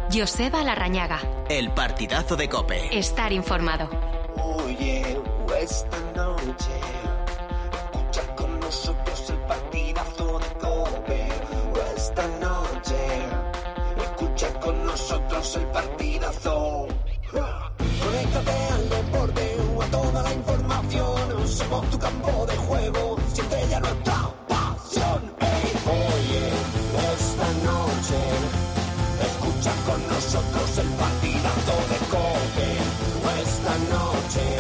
Joseba Larrañaga. El partidazo de COPE. Estar informado. Oye, esta noche escucha con nosotros el partidazo de COPE. Esta noche escucha con nosotros el partidazo. Conéctate al deporte o a toda la información. Somos tu campo de juego. Siente ya nuestra pasión. Hey, oye, esta noche escucha con nosotros el partidazo de COPE. Esta noche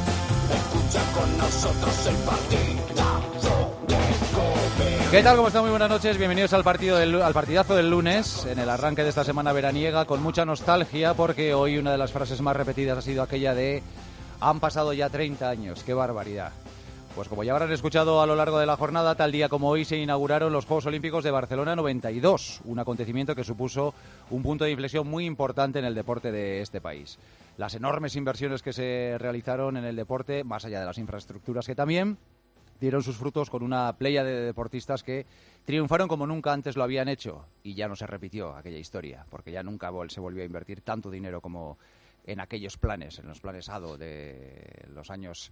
escucha con nosotros el partidazo de COPE. ¿Qué tal? ¿Cómo están? Muy buenas noches. Bienvenidos al partidazo del lunes, en el arranque de esta semana veraniega, con mucha nostalgia, porque hoy una de las frases más repetidas ha sido aquella de «Han pasado ya 30 años». ¡Qué barbaridad! Pues como ya habrán escuchado a lo largo de la jornada, tal día como hoy se inauguraron los Juegos Olímpicos de Barcelona 92, un acontecimiento que supuso un punto de inflexión muy importante en el deporte de este país. Las enormes inversiones que se realizaron en el deporte, más allá de las infraestructuras que también, dieron sus frutos con una playa de deportistas que triunfaron como nunca antes lo habían hecho, y ya no se repitió aquella historia, porque ya nunca se volvió a invertir tanto dinero como en aquellos planes, en los planes ADO de los años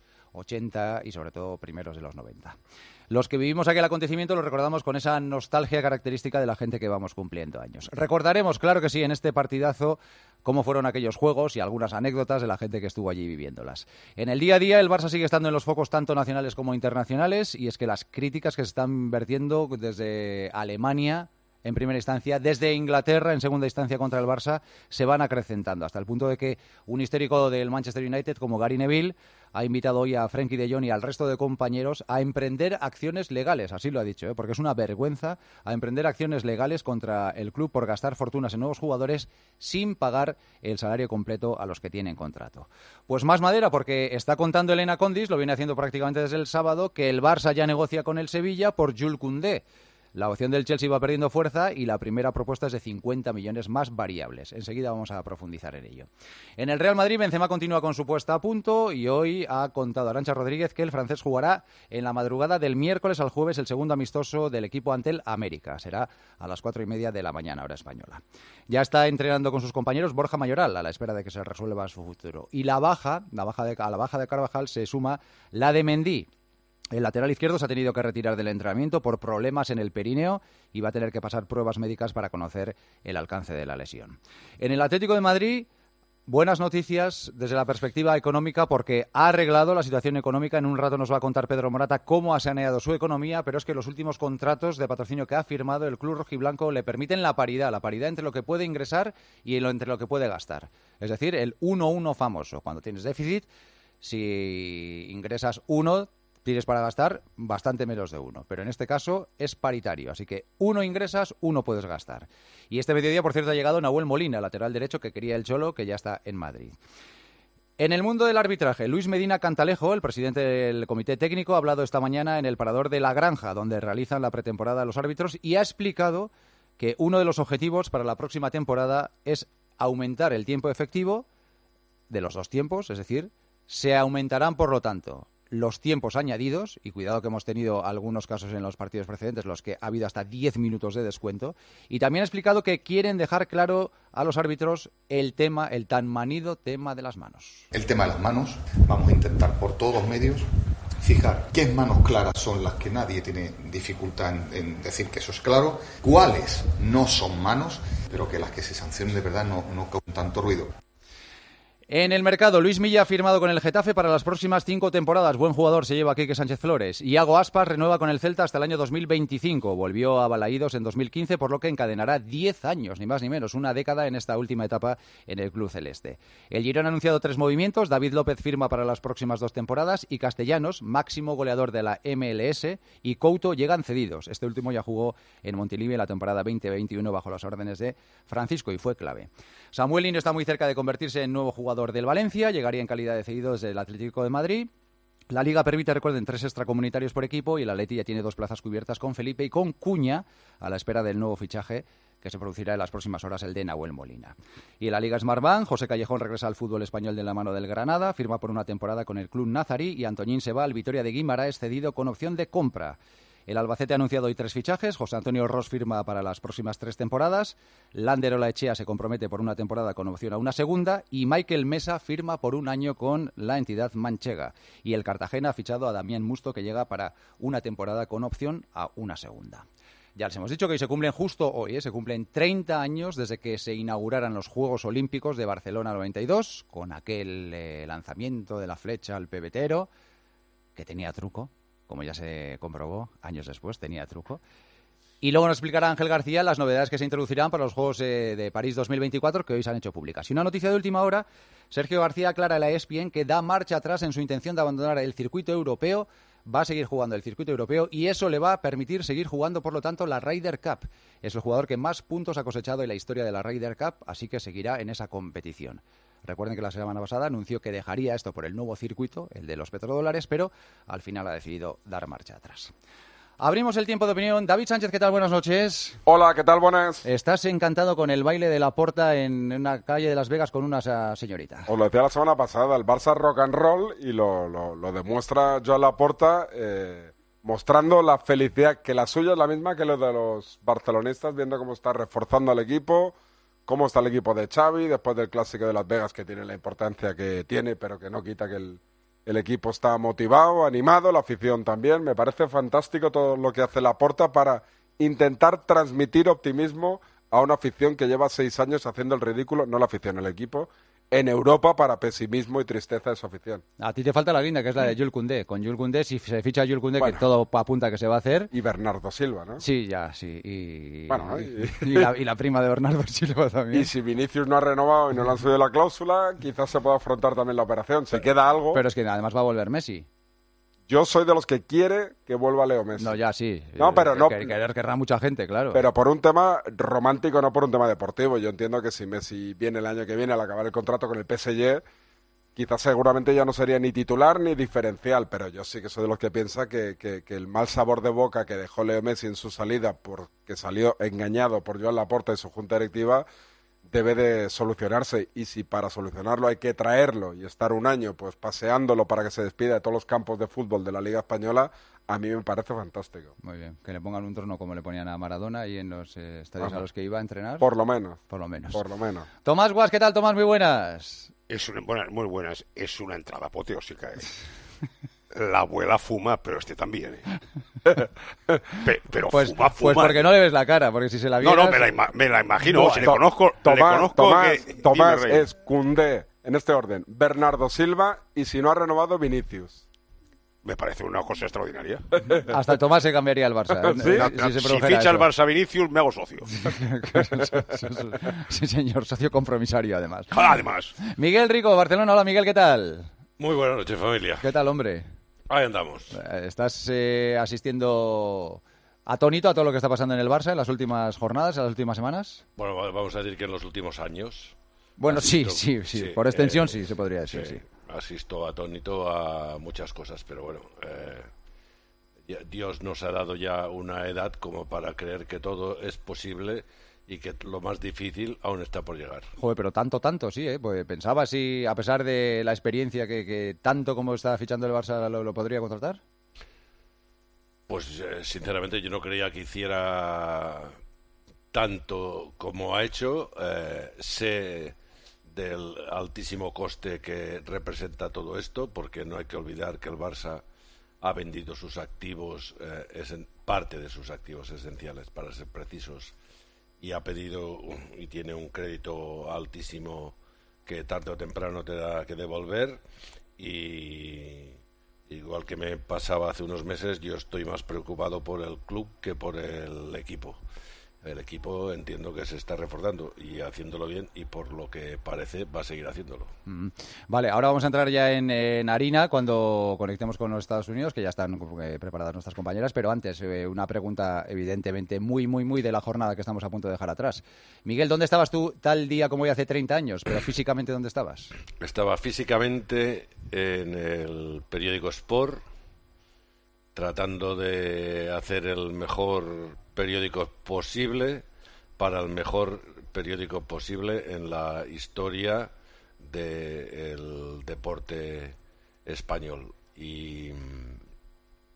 80 y sobre todo primeros de los 90. Los que vivimos aquel acontecimiento lo recordamos con esa nostalgia característica de la gente que vamos cumpliendo años. Recordaremos, claro que sí, en este partidazo cómo fueron aquellos juegos y algunas anécdotas de la gente que estuvo allí viviéndolas. En el día a día el Barça sigue estando en los focos tanto nacionales como internacionales, y es que las críticas que se están vertiendo desde Alemania en primera instancia, desde Inglaterra en segunda instancia contra el Barça, se van acrecentando, hasta el punto de que un histórico del Manchester United como Gary Neville ha invitado hoy a Frenkie de Jong y al resto de compañeros a emprender acciones legales, así lo ha dicho, porque es una vergüenza, a emprender acciones legales contra el club por gastar fortunas en nuevos jugadores sin pagar el salario completo a los que tienen contrato. Pues más madera, porque está contando Elena Condis, lo viene haciendo prácticamente desde el sábado, que el Barça ya negocia con el Sevilla por Jules Koundé. La opción del Chelsea va perdiendo fuerza y la primera propuesta es de 50 millones más variables. Enseguida vamos a profundizar en ello. En el Real Madrid, Benzema continúa con su puesta a punto y hoy ha contado Arantxa Rodríguez que el francés jugará en la madrugada del miércoles al jueves el segundo amistoso del equipo ante el América. Será a las 4:30 de la mañana, hora española. Ya está entrenando con sus compañeros Borja Mayoral a la espera de que se resuelva su futuro. Y a la baja de Carvajal se suma la de Mendy. El lateral izquierdo se ha tenido que retirar del entrenamiento por problemas en el perineo y va a tener que pasar pruebas médicas para conocer el alcance de la lesión. En el Atlético de Madrid, buenas noticias desde la perspectiva económica, porque ha arreglado la situación económica. En un rato nos va a contar Pedro Morata cómo ha saneado su economía, pero es que los últimos contratos de patrocinio que ha firmado el club rojiblanco le permiten la paridad entre lo que puede ingresar y entre lo que puede gastar. Es decir, el 1-1 famoso. Cuando tienes déficit, si ingresas 1, tienes para gastar bastante menos de 1, pero en este caso es paritario, así que 1 ingresas, 1 puedes gastar. Y este mediodía, por cierto, ha llegado Nahuel Molina, lateral derecho que quería el Cholo, que ya está en Madrid. En el mundo del arbitraje, Luis Medina Cantalejo, el presidente del comité técnico, ha hablado esta mañana en el parador de La Granja, donde realizan la pretemporada los árbitros, y ha explicado que uno de los objetivos para la próxima temporada es aumentar el tiempo efectivo de los dos tiempos, es decir, se aumentarán, por lo tanto, los tiempos añadidos, y cuidado que hemos tenido algunos casos en los partidos precedentes, los que ha habido hasta 10 minutos de descuento, y también ha explicado que quieren dejar claro a los árbitros el tan manido tema de las manos. El tema de las manos, vamos a intentar por todos los medios fijar qué manos claras son las que nadie tiene dificultad en decir que eso es claro, cuáles no son manos, pero que las que se sancionen de verdad no causen tanto ruido. En el mercado, Luis Milla ha firmado con el Getafe para las próximas 5 temporadas. Buen jugador se lleva a Quique Sánchez Flores. Iago Aspas renueva con el Celta hasta el año 2025. Volvió a Balaídos en 2015, por lo que encadenará 10 años, ni más ni menos, una década en esta última etapa en el club celeste. El Girona ha anunciado 3 movimientos. David López firma para las próximas 2 temporadas y Castellanos, máximo goleador de la MLS, y Couto llegan cedidos. Este último ya jugó en Montilivi en la temporada 2021 bajo las órdenes de Francisco y fue clave. Samuel Lino está muy cerca de convertirse en nuevo jugador del Valencia, llegaría en calidad de cedido desde el Atlético de Madrid. La Liga permite, recuerden, 3 extracomunitarios por equipo y el Atleti ya tiene 2 plazas cubiertas con Felipe y con Cuña, a la espera del nuevo fichaje que se producirá en las próximas horas, el de Nahuel Molina. Y en la Liga Smartbank, José Callejón regresa al fútbol español de la mano del Granada, firma por una temporada con el club nazarí, y Antoñín se va al Vitoria de Guimaraes cedido con opción de compra. El Albacete ha anunciado hoy 3 fichajes. José Antonio Ros firma para las próximas 3 temporadas. Lander Olaechea se compromete por una temporada con opción a una segunda. Y Michael Mesa firma por 1 año con la entidad manchega. Y el Cartagena ha fichado a Damián Musto, que llega para una temporada con opción a una segunda. Ya les hemos dicho que hoy se cumplen justo hoy, se cumplen 30 años desde que se inauguraran los Juegos Olímpicos de Barcelona 92, con aquel lanzamiento de la flecha al pebetero, que tenía truco, como ya se comprobó años después, tenía truco. Y luego nos explicará Ángel García las novedades que se introducirán para los Juegos de París 2024, que hoy se han hecho públicas. Y una noticia de última hora, Sergio García aclara a la ESPN que da marcha atrás en su intención de abandonar el circuito europeo. Va a seguir jugando el circuito europeo y eso le va a permitir seguir jugando, por lo tanto, la Ryder Cup. Es el jugador que más puntos ha cosechado en la historia de la Ryder Cup, así que seguirá en esa competición. Recuerden que la semana pasada anunció que dejaría esto por el nuevo circuito, el de los petrodólares, pero al final ha decidido dar marcha atrás. Abrimos el tiempo de opinión. David Sánchez, ¿qué tal? Buenas noches. Hola, ¿qué tal? Buenas. Estás encantado con el baile de Laporta en una calle de Las Vegas con una señorita. Os lo decía la semana pasada, el Barça rock and roll y lo demuestra Joan Laporta, mostrando la felicidad, que la suya es la misma que la de los barcelonistas, viendo cómo está reforzando al equipo, cómo está el equipo de Xavi, después del clásico de Las Vegas, que tiene la importancia que tiene, pero que no quita que el equipo está motivado, animado, la afición también. Me parece fantástico todo lo que hace Laporta para intentar transmitir optimismo a una afición que lleva 6 años haciendo el ridículo, no la afición, el equipo, en Europa, para pesimismo y tristeza de su afición. A ti te falta la guinda, que es la de Jules Koundé. Con Jules Koundé, si se ficha Jules Koundé, bueno, que todo apunta que se va a hacer. Y Bernardo Silva, ¿no? Sí, ya, sí. Y la prima de Bernardo Silva también. Y si Vinicius no ha renovado y no le han subido la cláusula, quizás se pueda afrontar también la operación. Se queda algo. Pero es que además va a volver Messi. Yo soy de los que quiere que vuelva Leo Messi. No, ya sí. No, pero no. Querrá mucha gente, claro. Pero por un tema romántico, no por un tema deportivo. Yo entiendo que si Messi viene el año que viene al acabar el contrato con el PSG, quizás seguramente ya no sería ni titular ni diferencial. Pero yo sí que soy de los que piensa que el mal sabor de boca que dejó Leo Messi en su salida, porque salió engañado por Joan Laporta y su junta directiva, debe de solucionarse, y si para solucionarlo hay que traerlo y estar un año pues paseándolo para que se despida de todos los campos de fútbol de la Liga Española, a mí me parece fantástico. Muy bien, que le pongan un trono como le ponían a Maradona y en los estadios a los que iba a entrenar. Por lo menos. Por lo menos. Por lo menos. Tomás Guas, ¿qué tal, Tomás? Muy buenas. Muy buenas. Es una entrada apoteósica. La abuela fuma, pero este también. Pero pues, fuma. Pues porque no le ves la cara, porque si se la vieras... No, me la imagino. Si le conozco, Tomás es Koundé, en este orden, Bernardo Silva, y si no ha renovado, Vinicius. Me parece una cosa extraordinaria. Hasta Tomás se cambiaría al Barça. ¿Sí? Si ficha el Barça Vinicius, me hago socio. Sí, señor, socio compromisario, además. Además. Miguel Rico, Barcelona. Hola, Miguel, ¿qué tal? Muy buenas noches, familia. ¿Qué tal, hombre? Ahí andamos. ¿Estás asistiendo atónito a todo lo que está pasando en el Barça en las últimas jornadas, en las últimas semanas? Bueno, vamos a decir que en los últimos años. Bueno, sí. Por extensión sí, se podría decir, sí. Asisto atónito a muchas cosas, pero bueno, Dios nos ha dado ya una edad como para creer que todo es posible y que lo más difícil aún está por llegar. Joder, pero tanto, sí, Pues pensaba si, a pesar de la experiencia que tanto como está fichando el Barça, lo podría contratar. Pues sinceramente yo no creía que hiciera tanto como ha hecho. Sé del altísimo coste que representa todo esto, porque no hay que olvidar que el Barça ha vendido sus activos, parte de sus activos esenciales, para ser precisos, y ha pedido y tiene un crédito altísimo que tarde o temprano te da que devolver. Y igual que me pasaba hace unos meses, yo estoy más preocupado por el club que por el equipo. El equipo entiendo que se está reforzando y haciéndolo bien, y por lo que parece va a seguir haciéndolo. Vale, ahora vamos a entrar ya en harina cuando conectemos con los Estados Unidos, que ya están preparadas nuestras compañeras, pero antes una pregunta evidentemente muy de la jornada que estamos a punto de dejar atrás. Miguel, ¿dónde estabas tú tal día como hoy hace 30 años? Pero físicamente, ¿dónde estabas? Estaba físicamente en el periódico Sport, tratando de hacer el mejor periódico posible para el mejor periódico posible en la historia del deporte español. Y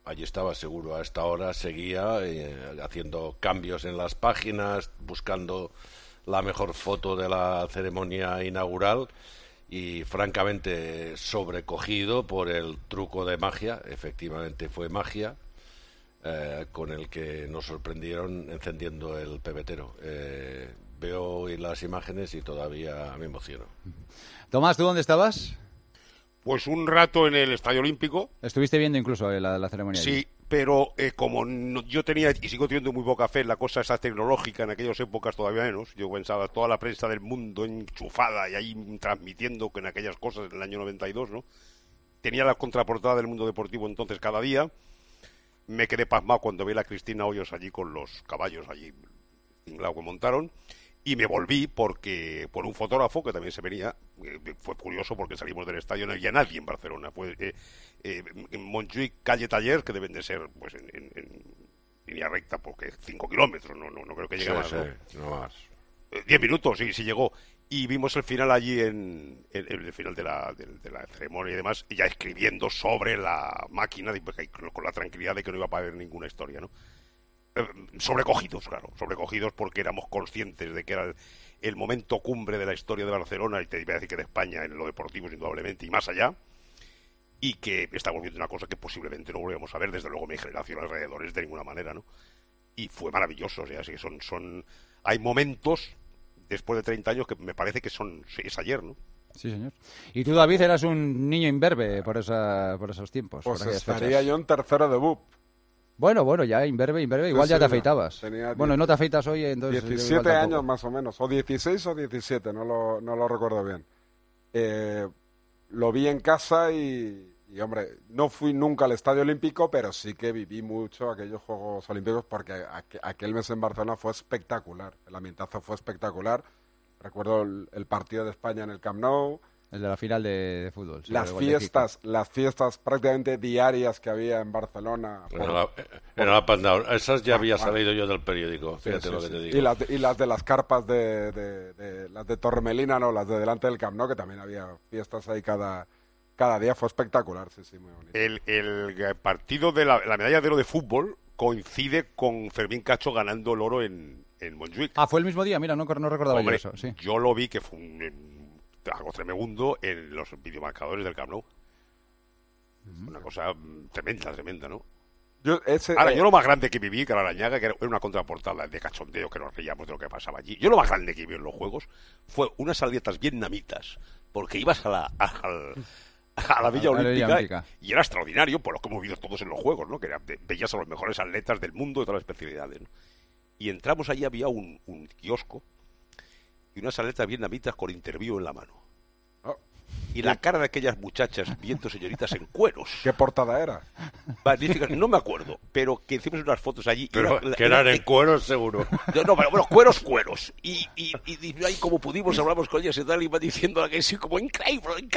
allí estaba seguro. A esta hora seguía haciendo cambios en las páginas, buscando la mejor foto de la ceremonia inaugural y francamente sobrecogido por el truco de magia, efectivamente fue magia, con el que nos sorprendieron encendiendo el pebetero. Veo hoy las imágenes y todavía me emociono. Tomás, ¿tú dónde estabas? Pues un rato en el Estadio Olímpico. Estuviste viendo incluso la ceremonia. Sí, allí. pero como yo tenía y sigo teniendo muy poca fe en la cosa esa tecnológica, en aquellas épocas todavía menos, yo pensaba toda la prensa del mundo enchufada y ahí transmitiendo que en aquellas cosas en el año 92, ¿no? Tenía la contraportada del Mundo Deportivo entonces cada día. Me quedé pasmado cuando vi a Cristina Hoyos allí con los caballos allí en la que montaron. Y me volví porque por un fotógrafo que también se venía. Fue curioso porque salimos del estadio, no había nadie en Barcelona. Fue en Montjuïc, calle Taller, que deben de ser pues en línea recta, porque 5 kilómetros, no creo que llegue más. No más. 10 minutos, sí llegó. Y vimos el final allí, el final de la ceremonia y demás, y ya escribiendo sobre la máquina, con la tranquilidad de que no iba a haber ninguna historia, ¿no? Sobrecogidos porque éramos conscientes de que era el momento cumbre de la historia de Barcelona, y te iba a decir que de España en lo deportivo indudablemente y más allá, y que estamos viendo una cosa que posiblemente no volvemos a ver, desde luego mi generación alrededor de ninguna manera, ¿no? Y fue maravilloso, o sea, así que hay momentos después de 30 años que me parece que es ayer, ¿no? Sí, señor. Y tú, David, eras un niño imberbe por esos tiempos. Pues por estaría yo en tercero de BUP. Bueno, ya imberbe, igual Sí, ya te afeitabas. Bueno, no te afeitas hoy, entonces... 17 años más o menos, o 16 o 17, no lo recuerdo bien. Lo vi en casa y, hombre, no fui nunca al Estadio Olímpico, pero sí que viví mucho aquellos Juegos Olímpicos porque aquel mes en Barcelona fue espectacular, el ambientazo fue espectacular. Recuerdo el partido de España en el Camp Nou. El de la final de fútbol. Sí, las fiestas prácticamente diarias que había en Barcelona. En la Pandau. Esas ya había salido yo del periódico, fíjate lo que te digo. Y las de las carpas de las de Torremelina, no, las de delante del Camp Nou, que también había fiestas ahí cada día, fue espectacular, sí, muy bonito. El partido de la medalla de oro de fútbol coincide con Fermín Cacho ganando el oro en Montjuïc. Ah, fue el mismo día, mira, no recordaba. Hombre, yo eso, sí. Yo lo vi que fue algo tremendo en los videomarcadores del Camp Nou. Una cosa tremenda, ¿no? Yo lo más grande que viví, que era la Arañaga, que era una contraportada de cachondeo, que nos reíamos de lo que pasaba allí. Yo lo más grande que vi en los Juegos fue unas salidas vietnamitas, porque ibas a la Villa Olímpica y era extraordinario, por lo que hemos visto todos en los Juegos, ¿no? Que veías a los mejores atletas del mundo de todas las especialidades, ¿no? Y entramos allí, había un kiosco y unas aletas vietnamitas con interview en la mano. Y la cara de aquellas muchachas viendo señoritas en cueros. ¿Qué portada era? Magnífica, no me acuerdo, pero que hicimos unas fotos allí. Pero que eran en cueros, seguro. No, pero bueno, cueros. Y ahí como pudimos hablamos con ellas y tal, y iba diciendo que sí, como increíble.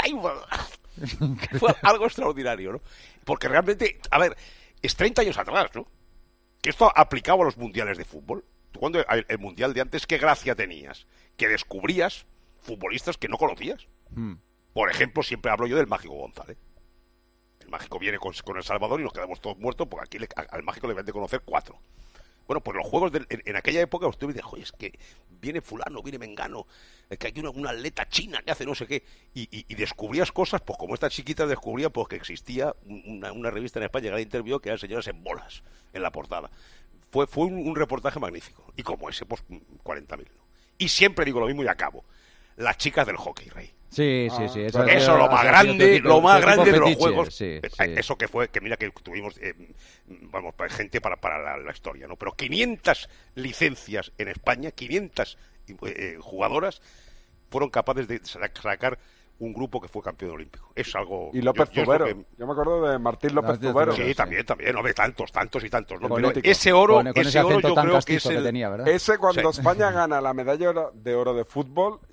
Fue algo extraordinario, ¿no? Porque realmente, a ver, es 30 años atrás, ¿no? Que esto aplicaba a los mundiales de fútbol. Tú cuando el mundial de antes, ¿qué gracia tenías? Que descubrías futbolistas que no conocías. Por ejemplo, siempre hablo yo del Mágico González. El Mágico viene con El Salvador y nos quedamos todos muertos porque aquí al Mágico le deben de conocer 4. Bueno, pues los juegos en aquella época usted me dice, oye, es que viene fulano, viene mengano, que hay una atleta china que hace no sé qué, y descubrías cosas, pues como esta chiquita descubría pues que existía una revista en España que la interview que eran señoras en bolas en la portada. Fue un reportaje magnífico, y como ese, pues 40.000, ¿no? Y siempre digo lo mismo y acabo, las chicas del hockey, Rey. Sí. Eso es lo más grande de los Juegos. Sí. Eso que fue, que mira que tuvimos, gente para la historia, ¿no? Pero 500 licencias en España, 500 jugadoras fueron capaces de sacar un grupo que fue campeón olímpico. Es algo... Y López Zubero. Yo me acuerdo de Martín López Zubero. Sí, también. No ve tantos y tantos. ¿No? Pero ese oro, yo creo que es que tenía, ¿verdad? Ese cuando España gana la medalla de oro de fútbol,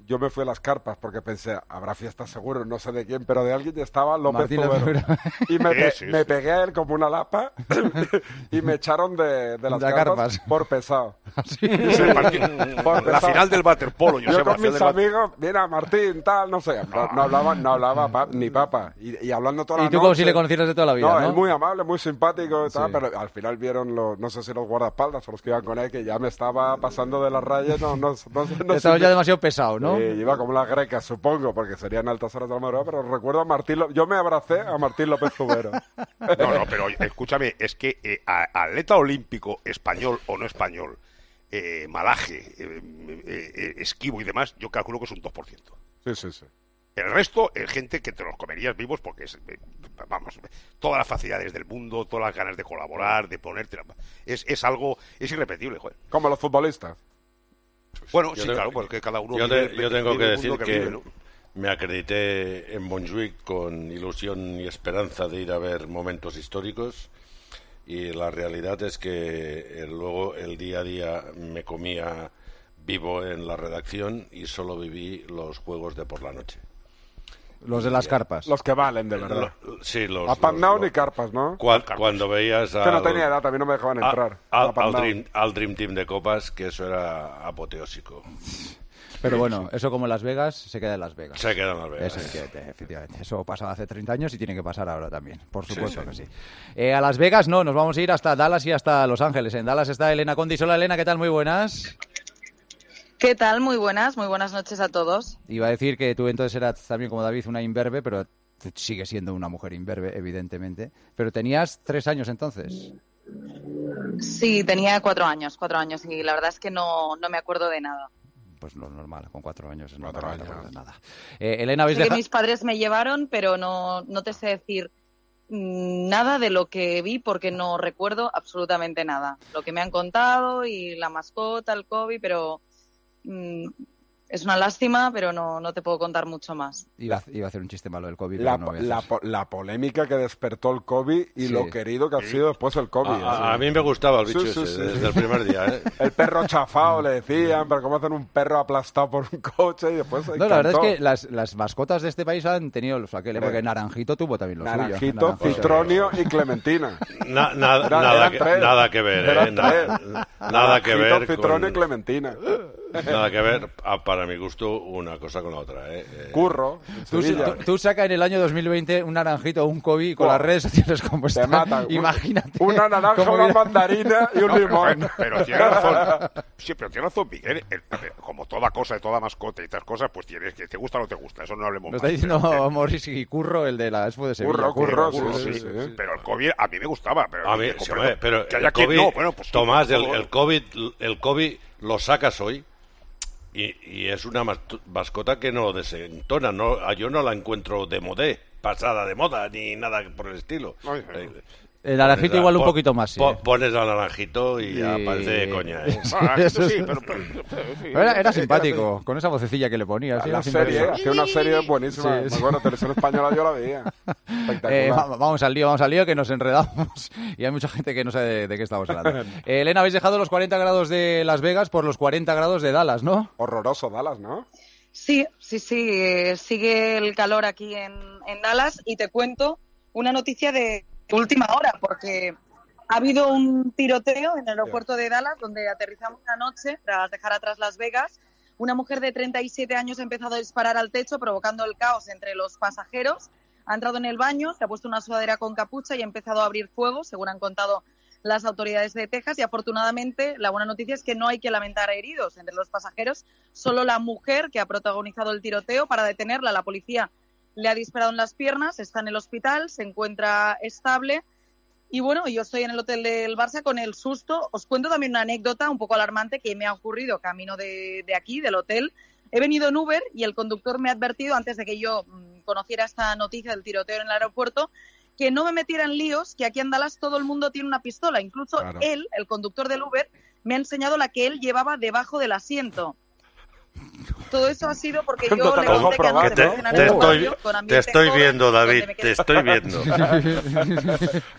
yo me fui a las carpas porque pensé, habrá fiesta seguro, no sé de quién, pero de alguien, y estaba López Martín Zubero. López. Y me pegué a él como una lapa y me echaron de las De carpas por pesado. Sí. Por La pesado. final del waterpolo, Yo con mis amigos, mira, Martín, tal, no sé, no hablaba ni papa. Y hablando toda la Y tú noche. como si le conocieras de toda la vida, ¿no? Él muy amable, muy simpático y tal, Sí. pero al final vieron no sé si los guardaespaldas o los que iban con él, que ya me estaba pasando de las rayas, no Estabas ya demasiado pesado, ¿no? iba como las grecas, supongo, porque serían altas horas de la madrugada, pero recuerdo a Martín, yo me abracé a Martín López Zubero. No, pero escúchame, es que atleta olímpico, español o no español, malaje, esquivo y demás, yo calculo que es un 2%. Sí. El resto es gente que te los comerías vivos porque vamos, todas las facilidades del mundo, todas las ganas de colaborar, de ponerte... Es algo, es irrepetible, joder. Como los futbolistas. Bueno, sí, claro, porque cada uno... Yo tengo vive que el mundo decir que vive, ¿no? me acredité en Montjuïc con ilusión y esperanza de ir a ver momentos históricos, y la realidad es que luego el día a día me comía vivo en la redacción y solo viví los juegos de por la noche. Los de las carpas. Los que valen, de verdad. Sí, los... A Pandao ni carpas, ¿no? Cuando veías Que no tenía edad, también no me dejaban entrar. al Dream Team de copas, que eso era apoteósico. Pero bueno, eso como en Las Vegas, se queda en Las Vegas. Se queda en Las Vegas. Efectivamente. Eso pasaba hace 30 años y tiene que pasar ahora también. Por supuesto que sí. A Las Vegas no, nos vamos a ir hasta Dallas y hasta Los Ángeles. En Dallas está Elena Condis. Hola, Elena, ¿qué tal? Muy buenas. ¿Qué tal? Muy buenas noches a todos. Iba a decir que tú entonces eras también como David una imberbe, pero sigue siendo una mujer imberbe, evidentemente. Pero tenías 3 años entonces. Sí, tenía 4 años, y la verdad es que no me acuerdo de nada. Pues lo normal, con 4 años no te 4 años. acuerdas de nada. Elena, habéis Sé que dejado... mis padres me llevaron, pero no te sé decir nada de lo que vi porque no recuerdo absolutamente nada. Lo que me han contado y la mascota, el COVID, pero... es una lástima, pero no te puedo contar mucho más. Iba a hacer un chiste malo del COVID, pero no voy a hacer. La polémica que despertó el COVID y lo querido que ha sido después el COVID. A mí me gustaba el bicho Sí, ese, sí. desde el primer día, ¿eh? El perro chafado, le decían, pero cómo hacen un perro aplastado por un coche y después No, la verdad es que las mascotas de este país han tenido los flaqueles, porque Naranjito tuvo también los suyos. Naranjito, Citronio y Clementina. Nada que ver, ¿eh? Nada que ver Citronio y con... Clementina. Nada que ver, para mi gusto, una cosa con la otra, ¿eh? Curro, Tú saca en el año 2020 un Naranjito o un COVID con las redes sociales como te están. matan. Imagínate. Una naranja, cómo una irá. mandarina y un limón. Pero tiene razón. Sí, pero tiene razón, Miguel. Como toda cosa, de toda mascota y estas cosas, pues tienes que te gusta o no te gusta. Eso no hablemos Lo más. está diciendo Morris y Curro, el de la Expo de Sevilla. Curro, Sí. sí. Pero el COVID a mí me gustaba. Pero A mí, sí, hombre, pero que el haya quien COVID, no, bueno, pues Tomás, todo, el COVID lo sacas hoy y es una mascota que no desentona. Yo no la encuentro de modé, pasada de moda, ni nada por el estilo. El Naranjito igual un poquito más, sí. Pones al Naranjito y ya parece de coña, ¿eh? Eso sí, sí. pero Era simpático, con esa vocecilla que le ponía. Sí, La era serie, simpático. hacía una serie buenísima. Sí, sí. Me acuerdo, Televisión Española yo la veía. Espectacular. Vamos al lío, que nos enredamos y hay mucha gente que no sabe de qué estamos hablando. Elena, habéis dejado los 40 grados de Las Vegas por los 40 grados de Dallas, ¿no? Horroroso Dallas, ¿no? Sí, sigue el calor aquí en Dallas y te cuento una noticia de última hora porque ha habido un tiroteo en el aeropuerto de Dallas donde aterrizamos anoche tras dejar atrás Las Vegas. Una mujer de 37 años ha empezado a disparar al techo provocando el caos entre los pasajeros. Ha entrado en el baño, se ha puesto una sudadera con capucha y ha empezado a abrir fuego, según han contado las autoridades de Texas, y afortunadamente la buena noticia es que no hay que lamentar heridos entre los pasajeros, solo la mujer que ha protagonizado el tiroteo. Para detenerla, la policía le ha disparado en las piernas, está en el hospital, se encuentra estable. Y bueno, yo estoy en el hotel del Barça con el susto. Os cuento también una anécdota un poco alarmante que me ha ocurrido camino de aquí, del hotel. He venido en Uber y el conductor me ha advertido, antes de que yo conociera esta noticia del tiroteo en el aeropuerto, que no me metiera en líos, que aquí en Dallas todo el mundo tiene una pistola. Incluso Claro. él, el conductor del Uber, me ha enseñado la que él llevaba debajo del asiento. Todo eso ha sido porque yo No te le lo conté que dejo anoche probar, me fui a cenar en un barrio con Te ambiente estoy joven, viendo, donde David, me quedé te estoy viendo.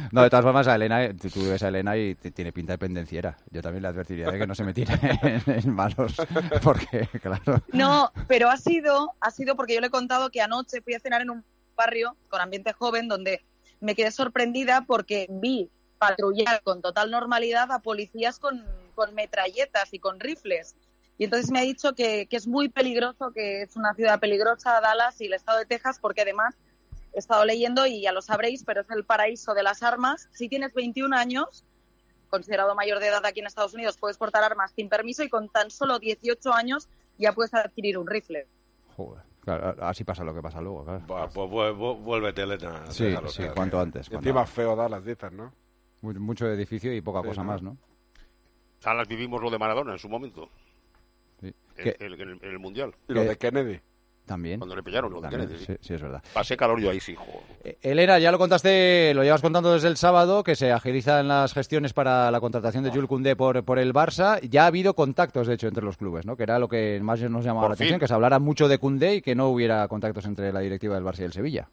No, de todas formas, a Elena, tú ves a Elena y tiene pinta de pendenciera. Yo también le advertiría de que no se me tire en manos, porque, claro... No, pero ha sido porque yo le he contado que anoche fui a cenar en un barrio con ambiente joven donde me quedé sorprendida porque vi patrullar con total normalidad a policías con metralletas y con rifles. Y entonces me ha dicho que es muy peligroso, que es una ciudad peligrosa, Dallas y el estado de Texas, porque además he estado leyendo y ya lo sabréis, pero es el paraíso de las armas. Si tienes 21 años, considerado mayor de edad aquí en Estados Unidos, puedes portar armas sin permiso y con tan solo 18 años ya puedes adquirir un rifle. Joder, claro, así pasa lo que pasa luego, claro. Bah, pues vuélvete, Elena. Sí, cuanto antes. Y encima feo Dallas, dices, ¿no? Mucho edificio y poca cosa más, ¿no? Dallas vivimos lo de Maradona en su momento. Sí. En el Mundial. Y lo de Kennedy. También. Cuando le pillaron lo de Kennedy. Sí, es verdad. Pasé calor yo ahí, sí, joder. Elena, ya lo contaste, lo llevas contando desde el sábado, que se agilizan las gestiones para la contratación de Jules Koundé por el Barça. Ya ha habido contactos, de hecho, entre los clubes, ¿no? Que era lo que más nos llamaba la atención, que se hablara mucho de Koundé y que no hubiera contactos entre la directiva del Barça y el Sevilla.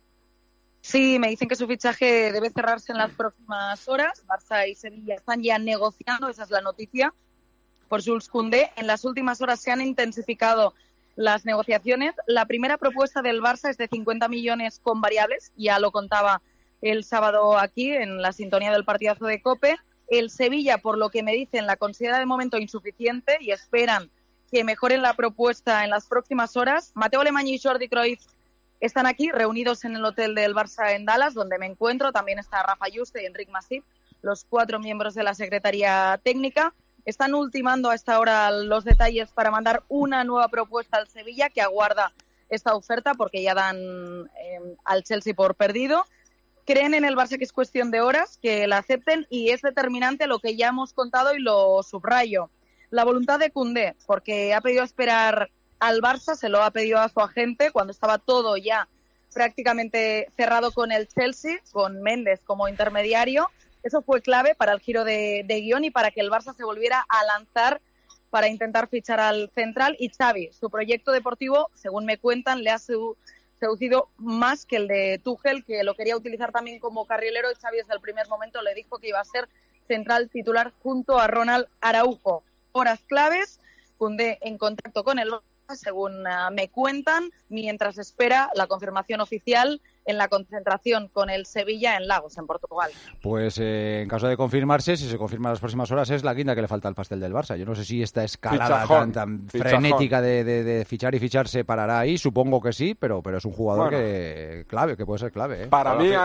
Sí, me dicen que su fichaje debe cerrarse en las próximas horas. Barça y Sevilla están ya negociando, esa es la noticia, por Jules Koundé. En las últimas horas se han intensificado las negociaciones. La primera propuesta del Barça es de 50 millones con variables, ya lo contaba el sábado aquí en la sintonía del partidazo de COPE. El Sevilla, por lo que me dicen, la considera de momento insuficiente y esperan que mejoren la propuesta en las próximas horas. Mateo Alemany y Jordi Cruyff están aquí reunidos en el hotel del Barça en Dallas, donde me encuentro. También está Rafa Yuste y Enric Masip, los 4 miembros de la Secretaría Técnica. Están ultimando a esta hora los detalles para mandar una nueva propuesta al Sevilla, que aguarda esta oferta porque ya dan al Chelsea por perdido. Creen en el Barça que es cuestión de horas, que la acepten, y es determinante lo que ya hemos contado y lo subrayo. La voluntad de Koundé, porque ha pedido esperar al Barça, se lo ha pedido a su agente cuando estaba todo ya prácticamente cerrado con el Chelsea, con Méndez como intermediario. Eso fue clave para el giro de guión y para que el Barça se volviera a lanzar para intentar fichar al central. Y Xavi, su proyecto deportivo, según me cuentan, le ha seducido más que el de Tuchel, que lo quería utilizar también como carrilero, y Xavi desde el primer momento le dijo que iba a ser central titular junto a Ronald Araujo. Horas claves, Koundé en contacto con el Barça, según me cuentan, mientras espera la confirmación oficial en la concentración con el Sevilla en Lagos, en Portugal. Pues en caso de confirmarse, si se confirma en las próximas horas, es la guinda que le falta al pastel del Barça. Yo no sé si esta escalada tan frenética de fichar y fichar se parará ahí, supongo que sí, pero es un jugador que puede ser clave. Para mí,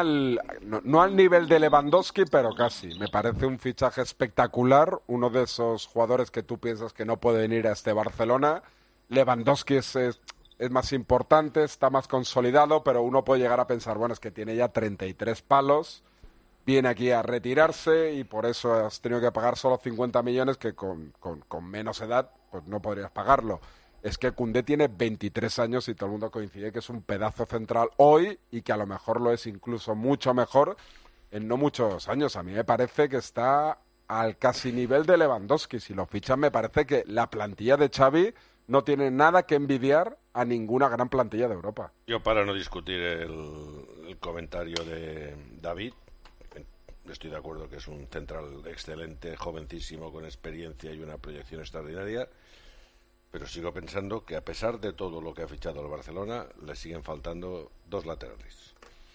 no al nivel de Lewandowski, pero casi. Me parece un fichaje espectacular, uno de esos jugadores que tú piensas que no pueden ir a este Barcelona. Lewandowski es más importante, está más consolidado, pero uno puede llegar a pensar, bueno, es que tiene ya 33 palos, viene aquí a retirarse y por eso has tenido que pagar solo 50 millones que con menos edad pues no podrías pagarlo. Es que Koundé tiene 23 años y todo el mundo coincide que es un pedazo central hoy y que a lo mejor lo es incluso mucho mejor en no muchos años. A mí me parece que está al casi nivel de Lewandowski. Si lo fichan, me parece que la plantilla de Xavi no tiene nada que envidiar a ninguna gran plantilla de Europa. Yo, para no discutir el comentario de David, estoy de acuerdo que es un central excelente, jovencísimo, con experiencia y una proyección extraordinaria, pero sigo pensando que a pesar de todo lo que ha fichado el Barcelona, le siguen faltando 2 laterales.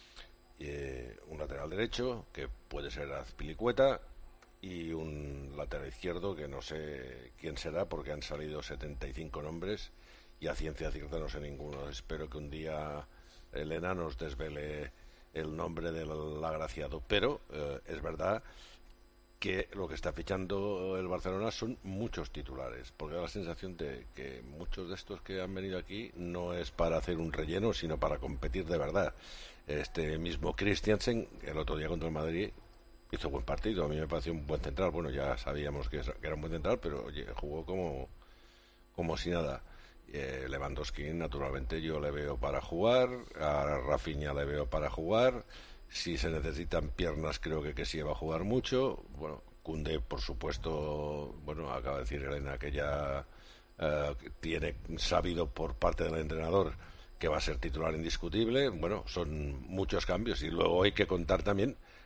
Un lateral derecho, que puede ser Azpilicueta, y un lateral izquierdo que no sé quién será porque han salido 75 nombres y a ciencia cierta no sé ninguno. Espero que un día Elena nos desvele el nombre del agraciado, pero es verdad que lo que está fichando el Barcelona son muchos titulares, porque da la sensación de que muchos de estos que han venido aquí no es para hacer un relleno, sino para competir de verdad. Este mismo Christensen, el otro día contra el Madrid, hizo buen partido, a mí me pareció un buen central. Bueno, ya sabíamos que era un buen central, pero oye, jugó como si nada. Lewandowski, naturalmente, yo le veo para jugar, a Rafinha le veo para jugar. Si se necesitan piernas, creo que sí va a jugar mucho. Bueno, Koundé, por supuesto, bueno, acaba de decir Elena que ya tiene sabido por parte del entrenador que va a ser titular indiscutible. Bueno, son muchos cambios y luego hay que contar también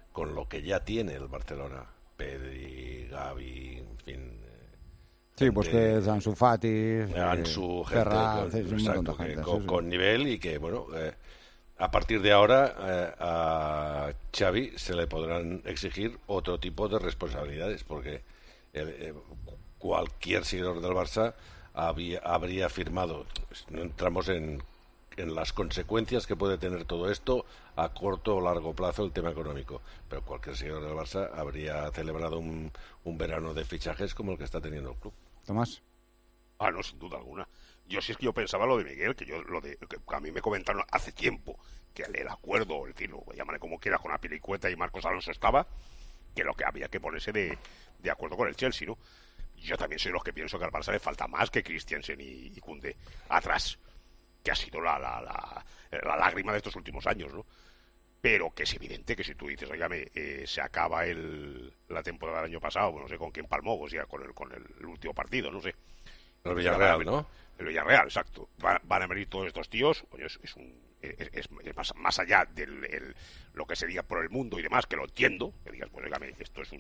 con lo que ya tiene el Barcelona, Pedri, Gavi, en fin. Sí, pues que Ansu Fati, Ansu, Ferran, con nivel, y que, bueno, a partir de ahora a Xavi se le podrán exigir otro tipo de responsabilidades, porque cualquier seguidor del Barça habría firmado. No entramos en las consecuencias que puede tener todo esto a corto o largo plazo, el tema económico, pero cualquier seguidor del Barça habría celebrado un verano de fichajes como el que está teniendo el club. Tomás. No, sin duda alguna. Yo sí es que yo pensaba lo de Miguel, que a mí me comentaron hace tiempo que el acuerdo, en fin, llámale como quiera, con Azpilicueta y Marcos Alonso estaba, que lo que había que ponerse de acuerdo con el Chelsea, ¿no? Yo también soy los que pienso que al Barça le falta más que Christensen y Koundé atrás, que ha sido la lágrima de estos últimos años, ¿no? Pero que es evidente que si tú dices, oígame, se acaba la temporada del año pasado, no sé con quién palmó, pues ya con el último partido, no sé. El Villarreal, ¿no? El Villarreal, exacto. Van a venir todos estos tíos, coño, es más allá de lo que se diga por el mundo y demás, que lo entiendo, que digas, pues oígame, esto es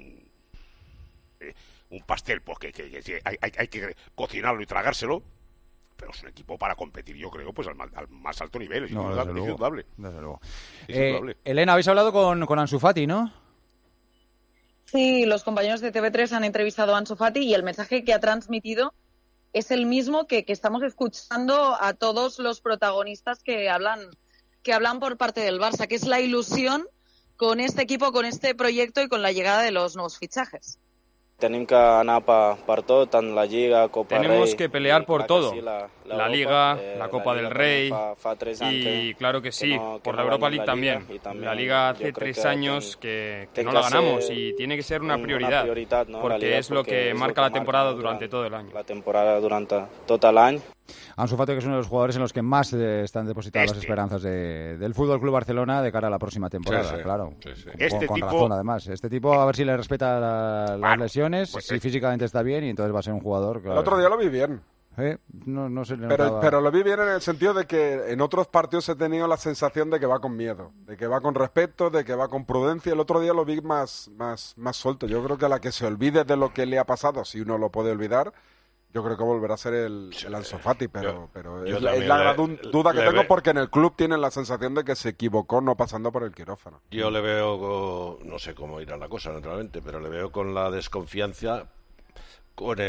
un pastel, pues que hay que cocinarlo y tragárselo, pero es un equipo para competir, yo creo, pues al más alto nivel. Es indudable. Desde luego. Es indudable. Elena, habéis hablado con Ansu Fati, ¿no? Sí, los compañeros de TV3 han entrevistado a Ansu Fati y el mensaje que ha transmitido es el mismo que estamos escuchando a todos los protagonistas que hablan por parte del Barça, que es la ilusión con este equipo, con este proyecto y con la llegada de los nuevos fichajes. Tenemos que anar per tot, tant la Lliga, Copa del Rey. Tenemos que pelear por todo, sí, la Liga, la Copa del Rey y claro que sí, por la Europa League también. La Liga hace 3 años que no la ganamos y tiene que ser una prioridad, porque es lo que marca la temporada durante todo el año. La temporada durante todo el año. Ansu Fati, que es uno de los jugadores en los que más están depositadas las esperanzas del Fútbol Club Barcelona de cara a la próxima temporada, sí. claro. Sí. Con razón, además. Este tipo, a ver si le respeta las lesiones, pues si físicamente está bien, y entonces va a ser un jugador. El otro día lo vi bien. No se le pero lo vi bien en el sentido de que en otros partidos he tenido la sensación de que va con miedo, de que va con respeto, de que va con prudencia. El otro día lo vi más suelto. Yo creo que a la que se olvide de lo que le ha pasado, si uno lo puede olvidar, yo creo que volverá a ser el Ansu Fati, pero es la gran duda que tengo, porque en el club tienen la sensación de que se equivocó no pasando por el quirófano. Yo le veo, no sé cómo irá la cosa naturalmente, pero le veo con la desconfianza, con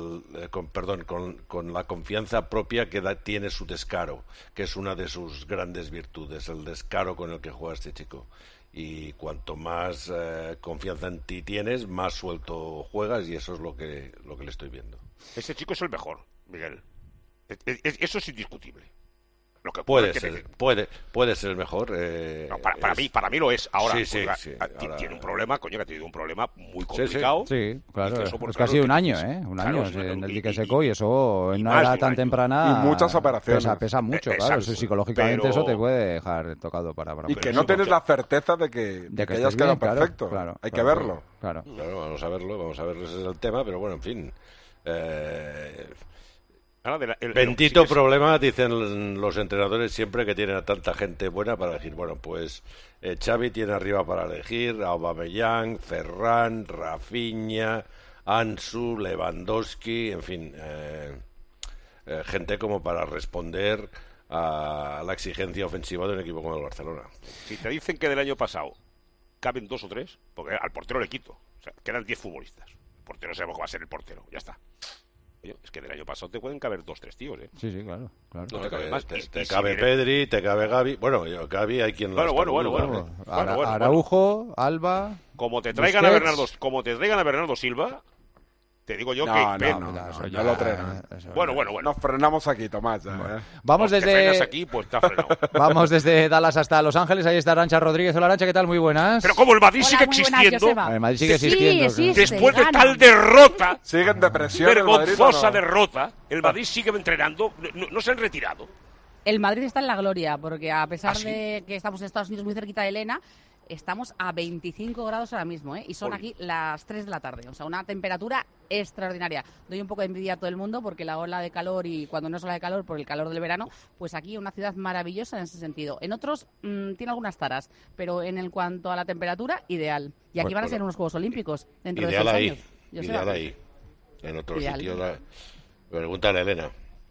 la confianza propia que tiene su descaro, que es una de sus grandes virtudes, el descaro con el que juega este chico. Y cuanto más confianza en ti tienes, más suelto juegas, y eso es lo que le estoy viendo. Ese chico es el mejor, Miguel. Eso es indiscutible. Lo que puede ser el mejor. No, para mí lo es. Ahora, sí, ahora tiene un problema, coño, que ha tenido un problema muy complicado. Sí, claro. Es que ha sido un año, Un año en el dique seco, y eso en una edad tan temprana. Y muchas operaciones. Pesa mucho, claro. Eso, psicológicamente eso te puede dejar tocado para y que no tienes la certeza de que hayas quedado perfecto. Claro, hay que verlo. Claro, vamos a verlo, ese es el tema, pero bueno, en fin. Bendito problema, dicen los entrenadores siempre, que tienen a tanta gente buena para elegir. Bueno, pues Xavi tiene arriba para elegir a Aubameyang, Ferran, Rafinha, Ansu, Lewandowski, en fin, gente como para responder a la exigencia ofensiva de un equipo como el Barcelona. Si te dicen que del año pasado caben 2 o 3, porque al portero le quito, o sea, quedan 10 futbolistas. El portero sabemos que va a ser el portero, ya está. Es que del año pasado te pueden caber 2 o 3 tíos, Sí, claro. No te cabe más. Te cabe Pedri, te cabe Gavi. Bueno, Gavi hay quien lo Bueno. Araujo, Alba. Como te traigan a Bernardo Silva, te digo yo que no lo traigan. Bueno. Nos frenamos aquí, Tomás. Vamos desde aquí, pues está frenado. Vamos desde Dallas hasta Los Ángeles. Ahí está Arantxa Rodríguez. Hola, Arantxa, ¿qué tal? Muy buenas. Pero como el Madrid sigue existiendo, el Madrid sigue existiendo. después de tal derrota, sigue en depresión, vergonzosa derrota, el Madrid sigue entrenando, no se han retirado. El Madrid está en la gloria, porque a pesar de que estamos en Estados Unidos muy cerquita de Elena, Estamos a 25 grados ahora mismo, y son aquí las 3 de la tarde. O sea, una temperatura extraordinaria. Doy un poco de envidia a todo el mundo porque la ola de calor y cuando no es ola de calor por el calor del verano, pues aquí una ciudad maravillosa en ese sentido. En otros tiene algunas taras, pero en cuanto a la temperatura, ideal. Y aquí van a ser unos Juegos Olímpicos dentro de 6 años. Ideal ahí. En otros sitios. Pregúntale a Elena.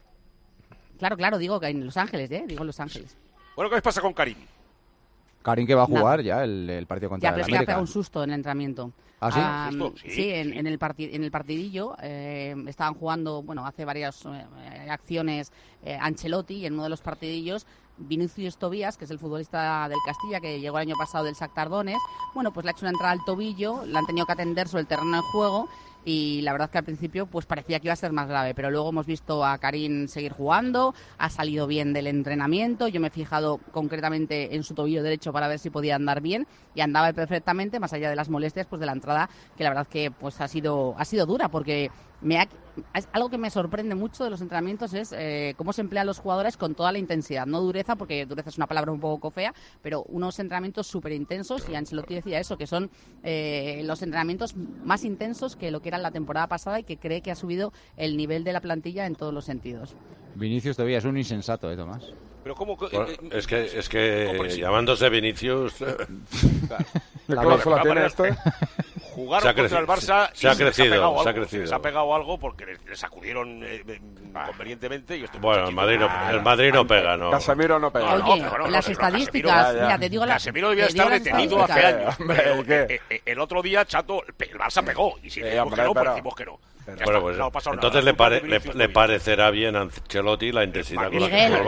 Claro, digo que en Los Ángeles, digo en Los Ángeles. Bueno, ¿qué les pasa con Karim? Karim que va a jugar ya el partido contra el América. Ya, pero es que ha pegado un susto en el entrenamiento. ¿Ah, sí? Sí, en el partidillo estaban jugando, hace varias acciones Ancelotti, y en uno de los partidillos Vinicius Tobías, que es el futbolista del Castilla, que llegó el año pasado del Shakhtar Donetsk, pues le ha hecho una entrada al tobillo, la han tenido que atender sobre el terreno de juego, y la verdad que al principio pues parecía que iba a ser más grave, pero luego hemos visto a Karim seguir jugando, ha salido bien del entrenamiento, yo me he fijado concretamente en su tobillo derecho para ver si podía andar bien, y andaba perfectamente, más allá de las molestias pues de la entrada, que la verdad que pues ha sido dura, porque algo que me sorprende mucho de los entrenamientos es cómo se emplean los jugadores con toda la intensidad, no dureza, porque dureza es una palabra un poco fea, pero unos entrenamientos súper intensos, y Ancelotti decía eso, que son los entrenamientos más intensos que lo que era la temporada pasada, y que cree que ha subido el nivel de la plantilla en todos los sentidos. Vinicius todavía es un insensato, Tomás. Pero ¿cómo? Es que llamándose Vinicius... ¿Qué cláusula tiene esto? Jugaron contra el Barça y se ha crecido. Se ha pegado algo porque le sacudieron convenientemente. Y bueno, el Madrid no pega, ¿no? Casemiro no pega. Oye, las estadísticas, mira, te digo Casemiro debía estar detenido hace años. El otro día, Chato, el Barça pegó. Y si decimos que no, pues decimos que no. Bueno, pues entonces le parecerá bien a Ancelotti la intensidad con la que juega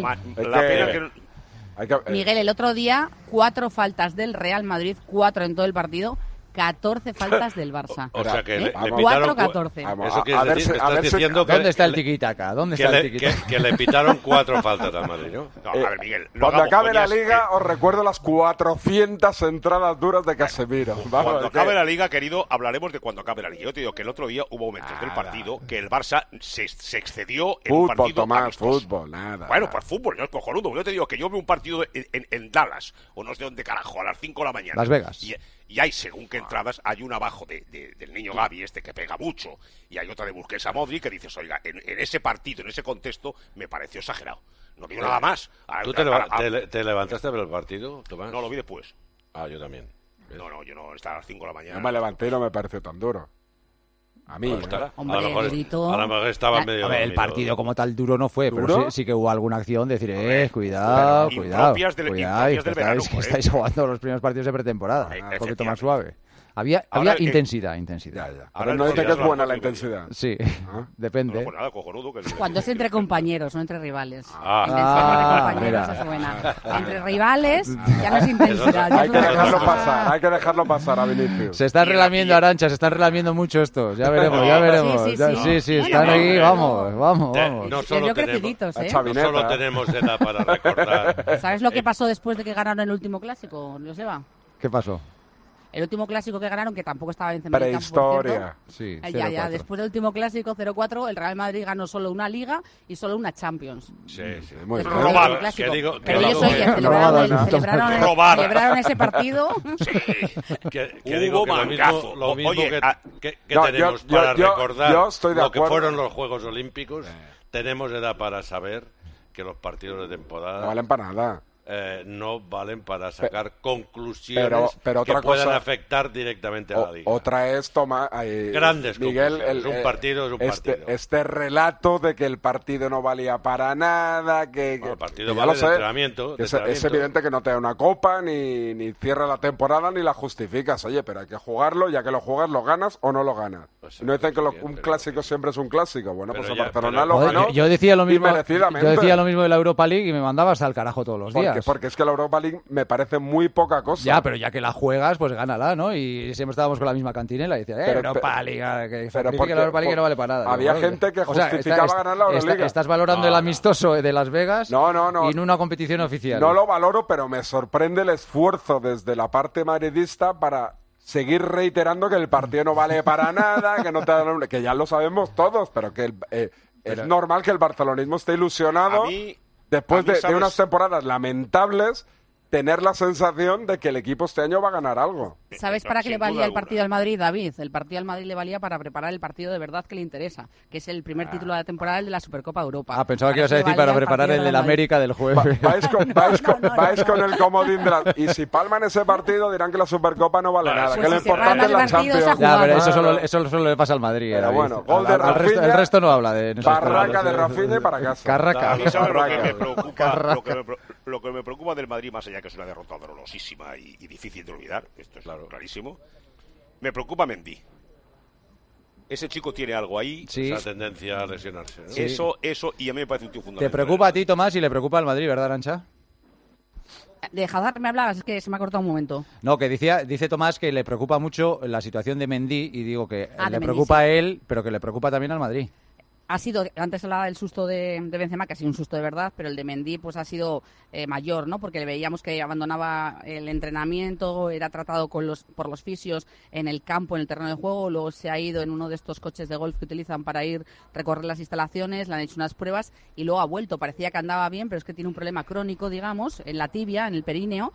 el Barça. Miguel, el otro día 4 faltas del Real Madrid, 4 en todo el partido, 14 faltas del Barça. O sea que le 4-14. Eso quiere decir, estás diciendo que... ¿Dónde está el tiquitaca? Que le pitaron 4 faltas al Madrid, ¿no? A ver, Miguel. Cuando acabe la Liga, os recuerdo las 400 entradas duras de Casemiro. Cuando acabe la Liga, querido, hablaremos de cuando acabe la Liga. Yo te digo que el otro día hubo momentos del partido que el Barça se excedió en un partido amistoso. Fútbol, nada. Bueno, pues fútbol, no es cojonudo. Yo te digo que yo veo un partido en Dallas, o no sé dónde carajo, a las 5 de la mañana. Las Vegas. Y hay, según que entradas, hay una abajo del niño Gavi, que pega mucho, y hay otra de Busquets a Modric, que dices, oiga, en ese partido, en ese contexto, me pareció exagerado. No digo nada más. ¿Tú te levantaste a ver el partido, Tomás? No, lo vi después. Yo también. No, yo no, estaba a las 5 de la mañana. No me levanté y no me pareció tan duro. A mí, a lo mejor estaba medio... A ver, el partido como tal duro no fue, pero sí que hubo alguna acción de decir, cuidado, que estáis jugando los primeros partidos de pretemporada, un poquito más suave. Había intensidad. Ahora no dice que es buena la intensidad. Sí, depende. No, pues nada, cojonudo, cuando es entre compañeros, no entre rivales. Mira. Es buena. Entre rivales ya no es intensidad. Hay que dejarlo pasar a Vinicius. Se están relamiendo, Arantxa, se están relamiendo mucho estos. Ya veremos. Sí, están aquí, vamos. No solo tenemos edad para recordar. ¿Sabes lo que pasó después de que ganaron el último clásico, Joseba? ¿Qué pasó? El último clásico que ganaron, que tampoco estaba Benzema. Prehistoria. Sí, ya. Después del último clásico, 0-4, el Real Madrid ganó solo una Liga y solo una Champions. Sí. Muy bien. Pero ellos celebraron ese partido. Hubo mangazo. Lo mismo que tenemos para recordar lo que fueron los Juegos Olímpicos. Tenemos edad para saber que los partidos de temporada... No valen para nada. No valen para sacar conclusiones pero que puedan afectar directamente a la Liga. Otra es grandes Miguel, es un partido. Este relato de que el partido no valía para nada, el partido vale de entrenamiento. Es evidente que no te da una copa, ni cierra la temporada, ni la justificas. Oye, pero hay que jugarlo, ya que lo juegas, lo ganas o no lo ganas. Pues no dicen que un clásico siempre es un clásico. Bueno, pues el Barcelona lo ganó. Yo decía lo mismo de la Europa League y me mandaba hasta el carajo todos los días. Porque es que la Europa League me parece muy poca cosa. Ya, pero ya que la juegas, pues gánala, ¿no? Y siempre estábamos con la misma cantinela y decía, Europa League, que la Europa League no vale para nada. Había gente que justificaba ganar la Euroliga. Estás valorando el amistoso de Las Vegas y no una competición oficial. No lo valoro, pero me sorprende el esfuerzo desde la parte madridista para seguir reiterando que el partido no vale para nada, que ya lo sabemos todos, pero que es normal que el barcelonismo esté ilusionado. Después de unas temporadas lamentables, tener la sensación de que el equipo este año va a ganar algo. ¿Sabes para qué le valía el partido al Madrid, David? El partido al Madrid le valía para preparar el partido de verdad que le interesa, que es el primer título de la temporada, el de la Supercopa Europa. Ah, pensaba que ibas a decir para preparar el del América del jueves. Vais con el comodín de la... Y si palman ese partido dirán que la Supercopa no vale nada, que lo importante es la Champions. Ya, pero eso solo le pasa al Madrid. Pero bueno, gol de Rafinha, el resto no habla de... Barraca de Rafinha y para casa. Carraca. Lo que me preocupa del Madrid, más allá que es una derrota dolorosísima y difícil de olvidar, esto es clarísimo, me preocupa Mendy. Ese chico tiene algo ahí. Sí. Esa tendencia a lesionarse, ¿no? Sí. Eso, y a mí me parece un tío fundamental. Te preocupa a ti, Tomás, y le preocupa al Madrid, ¿verdad, Arantxa? De Hazard me hablabas, es que se me ha cortado un momento. No, que dice Tomás que le preocupa mucho la situación de Mendy, y digo que le Mendy, preocupa sí. a él, pero que le preocupa también al Madrid. Ha sido, antes hablaba del susto de Benzema, que ha sido un susto de verdad, pero el de Mendy pues ha sido mayor, ¿no? Porque le veíamos que abandonaba el entrenamiento, era tratado por los fisios en el campo, en el terreno de juego, luego se ha ido en uno de estos coches de golf que utilizan para ir recorrer las instalaciones, le han hecho unas pruebas y luego ha vuelto. Parecía que andaba bien, pero es que tiene un problema crónico, digamos, en la tibia, en el perineo,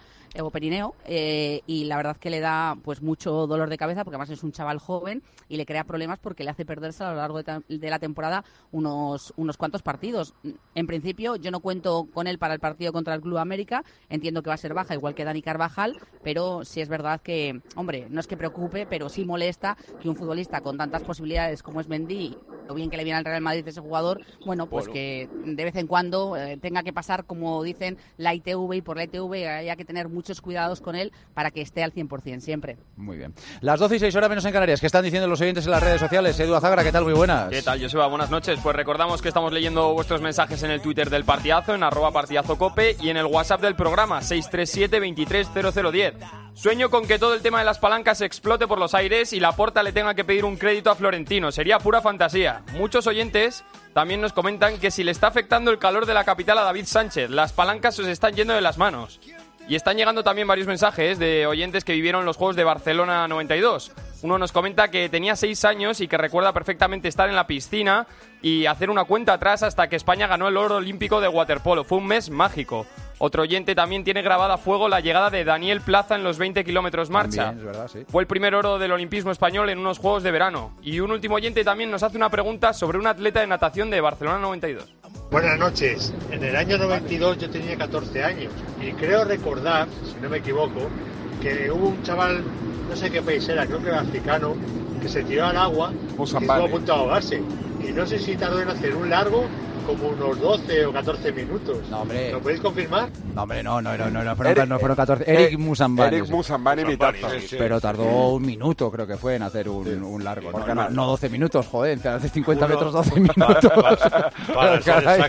y la verdad que le da pues mucho dolor de cabeza, porque además es un chaval joven y le crea problemas porque le hace perderse a lo largo de la temporada unos cuantos partidos. En principio yo no cuento con él para el partido contra el Club América, entiendo que va a ser baja igual que Dani Carvajal, pero sí es verdad que, hombre, no es que preocupe, pero sí molesta que un futbolista con tantas posibilidades como es Mendy, lo bien que le viene al Real Madrid ese jugador, pues que de vez en cuando tenga que pasar, como dicen, la ITV, y por la ITV haya que tener muchos cuidados con él para que esté al 100% siempre. Muy bien. Las 12:06 menos en Canarias. ¿Qué están diciendo los oyentes en las redes sociales? Edu Azagra, ¿qué tal? Muy buenas. ¿Qué tal, Joseba? Buenas noches. Pues recordamos que estamos leyendo vuestros mensajes en el Twitter del Partidazo, en @partidazocope, y en el WhatsApp del programa, 637 23 0010. Sueño con que todo el tema de las palancas explote por los aires y Laporta le tenga que pedir un crédito a Florentino. Sería pura fantasía. Muchos oyentes también nos comentan que si le está afectando el calor de la capital a David Sánchez, las palancas se os están yendo de las manos. Y están llegando también varios mensajes de oyentes que vivieron los Juegos de Barcelona 92. Uno nos comenta que tenía 6 años y que recuerda perfectamente estar en la piscina y hacer una cuenta atrás hasta que España ganó el oro olímpico de waterpolo. Fue un mes mágico. Otro oyente también tiene grabada a fuego la llegada de Daniel Plaza en los 20 kilómetros marcha. También, es verdad, sí. Fue el primer oro del olimpismo español en unos Juegos de verano. Y un último oyente también nos hace una pregunta sobre un atleta de natación de Barcelona 92. Buenas noches. En el año 92 yo tenía 14 años y creo recordar, si no me equivoco, que hubo un chaval, no sé qué país era, creo que era africano, que se tiró al agua y estuvo a punto de ahogarse. Y no sé si tardó en hacer un largo como unos 12 o 14 minutos. No, hombre. ¿Lo podéis confirmar? No, hombre, no fueron 14. Eric Musambani. Eric Musambani, mi taza. Pero tardó un minuto, creo que fue, en hacer un largo. No 12 minutos, joder, hace 50 metros 12 minutos. Para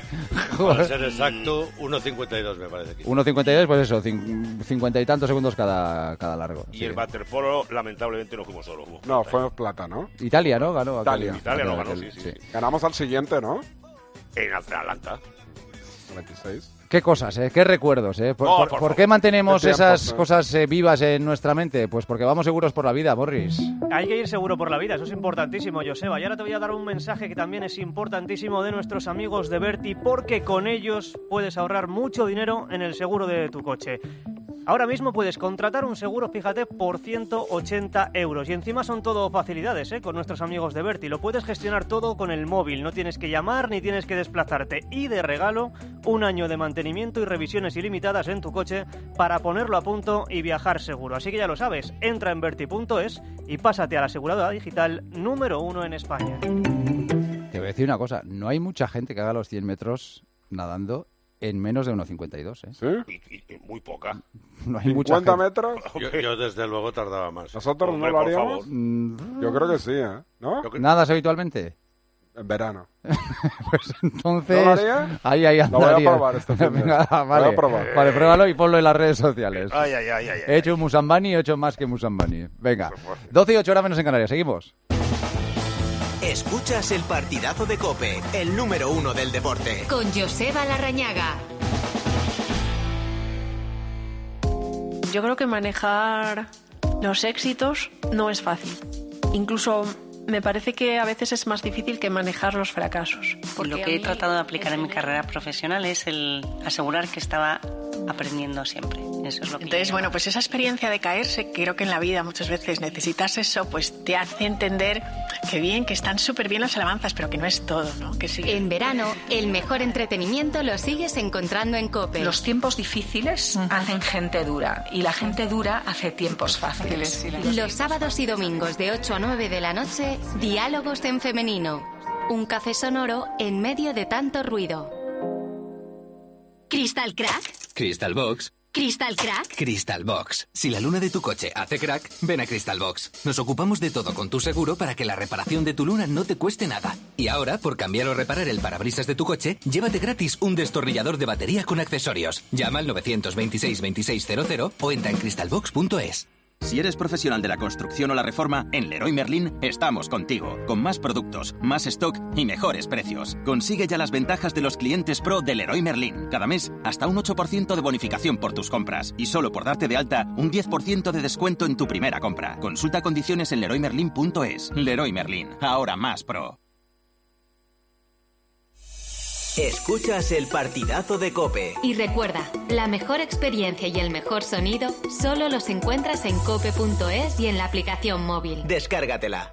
ser exacto, 1.52 me parece que. 1.52, pues eso, 50 y tantos segundos cada largo. Y el waterpolo, lamentablemente, no fuimos solos. No, fue plata, ¿no? Italia, ¿no? Ganó. Italia lo ganó, sí. Ganamos al siguiente, ¿no? En Atlanta. 96. Qué cosas, qué recuerdos, ¿Por qué mantenemos esas cosas vivas en nuestra mente? Pues porque vamos seguros por la vida, Morris. Hay que ir seguro por la vida, eso es importantísimo, Joseba. Y ahora te voy a dar un mensaje que también es importantísimo de nuestros amigos de Berti, porque con ellos puedes ahorrar mucho dinero en el seguro de tu coche. Ahora mismo puedes contratar un seguro, fíjate, por 180 euros. Y encima son todo facilidades, con nuestros amigos de Berti. Lo puedes gestionar todo con el móvil. No tienes que llamar ni tienes que desplazarte. Y de regalo, un año de mantenimiento y revisiones ilimitadas en tu coche para ponerlo a punto y viajar seguro. Así que ya lo sabes, entra en Berti.es y pásate a la aseguradora digital número 1 en España. Te voy a decir una cosa. No hay mucha gente que haga los 100 metros nadando en menos de 1,52, ¿Sí? Y muy poca. No hay mucha gente. 50 metros. Yo desde luego tardaba más. ¿Nosotros no lo haríamos? Yo creo que sí, ¿no? ¿Nadas habitualmente? En verano. Pues entonces... ¿No lo haría? Ahí andaría. Lo voy a probar este fin de Venga, vale. Voy a probar. Vale, pruébalo y ponlo en las redes sociales. Ay. He hecho un Musambani y he hecho más que Musambani. Venga, 12:08 menos en Canarias. Seguimos. Escuchas el partidazo de COPE, el número 1 del deporte. Con Joseba Larrañaga. Yo creo que manejar los éxitos no es fácil. Incluso me parece que a veces es más difícil que manejar los fracasos. Lo que he tratado de aplicar en mi carrera profesional es el asegurar que estaba aprendiendo siempre. Eso es lo que Entonces, bueno, pues esa experiencia de caerse, creo que en la vida muchas veces necesitas eso, pues te hace entender que bien, que están súper bien las alabanzas, pero que no es todo, ¿no? Que sigue. En verano, el mejor entretenimiento lo sigues encontrando en COPE. Los tiempos difíciles hacen gente dura y la gente dura hace tiempos fáciles. Los sábados y domingos de 8 a 9 de la noche, Diálogos en Femenino. Un café sonoro en medio de tanto ruido. ¿Crystal Crack? Crystal Box. ¿Crystal Crack? Crystal Box. Si la luna de tu coche hace crack, ven a Crystal Box. Nos ocupamos de todo con tu seguro para que la reparación de tu luna no te cueste nada. Y ahora, por cambiar o reparar el parabrisas de tu coche, llévate gratis un destornillador de batería con accesorios. Llama al 926 2600 o entra en crystalbox.es. Si eres profesional de la construcción o la reforma, en Leroy Merlin estamos contigo, con más productos, más stock y mejores precios. Consigue ya las ventajas de los clientes pro de Leroy Merlin. Cada mes, hasta un 8% de bonificación por tus compras. Y solo por darte de alta, un 10% de descuento en tu primera compra. Consulta condiciones en leroymerlin.es. Leroy Merlin, ahora más pro. Escuchas el partidazo de COPE. Y recuerda, la mejor experiencia y el mejor sonido solo los encuentras en cope.es y en la aplicación móvil. Descárgatela.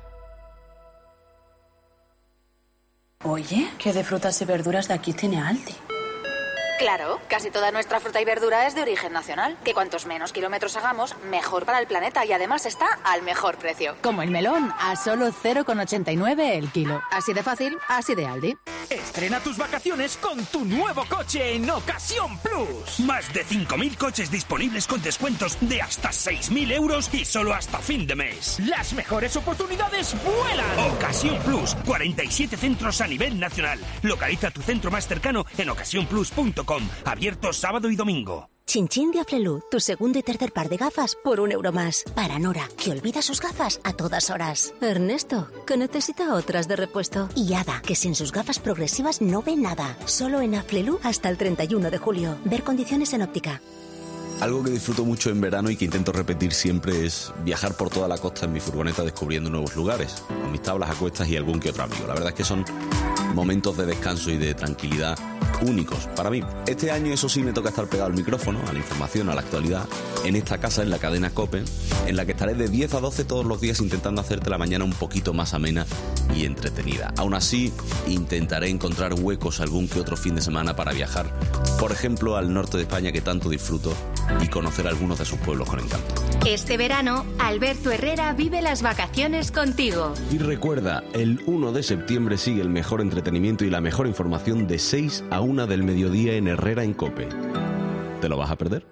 Oye, ¿qué de frutas y verduras de aquí tiene Aldi? Claro, casi toda nuestra fruta y verdura es de origen nacional. Que cuantos menos kilómetros hagamos, mejor para el planeta y además está al mejor precio. Como el melón, a solo 0,89 el kilo. Así de fácil, así de Aldi. Estrena tus vacaciones con tu nuevo coche en Ocasión Plus. Más de 5.000 coches disponibles con descuentos de hasta 6.000 euros y solo hasta fin de mes. Las mejores oportunidades vuelan. Ocasión Plus, 47 centros a nivel nacional. Localiza tu centro más cercano en ocasiónplus.com. Abierto sábado y domingo. Chinchín de Aflelu, tu segundo y tercer par de gafas por €1 más. Para Nora, que olvida sus gafas a todas horas. Ernesto, que necesita otras de repuesto. Y Ada, que sin sus gafas progresivas no ve nada. Solo en Aflelu hasta el 31 de julio. Ver condiciones en óptica. Algo que disfruto mucho en verano y que intento repetir siempre es viajar por toda la costa en mi furgoneta descubriendo nuevos lugares, con mis tablas a cuestas y algún que otro amigo. La verdad es que son momentos de descanso y de tranquilidad únicos para mí. Este año, eso sí, me toca estar pegado al micrófono, a la información, a la actualidad, en esta casa, en la cadena COPE, en la que estaré de 10 a 12 todos los días intentando hacerte la mañana un poquito más amena y entretenida. Aún así, intentaré encontrar huecos algún que otro fin de semana para viajar, por ejemplo, al norte de España, que tanto disfruto, y conocer algunos de sus pueblos con encanto. Este verano, Alberto Herrera vive las vacaciones contigo. Y recuerda, el 1 de septiembre sigue el mejor entretenimiento y la mejor información de 6 a 1 del mediodía en Herrera en COPE. ¿Te lo vas a perder?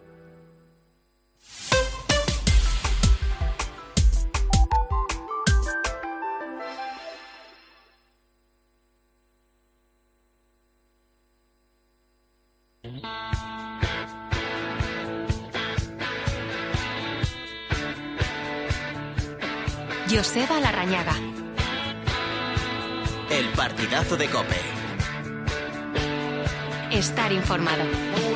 Joseba Larrañaga. El partidazo de COPE. Estar informado.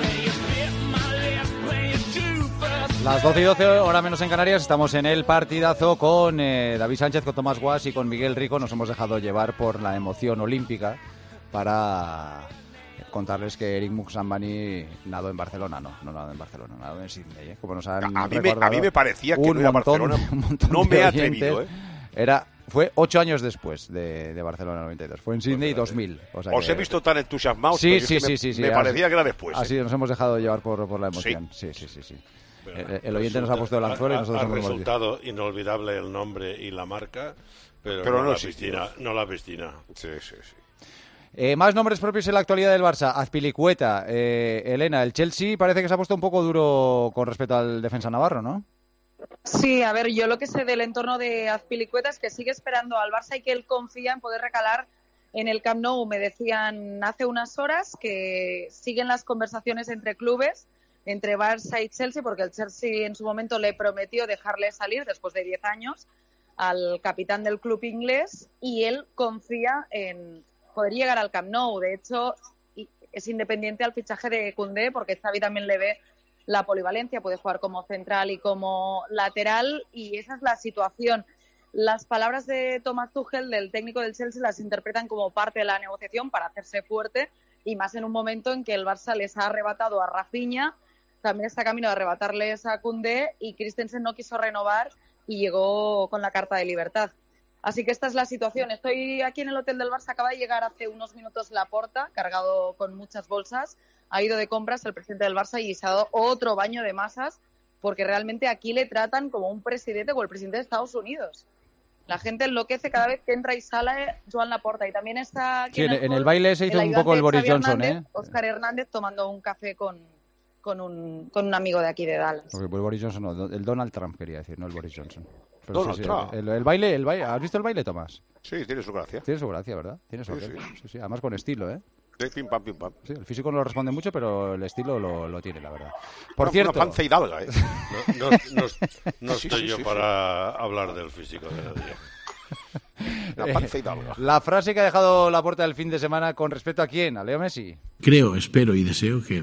Las 12 y 12, hora menos en Canarias, estamos en el partidazo con David Sánchez, con Tomás Guas y con Miguel Rico. Nos hemos dejado llevar por la emoción olímpica para contarles que Eric Muxambani nadó en Barcelona. No nadó en Barcelona, nadó en Sydney. Como nos han a mí me parecía que no era Barcelona. No me he atrevido, Fue 8 años después de Barcelona 92. Fue en Sydney 2000. O sea os he visto tan entusiasmados. Sí. Me parecía que era después. Así nos hemos dejado llevar por la emoción. Sí. El oyente nos ha puesto el anzuelo y nosotros hemos resultado inolvidable el nombre y la marca, pero no la piscina. Sí. Más nombres propios en la actualidad del Barça. Azpilicueta, Elena, el Chelsea parece que se ha puesto un poco duro con respecto al defensa navarro, ¿no? Sí, a ver, yo lo que sé del entorno de Azpilicueta es que sigue esperando al Barça y que él confía en poder recalar en el Camp Nou. Me decían hace unas horas que siguen las conversaciones entre clubes, entre Barça y Chelsea, porque el Chelsea en su momento le prometió dejarle salir después de 10 años al capitán del club inglés y él confía en poder llegar al Camp Nou. De hecho, es independiente al fichaje de Koundé porque Xavi también le ve la polivalencia, puede jugar como central y como lateral y esa es la situación. Las palabras de Thomas Tuchel, del técnico del Chelsea, las interpretan como parte de la negociación para hacerse fuerte y más en un momento en que el Barça les ha arrebatado a Rafinha, también está camino de arrebatarles a Koundé, y Christensen no quiso renovar y llegó con la carta de libertad. Así que esta es la situación. Estoy aquí en el hotel del Barça, acaba de llegar hace unos minutos Laporta, cargado con muchas bolsas, ha ido de compras el presidente del Barça y se ha dado otro baño de masas, porque realmente aquí le tratan como un presidente o el presidente de Estados Unidos. La gente enloquece cada vez que entra y sale Joan Laporta. Y también está aquí en el baile se hizo un poco el Boris Johnson, Óscar Hernández tomando un café con un amigo de aquí de Dallas. Porque el Boris Johnson no, el Donald Trump quería decir, no el Boris Johnson. Pero Donald Trump. El baile, ¿has visto el baile, Tomás? Sí, tiene su gracia. Tiene su gracia, ¿verdad? Tiene su gracia. Sí, además con estilo, ¿eh? Pim pam, pim pam. Sí, el físico no lo responde mucho, pero el estilo lo tiene, la verdad. Por cierto... Una panza hidalga, ¿eh? No estoy yo para hablar del físico de nadie. Una panza hidalga. La frase que ha dejado Laporta del fin de semana con respecto a quién, a Leo Messi. Creo, espero y deseo que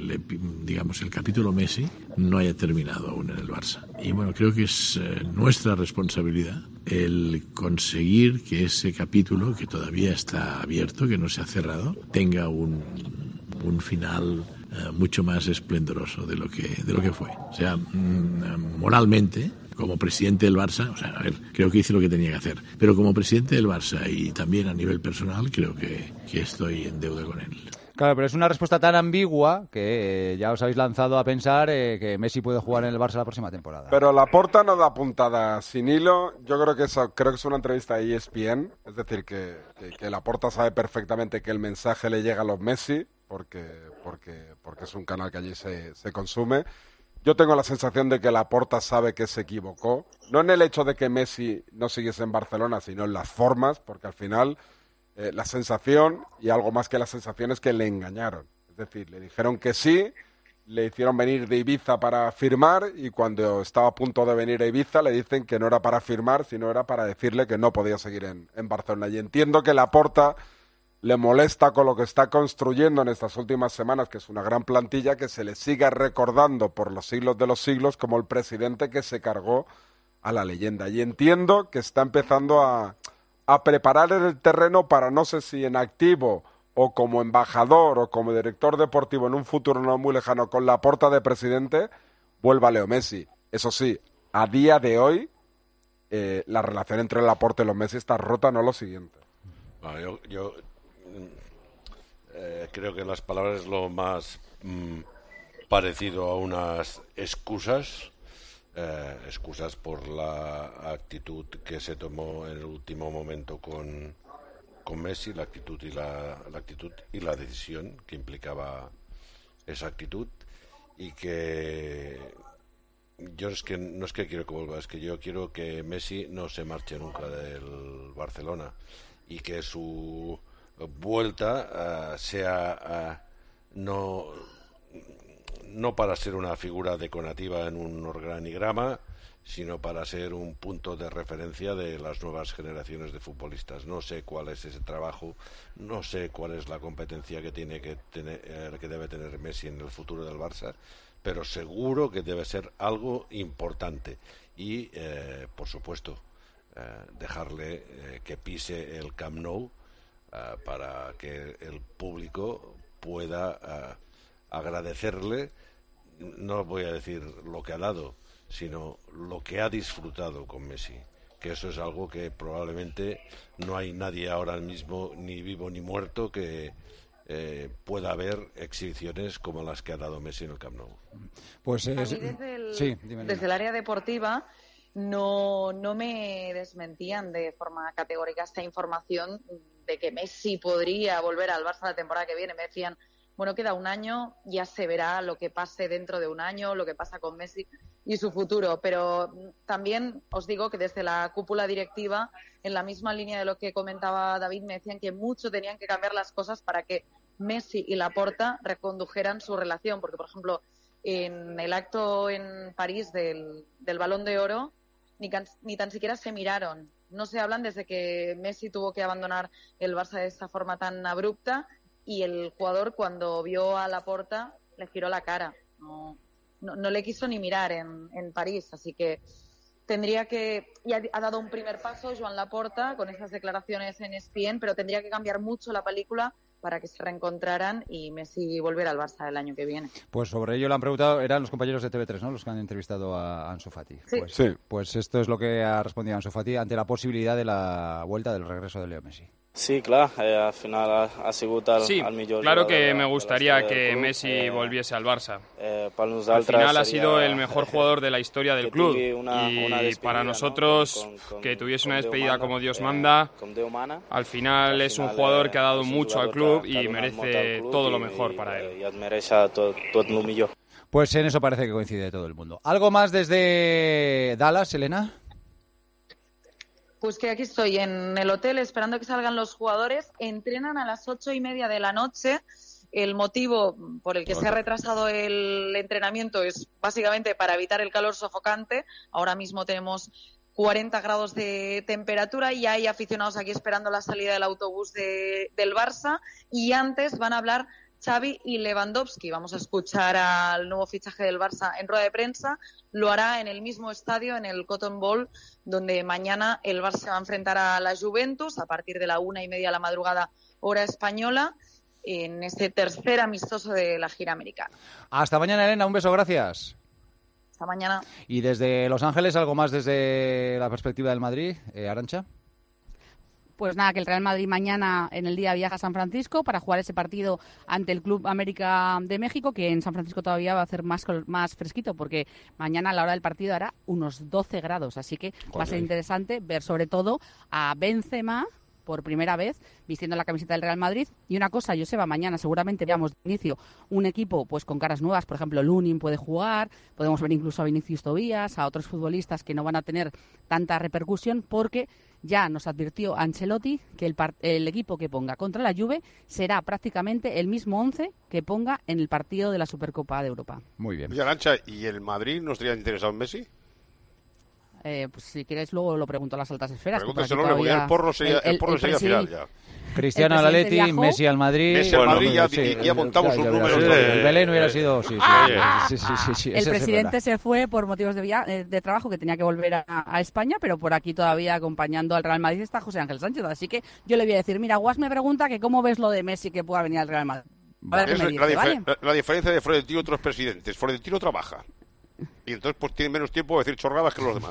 el capítulo Messi no haya terminado aún en el Barça. Y bueno, creo que es nuestra responsabilidad el conseguir que ese capítulo, que todavía está abierto, que no se ha cerrado, tenga un final mucho más esplendoroso de lo que fue. O sea, moralmente, como presidente del Barça, o sea, a ver, creo que hice lo que tenía que hacer, pero como presidente del Barça y también a nivel personal, creo que estoy en deuda con él. Claro, pero es una respuesta tan ambigua que ya os habéis lanzado a pensar que Messi puede jugar en el Barça la próxima temporada. Pero Laporta no da puntada sin hilo. Yo creo que es una entrevista de ESPN, es decir, que Laporta sabe perfectamente que el mensaje le llega a los Messi, porque es un canal que allí se consume. Yo tengo la sensación de que Laporta sabe que se equivocó, no en el hecho de que Messi no siguiese en Barcelona, sino en las formas, porque al final la sensación, y algo más que la sensación, es que le engañaron. Es decir, le dijeron que sí, le hicieron venir de Ibiza para firmar, y cuando estaba a punto de venir a Ibiza le dicen que no era para firmar, sino era para decirle que no podía seguir en Barcelona. Y entiendo que Laporta le molesta con lo que está construyendo en estas últimas semanas, que es una gran plantilla, que se le siga recordando por los siglos de los siglos como el presidente que se cargó a la leyenda. Y entiendo que está empezando a preparar el terreno para, no sé si en activo o como embajador o como director deportivo en un futuro no muy lejano, con Laporta de presidente, vuelva Leo Messi. Eso sí, a día de hoy la relación entre Laporta y los Messi está rota, no lo siguiente. Bueno, yo creo que las palabras es lo más parecido a unas excusas por la actitud que se tomó en el último momento con Messi, la actitud y la decisión que implicaba esa actitud, y que yo no es que quiero que vuelva, es que yo quiero que Messi no se marche nunca del Barcelona, y que su vuelta sea no para ser una figura decorativa en un organigrama, sino para ser un punto de referencia de las nuevas generaciones de futbolistas. No sé cuál es ese trabajo, no sé cuál es la competencia que debe tener Messi en el futuro del Barça, pero seguro que debe ser algo importante. Y, por supuesto, dejarle que pise el Camp Nou para que el público pueda agradecerle, no voy a decir lo que ha dado, sino lo que ha disfrutado con Messi, que eso es algo que probablemente no hay nadie ahora mismo, ni vivo ni muerto, que pueda haber exhibiciones como las que ha dado Messi en el Camp Nou. Pues desde el área deportiva no me desmentían de forma categórica esta información de que Messi podría volver al Barça la temporada que viene. Me decían, bueno, queda un año, ya se verá lo que pase dentro de un año, lo que pasa con Messi y su futuro. Pero también os digo que desde la cúpula directiva, en la misma línea de lo que comentaba David, me decían que mucho tenían que cambiar las cosas para que Messi y Laporta recondujeran su relación. Porque, por ejemplo, en el acto en París del Balón de Oro, ni tan siquiera se miraron. No se hablan desde que Messi tuvo que abandonar el Barça de esta forma tan abrupta, y el jugador, cuando vio a Laporta, le giró la cara. No le quiso ni mirar en París. Así que tendría que... Ya ha dado un primer paso Joan Laporta con esas declaraciones en ESPN, pero tendría que cambiar mucho la película para que se reencontraran y Messi volviera al Barça el año que viene. Pues sobre ello le han preguntado, eran los compañeros de TV3, ¿no?, los que han entrevistado a Ansu Fati. Sí. Pues esto es lo que ha respondido Ansu Fati ante la posibilidad de la vuelta del regreso de Leo Messi. Sí, clar, al final ha sigut el millor. Claro que me gustaría que Messi volviese al Barça. Al final ha sido el mejor jugador de la historia del club y para nosotros que tuviese una despedida como Dios manda, al final es un jugador que ha dado mucho al club y merece todo lo mejor para él. Pues en eso parece que coincide todo el mundo. ¿Algo más desde Dallas, Elena? Pues que aquí estoy en el hotel esperando que salgan los jugadores. Entrenan a las 8:30 de la noche. El motivo por el que se ha retrasado el entrenamiento es básicamente para evitar el calor sofocante. Ahora mismo tenemos 40 grados de temperatura y hay aficionados aquí esperando la salida del autobús del Barça. Y antes van a hablar Xavi y Lewandowski. Vamos a escuchar al nuevo fichaje del Barça en rueda de prensa. Lo hará en el mismo estadio, en el Cotton Bowl, donde mañana el Barça se va a enfrentar a la Juventus a partir de la 1:30 de la madrugada, hora española, en este tercer amistoso de la gira americana. Hasta mañana, Elena. Un beso, gracias. Hasta mañana. Y desde Los Ángeles, ¿algo más desde la perspectiva del Madrid, Arantxa? Pues nada, que el Real Madrid mañana en el día viaja a San Francisco para jugar ese partido ante el Club América de México, que en San Francisco todavía va a hacer más fresquito, porque mañana a la hora del partido hará unos 12 grados, así que va a ser interesante ver sobre todo a Benzema por primera vez vistiendo la camiseta del Real Madrid. Y una cosa, Joseba, mañana seguramente veamos de inicio un equipo pues con caras nuevas, por ejemplo Lunin puede jugar, podemos ver incluso a Vinicius Tobías, a otros futbolistas que no van a tener tanta repercusión, porque ya nos advirtió Ancelotti que el equipo que ponga contra la Juve será prácticamente el mismo 11 que ponga en el partido de la Supercopa de Europa. Muy bien. Oye, Arantxa, ¿y el Madrid no estaría interesado en Messi? Pues si quieres luego lo pregunto a las altas esferas. Pregúntaselo, el porro sería al final ya. Cristiano al Atleti, Messi al Madrid. Messi al Madrid ya montamos un número. El Belén hubiera sido... Sí. El presidente se fue por motivos de trabajo, que tenía que volver a España, pero por aquí todavía acompañando al Real Madrid está José Ángel Sánchez. Así que yo le voy a decir, mira, Guas me pregunta que cómo ves lo de Messi que pueda venir al Real Madrid. La diferencia de Florentino y otros presidentes. Florentino trabaja. Y entonces pues tiene menos tiempo de decir chorradas que los demás.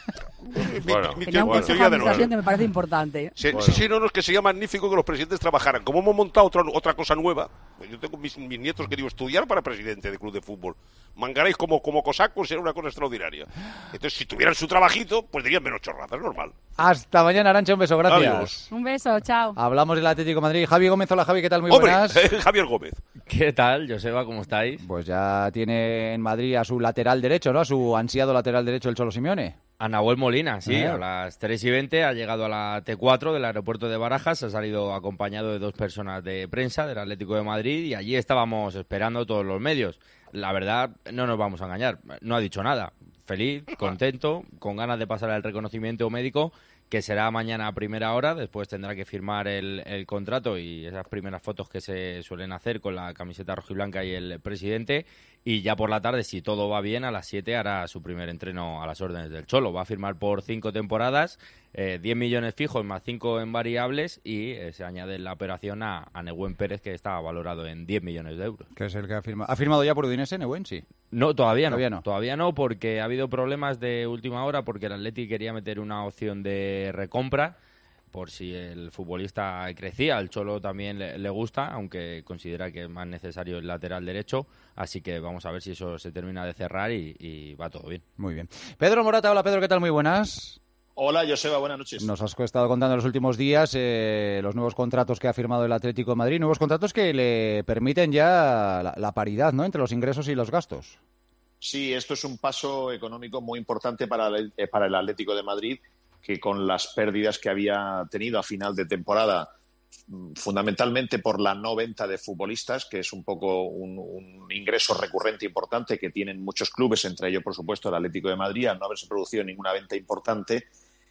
Tenía un consejo de administración que me parece importante. Sí, no, es que sería magnífico que los presidentes trabajaran. Como hemos montado otra cosa nueva, pues yo tengo mis nietos que digo estudiar para presidente de club de fútbol. Mangaréis como cosacos, era una cosa extraordinaria. Entonces, si tuvieran su trabajito, pues dirían menos chorradas, normal. Hasta mañana, Arantxa, un beso, gracias. Adiós. Un beso, chao. Hablamos del Atlético de Madrid. Javi Gómez, hola Javi, ¿qué tal? Muy ¡Hombre! Buenas. Javier Gómez. ¿Qué tal, Joseba? ¿Cómo estáis? Pues ya tiene en Madrid a su lateral derecho, ¿no? A su ansiado lateral derecho, el Cholo Simeone. A Nahuel Molina, sí, a las 3:20 ha llegado a la T4 del aeropuerto de Barajas, ha salido acompañado de 2 personas de prensa del Atlético de Madrid y allí estábamos esperando todos los medios. La verdad, no nos vamos a engañar, no ha dicho nada. Feliz, contento, con ganas de pasar el reconocimiento médico, que será mañana a primera hora, después tendrá que firmar el contrato y esas primeras fotos que se suelen hacer con la camiseta rojiblanca y el presidente, y ya por la tarde, si todo va bien, a las 7 hará su primer entreno a las órdenes del Cholo. Va a firmar por 5 temporadas, 10 millones fijos más 5 en variables, y se añade en la operación a Nehuen Pérez, que está valorado en 10 millones de euros. Que es el que ha firmado. ¿Ha firmado ya por Udinese, Nehuen? Sí. No, todavía no, porque ha habido problemas de última hora, porque el Atleti quería meter una opción de recompra por si el futbolista crecía. Al Cholo también le gusta, aunque considera que es más necesario el lateral derecho, así que vamos a ver si eso se termina de cerrar y va todo bien. Muy bien. Pedro Morata, hola Pedro, ¿qué tal? Muy buenas. Hola, Joseba, buenas noches. Nos has estado contando en los últimos días los nuevos contratos que ha firmado el Atlético de Madrid, nuevos contratos que le permiten ya la paridad, ¿no?, entre los ingresos y los gastos. Sí, esto es un paso económico muy importante para el Atlético de Madrid, que con las pérdidas que había tenido a final de temporada, fundamentalmente por la no venta de futbolistas, que es un poco un ingreso recurrente importante que tienen muchos clubes, entre ellos, por supuesto, el Atlético de Madrid. Al no haberse producido ninguna venta importante,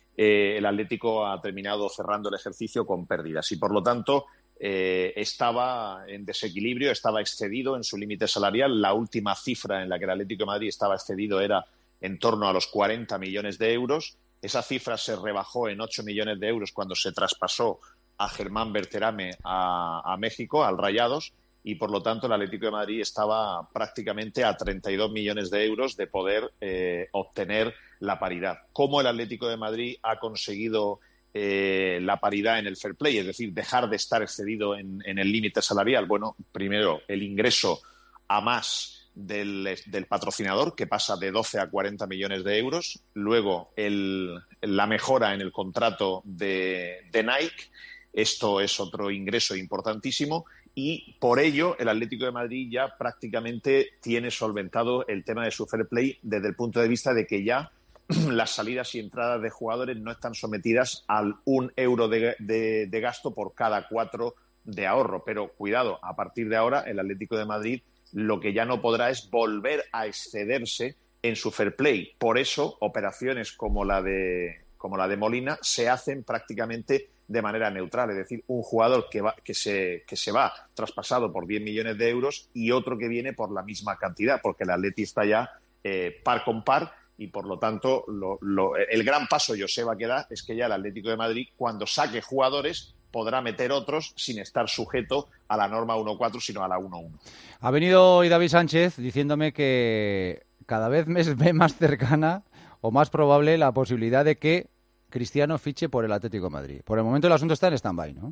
el Atlético ha terminado cerrando el ejercicio con pérdidas y, por lo tanto, estaba en desequilibrio, estaba excedido en su límite salarial. La última cifra en la que el Atlético de Madrid estaba excedido era en torno a los 40 millones de euros. Esa cifra se rebajó en 8 millones de euros cuando se traspasó a Germán Berterame a México, al Rayados, y por lo tanto el Atlético de Madrid estaba prácticamente a 32 millones de euros de poder obtener la paridad. ¿Cómo el Atlético de Madrid ha conseguido la paridad en el fair play? Es decir, dejar de estar excedido en el límite salarial. Bueno, primero el ingreso a más del patrocinador, que pasa de 12 a 40 millones de euros. Luego la mejora en el contrato de Nike. Esto es otro ingreso importantísimo. Y por ello el Atlético de Madrid ya prácticamente tiene solventado el tema de su fair play desde el punto de vista de que ya las salidas y entradas de jugadores no están sometidas al 1 euro de gasto por cada 4 de ahorro. Pero cuidado, a partir de ahora el Atlético de Madrid lo que ya no podrá es volver a excederse en su fair play. Por eso operaciones como la de Molina se hacen prácticamente de manera neutral, es decir, un jugador que se va traspasado por 10 millones de euros y otro que viene por la misma cantidad, porque el Atleti está ya par con par y por lo tanto el gran paso, Joseba, que da es que ya el Atlético de Madrid, cuando saque jugadores, podrá meter otros sin estar sujeto a la norma 1.4, sino a la 1.1. Ha venido hoy David Sánchez diciéndome que cada vez me ve más cercana o más probable la posibilidad de que Cristiano fiche por el Atlético de Madrid. Por el momento el asunto está en stand-by, ¿no?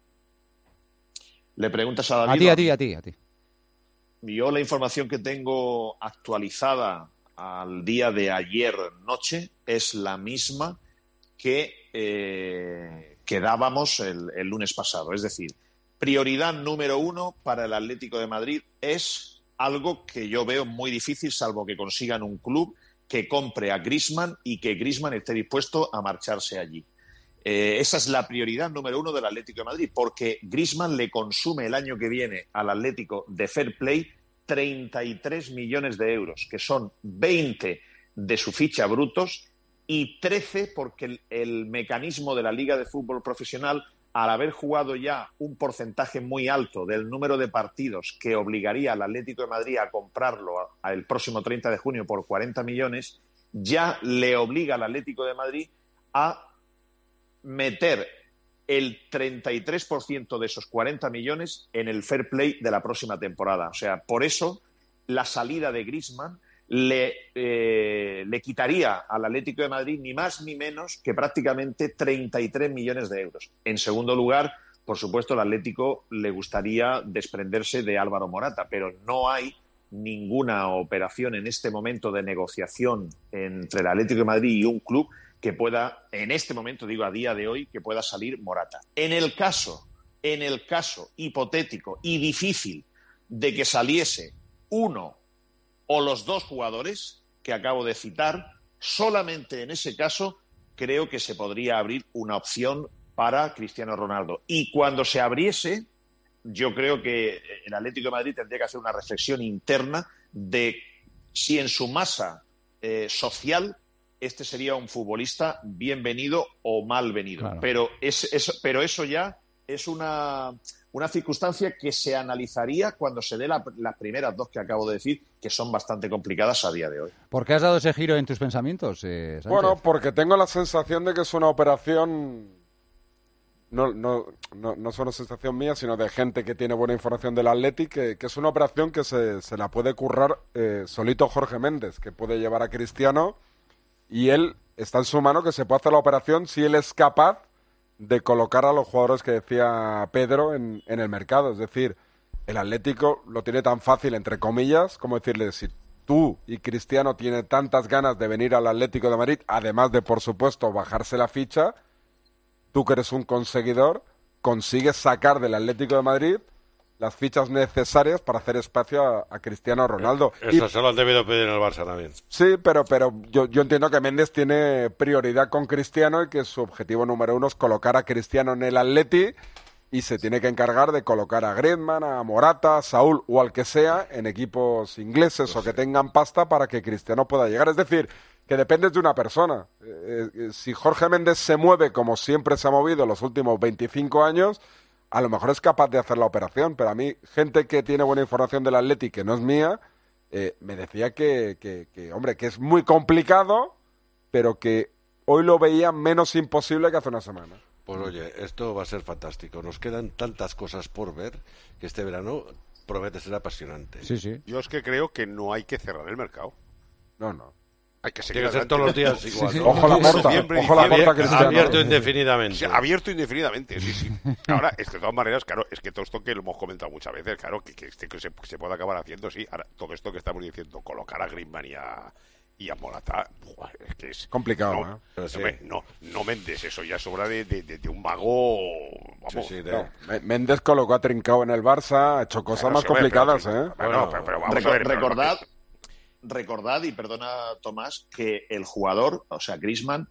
Le preguntas a David. A ti. Yo la información que tengo actualizada al día de ayer noche es la misma que dábamos el lunes pasado. Es decir, prioridad número 1 para el Atlético de Madrid es algo que yo veo muy difícil, salvo que consigan un club que compre a Griezmann y que Griezmann esté dispuesto a marcharse allí. Esa es la prioridad número 1 del Atlético de Madrid, porque Griezmann le consume el año que viene al Atlético de fair play 33 millones de euros, que son 20 de su ficha brutos y 13 porque el mecanismo de la Liga de Fútbol Profesional, al haber jugado ya un porcentaje muy alto del número de partidos que obligaría al Atlético de Madrid a comprarlo el próximo 30 de junio por 40 millones, ya le obliga al Atlético de Madrid a meter el 33% de esos 40 millones en el fair play de la próxima temporada. O sea, por eso la salida de Griezmann le quitaría al Atlético de Madrid ni más ni menos que prácticamente 33 millones de euros. En segundo lugar, por supuesto, al Atlético le gustaría desprenderse de Álvaro Morata, pero no hay ninguna operación en este momento de negociación entre el Atlético de Madrid y un club que pueda, en este momento, digo a día de hoy, que pueda salir Morata. En el caso hipotético y difícil de que saliese uno o los dos jugadores que acabo de citar, solamente en ese caso creo que se podría abrir una opción para Cristiano Ronaldo. Y cuando se abriese, yo creo que el Atlético de Madrid tendría que hacer una reflexión interna de si en su masa social este sería un futbolista bienvenido o malvenido. Claro. Pero eso ya es una circunstancia que se analizaría cuando se dé las primeras dos que acabo de decir, que son bastante complicadas a día de hoy. ¿Por qué has dado ese giro en tus pensamientos, Sánchez? Bueno, porque tengo la sensación de que es una operación, no solo sensación mía, sino de gente que tiene buena información del Atleti, que es una operación que se la puede currar solito Jorge Méndez, que puede llevar a Cristiano, y él está en su mano que se puede hacer la operación si él es capaz de colocar a los jugadores que decía Pedro en el mercado. Es decir, el Atlético lo tiene tan fácil, entre comillas, como decirle, si tú y Cristiano tienen tantas ganas de venir al Atlético de Madrid, además de, por supuesto, bajarse la ficha, tú que eres un conseguidor, consigues sacar del Atlético de Madrid las fichas necesarias para hacer espacio a Cristiano Ronaldo. Eso se lo han debido pedir en el Barça también. Sí, pero yo entiendo que Méndez tiene prioridad con Cristiano y que su objetivo número 1 es colocar a Cristiano en el Atleti y se tiene que encargar de colocar a Griezmann, a Morata, a Saúl o al que sea en equipos ingleses o que tengan pasta para que Cristiano pueda llegar. Es decir, que depende de una persona. Si Jorge Méndez se mueve como siempre se ha movido los últimos 25 años, a lo mejor es capaz de hacer la operación, pero a mí, gente que tiene buena información del Atleti, que no es mía, me decía que es muy complicado, pero que hoy lo veía menos imposible que hace una semana. Pues oye, esto va a ser fantástico. Nos quedan tantas cosas por ver que este verano promete ser apasionante. Sí. Yo es que creo que no hay que cerrar el mercado. No. Hay que seguir tiene que ser todos los días igual. ¿No? Ojo la puerta, Cristiano. Abierto indefinidamente. Sí, abierto indefinidamente, sí. Ahora, es que de todas maneras, claro, es que todo esto que lo hemos comentado muchas veces, claro, que se puede acabar haciendo, sí. Ahora, todo esto que estamos diciendo, colocar a Griezmann y a Morata, es que es complicado, no Méndez, eso ya sobra de un vago, vamos. Méndez colocó a Trincao en el Barça, ha hecho cosas más complicadas, pero vamos a ver, recordad, y perdona Tomás, que el jugador, o sea, Griezmann,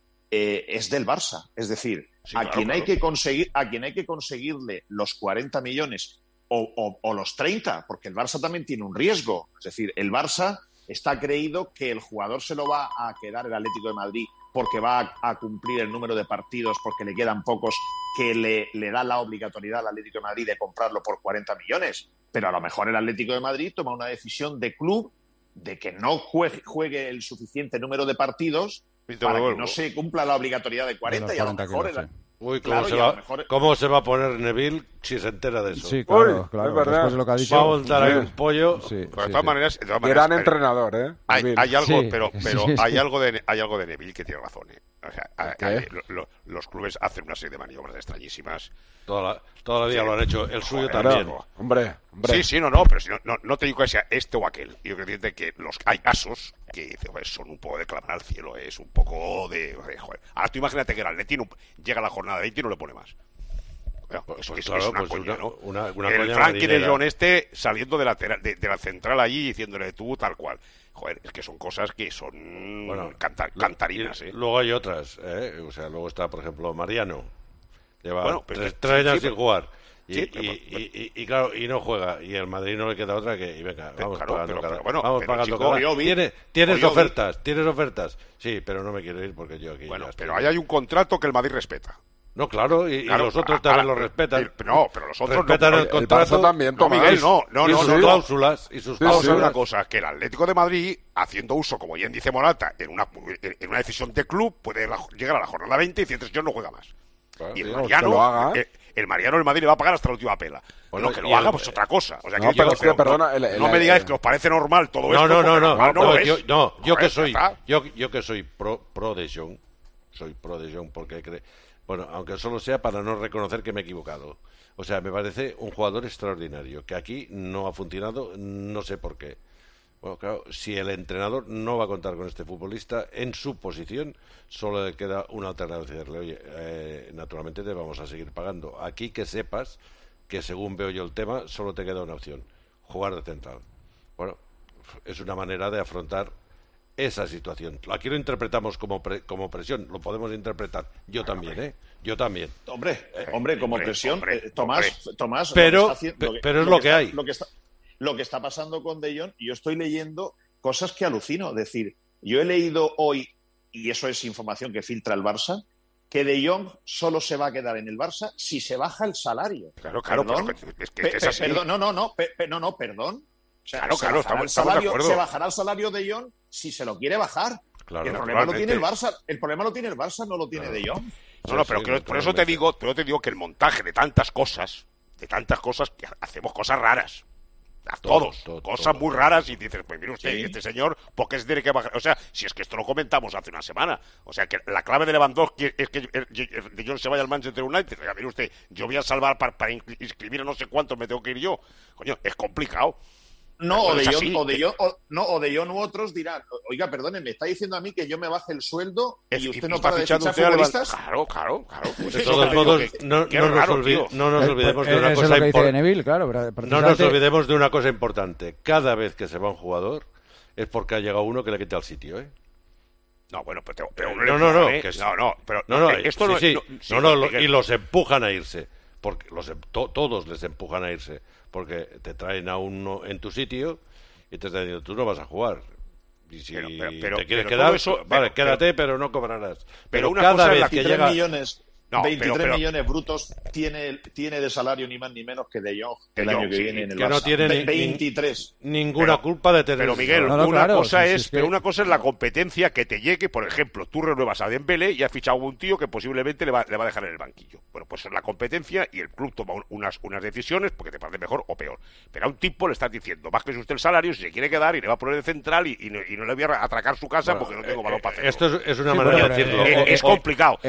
es del Barça. Es decir, a quien hay que conseguirle los 40 millones o los 30, porque el Barça también tiene un riesgo. Es decir, el Barça está creído que el jugador se lo va a quedar el Atlético de Madrid porque va a cumplir el número de partidos, porque le quedan pocos, que le da la obligatoriedad al Atlético de Madrid de comprarlo por 40 millones. Pero a lo mejor el Atlético de Madrid toma una decisión de club de que no juegue el suficiente número de partidos para que no se cumpla la obligatoriedad de 40 y a lo mejor... Uy, ¿cómo se va a poner Neville si se entera de eso? Sí, claro. Es verdad. Después de lo que ha dicho, va a montar ahí un pollo. De todas maneras, gran entrenador, ¿eh? Hay algo, pero hay algo de Neville que tiene razón, ¿eh? O sea, los clubes hacen una serie de maniobras extrañísimas. Toda la vida lo han hecho. El suyo también. Hombre. Sí, pero si no te digo que sea este o aquel. Yo creo que hay casos que son un poco de clamar al cielo. Es un poco de... Joder. Ahora tú imagínate que el Atleti llega a la jornada 20 y no le pone más. Bueno, eso es una coña, ¿no? El Frankie de John saliendo de la central allí diciéndole tú tal cual. Joder, es que son cosas que son cantarinas, ¿eh? Luego hay otras, ¿eh? O sea, luego está, por ejemplo, Mariano. Lleva 3 años sin jugar. Y claro, y no juega. Y el Madrid no le queda otra que... Y venga, vamos pagando cada... Tienes ofertas. Sí, pero no me quiero ir porque yo aquí... Bueno, pero ahí hay un contrato que el Madrid respeta. No, claro, y los otros también lo respetan. No, pero los otros respetan el contrato también. No, Miguel, no. Y sus cláusulas. Vamos a ver una cosa, que el Atlético de Madrid, haciendo uso, como bien dice Morata, en una decisión de club, puede llegar a la jornada 20 y decir, yo no juega más. Claro, y el Mariano, el Madrid le va a pagar hasta la última pela. Bueno, que lo haga, pues otra cosa. O sea, no, no me digáis que os parece normal todo esto. No, yo que soy pro de Jong, soy pro de Jong porque bueno, aunque solo sea para no reconocer que me he equivocado. O sea, me parece un jugador extraordinario, que aquí no ha funcionado, no sé por qué. Bueno, claro, si el entrenador no va a contar con este futbolista en su posición, solo le queda una alternativa, decirle, oye, naturalmente te vamos a seguir pagando. Aquí que sepas que según veo yo el tema, solo te queda una opción, jugar de central. Bueno, es una manera de afrontar esa situación. Aquí lo interpretamos como presión, lo podemos interpretar. Yo también, ¿eh? Yo también. Hombre, como presión, Tomás. Pero es lo que hay. Lo que está pasando con De Jong, yo estoy leyendo cosas que alucino. Es decir, yo he leído hoy, y eso es información que filtra el Barça, que De Jong solo se va a quedar en el Barça si se baja el salario. Claro, perdón. Es que es así. Perdón. O sea, claro, estamos de acuerdo. Se bajará el salario de Jong si se lo quiere bajar. Claro, el problema lo tiene el Barça. El problema lo tiene el Barça, no lo tiene De Jong. No, pero por eso te digo que el montaje de tantas cosas, que hacemos cosas raras. A todos, cosas muy raras, y dices, pues mire usted, este señor, ¿por qué se tiene que bajar? O sea, si es que esto lo comentamos hace una semana, o sea, que la clave de Lewandowski es que De Jong se vaya al Manchester United. Oiga, mire usted, yo voy a salvar para inscribir a no sé cuántos me tengo que ir yo. Coño, es complicado. O De Jong u otros dirán, oiga, perdone, me está diciendo a mí que yo me baje el sueldo y usted no para de fichar futbolistas. Claro. Pues de todos modos, no nos olvidemos de una cosa importante. No nos olvidemos de una cosa importante. Cada vez que se va un jugador es porque ha llegado uno que le quita el sitio, ¿eh? No, bueno, pero y los empujan a irse, porque todos les empujan a irse. Porque te traen a uno en tu sitio y te están diciendo, tú no vas a jugar. Y si te quieres quedar, quédate, pero no cobrarás. Pero una cada cosa vez que llega... No, 23 millones brutos tiene de salario ni más ni menos que De Jong el año que viene en el Barça. No tiene 23. Ninguna culpa de tener. Pero Miguel, una cosa es la competencia que te llegue. Por ejemplo, tú renuevas a Dembélé y has fichado a un tío que posiblemente le va a dejar en el banquillo. Bueno, pues es la competencia y el club toma unas decisiones porque te parece mejor o peor. Pero a un tipo le estás diciendo, bájese usted el salario si se quiere quedar y le va a poner de central y no le voy a atracar su casa porque no tengo valor para hacerlo. Esto es una manera de decirlo. Es complicado.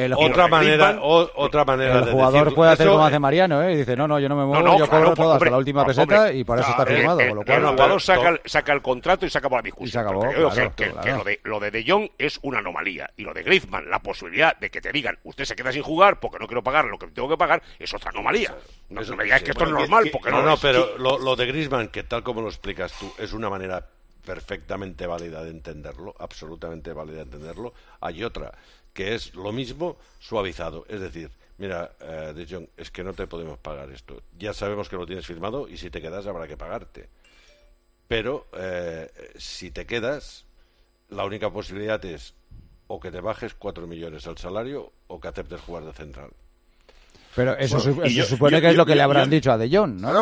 Otra manera el jugador puede hacer como hace Mariano, y dice, no, yo no me muevo, yo cobro todo hasta la última peseta y por eso está firmado. Con lo cual, el jugador saca el contrato y se acabó la discusión. Y se acabó, lo de Jong es una anomalía. Y lo de Griezmann, la posibilidad de que te digan, usted se queda sin jugar porque no quiero pagar lo que tengo que pagar, es otra anomalía. No me digáis que esto es normal, porque no. Pero lo de Griezmann, que tal como lo explicas tú, es una manera perfectamente válida de entenderlo, absolutamente válida de entenderlo. Hay otra que es lo mismo suavizado, es decir, mira, De Jong, es que no te podemos pagar esto. Ya sabemos que lo tienes firmado y si te quedas habrá que pagarte. Pero si te quedas, la única posibilidad es o que te bajes 4 millones al salario o que aceptes jugar de central. Pero eso supone que es lo que le habrán dicho a De Jong, ¿no?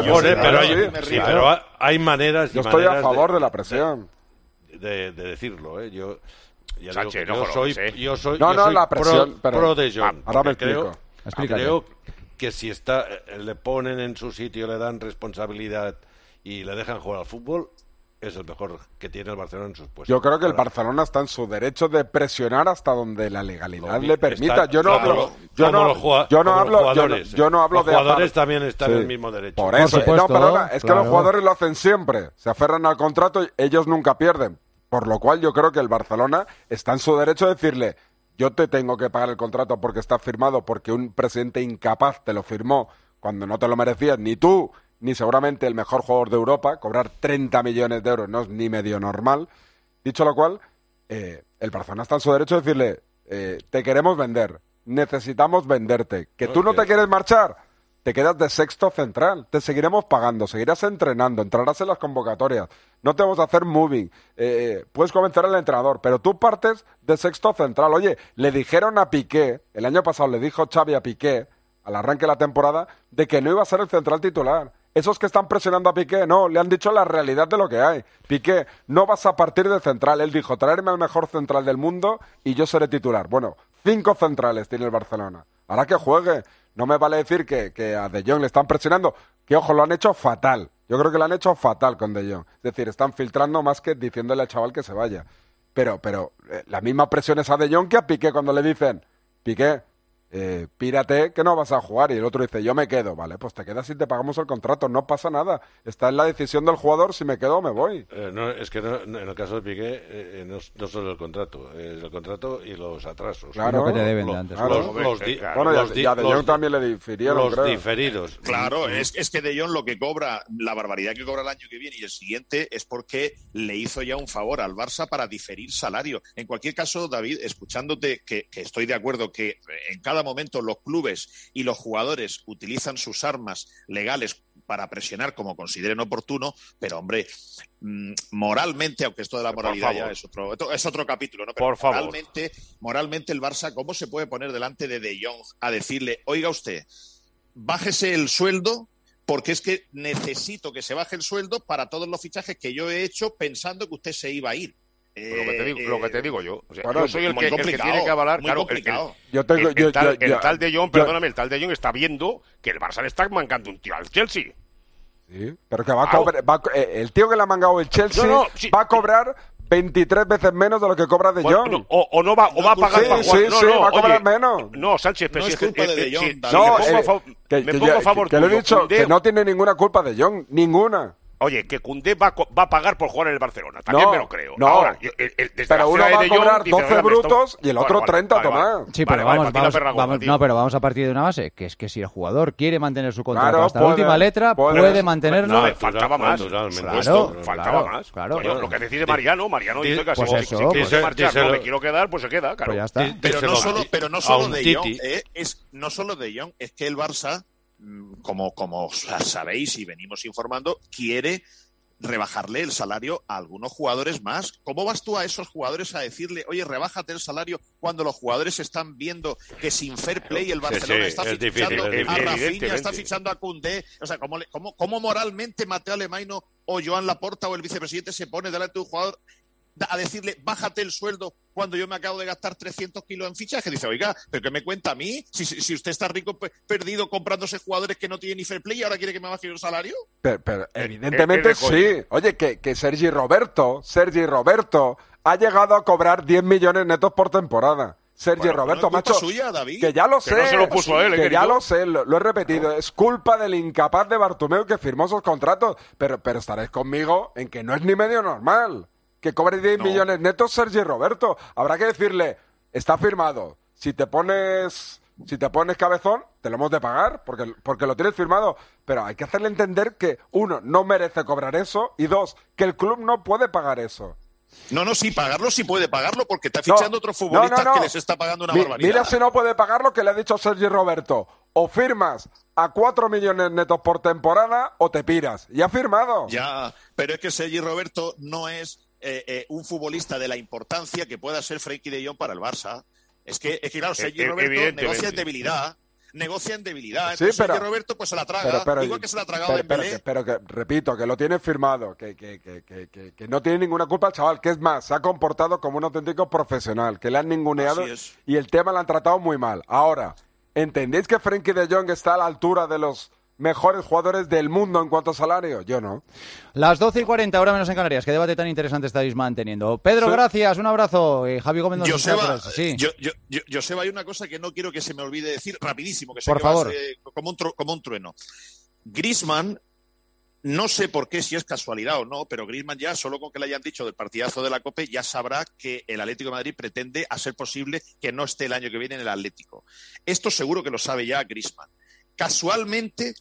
Pero hay maneras. Yo estoy a favor de la presión. De decirlo, Yo Sánchez, yo soy la presión, pro De Jong. Ahora me explico. Creo que si le ponen en su sitio, le dan responsabilidad y le dejan jugar al fútbol, es el mejor que tiene el Barcelona en sus puestos. Yo creo que el Barcelona está en su derecho de presionar hasta donde la legalidad le permita. Yo no hablo de... Los jugadores también están en el mismo derecho. Por eso, es que los jugadores lo hacen siempre. Se aferran al contrato y ellos nunca pierden. Por lo cual yo creo que el Barcelona está en su derecho de decirle, yo te tengo que pagar el contrato porque está firmado, porque un presidente incapaz te lo firmó cuando no te lo merecías ni tú, ni seguramente el mejor jugador de Europa. Cobrar 30 millones de euros no es ni medio normal. Dicho lo cual, el Barcelona está en su derecho de decirle, te queremos vender, necesitamos venderte. Que tú no te quieres marchar, te quedas de sexto central, te seguiremos pagando, seguirás entrenando, entrarás en las convocatorias, no te vamos a hacer moving, puedes convencer al entrenador, pero tú partes de sexto central. Oye, le dijeron a Piqué, el año pasado le dijo Xavi a Piqué, al arranque de la temporada, de que no iba a ser el central titular. Esos que están presionando a Piqué, no, le han dicho la realidad de lo que hay. Piqué, no vas a partir de central. Él dijo, traerme al mejor central del mundo y yo seré titular. Bueno, 5 centrales tiene el Barcelona. Ahora que juegue. No me vale decir que a De Jong le están presionando, que ojo, lo han hecho fatal. Yo creo que lo han hecho fatal con De Jong. Es decir, están filtrando más que diciéndole al chaval que se vaya. Pero la misma presión es a De Jong que a Piqué cuando le dicen, Piqué, pírate que no vas a jugar, y el otro dice, yo me quedo. Vale, pues te quedas y te pagamos el contrato, no pasa nada. Está en la decisión del jugador si me quedo o me voy. Es que en el caso de Piqué no solo el contrato, es el contrato y los atrasos. Claro, lo que te deben de antes. Ya De Jong también le difirieron, los diferidos. Claro, es que De Jong lo que cobra, la barbaridad que cobra el año que viene y el siguiente es porque le hizo ya un favor al Barça para diferir salario. En cualquier caso, David, escuchándote, que estoy de acuerdo que en cada momento los clubes y los jugadores utilizan sus armas legales para presionar como consideren oportuno, pero hombre, moralmente, aunque esto de la moralidad ya es otro capítulo, ¿no? Pero moralmente el Barça, ¿cómo se puede poner delante de De Jong a decirle, oiga usted, bájese el sueldo porque es que necesito que se baje el sueldo para todos los fichajes que yo he hecho pensando que usted se iba a ir? Lo que te digo yo. O sea, bueno, yo soy el que tiene que avalar. Claro, el tal De Jong, perdóname, el tal De Jong está viendo que el Barça le está mangando un tío al Chelsea. Sí, pero que va a cobrar. El tío que le ha mangado el Chelsea va a cobrar 23 veces menos de lo que cobra De Jong. O va a pagar para jugar. Va a cobrar menos. No, Sánchez, pero no es culpa de De Jong. Me pongo a favor. Que lo he dicho, que no tiene ninguna culpa De Jong, ninguna. Oye, que Koundé va a pagar por jugar en el Barcelona. También me lo creo. No, ahora, pero uno va a cobrar 12 brutos y el otro 30, Tomás. Sí, pero vamos a partir de una base, que es que si el jugador quiere mantener su contrato hasta la última letra, puede mantenerlo. No, faltaba más. Faltaba más. Claro. Lo que decís de Mariano dice que pues si quiere marchar, no me quiero quedar, pues se queda. Claro. Pues ya está. Pero no solo De Jong, no solo De Jong, es que el Barça, como sabéis y venimos informando, quiere rebajarle el salario a algunos jugadores más. ¿Cómo vas tú a esos jugadores a decirle, oye, rebájate el salario cuando los jugadores están viendo que sin fair play el Barcelona está fichando a Rafinha, está fichando a Koundé? O sea, ¿cómo moralmente Mateo Alemaino o Joan Laporta o el vicepresidente se pone delante de un jugador a decirle, bájate el sueldo cuando yo me acabo de gastar 300 kilos en fichaje? Dice, oiga, ¿pero qué me cuenta a mí? Si usted está rico, perdido comprándose jugadores que no tienen ni fair play y ahora quiere que me baje el salario. Pero evidentemente sí. Oye, que Sergi Roberto ha llegado a cobrar 10 millones netos por temporada. Roberto, no macho, suya, David. que ya lo sé, no se lo puso a él, que ya lo sé, lo he repetido, es culpa del incapaz de Bartomeu que firmó esos contratos, pero estaréis conmigo en que no es ni medio normal que cobre 10 millones netos Sergi Roberto. Habrá que decirle, está firmado, si te pones cabezón, te lo hemos de pagar, porque lo tienes firmado, pero hay que hacerle entender que, uno, no merece cobrar eso, y dos, que el club no puede pagar eso. No, sí, pagarlo sí puede pagarlo, porque está fichando otros futbolistas que les está pagando una barbaridad. Mira si no puede pagarlo, que le ha dicho Sergi Roberto, o firmas a 4 millones netos por temporada, o te piras, y ha firmado. Ya, pero es que Sergi Roberto no es un futbolista de la importancia que pueda ser Frenkie de Jong para el Barça. Es que claro, Sergi Roberto negocia en debilidad. Sí, pero Roberto pues se la traga, igual que se la ha tragado Dembélé. Pero que, repito, que lo tiene firmado, que no tiene ninguna culpa el chaval, que es más, se ha comportado como un auténtico profesional, que le han ninguneado y el tema lo han tratado muy mal. Ahora, ¿entendéis que Frenkie de Jong está a la altura de los mejores jugadores del mundo en cuanto a salario? Yo no. Las 12:40, ahora menos en Canarias. Qué debate tan interesante estáis manteniendo. Pedro, gracias, un abrazo. Javi Gómez nos Joseba, hay una cosa que no quiero que se me olvide decir rapidísimo, que sé por que favor. Como un trueno. Griezmann, no sé por qué, si es casualidad o no, pero Griezmann ya, solo con que le hayan dicho del partidazo de la COPE, ya sabrá que el Atlético de Madrid pretende, a ser posible, que no esté el año que viene en el Atlético. Esto seguro que lo sabe ya Griezmann. Casualmente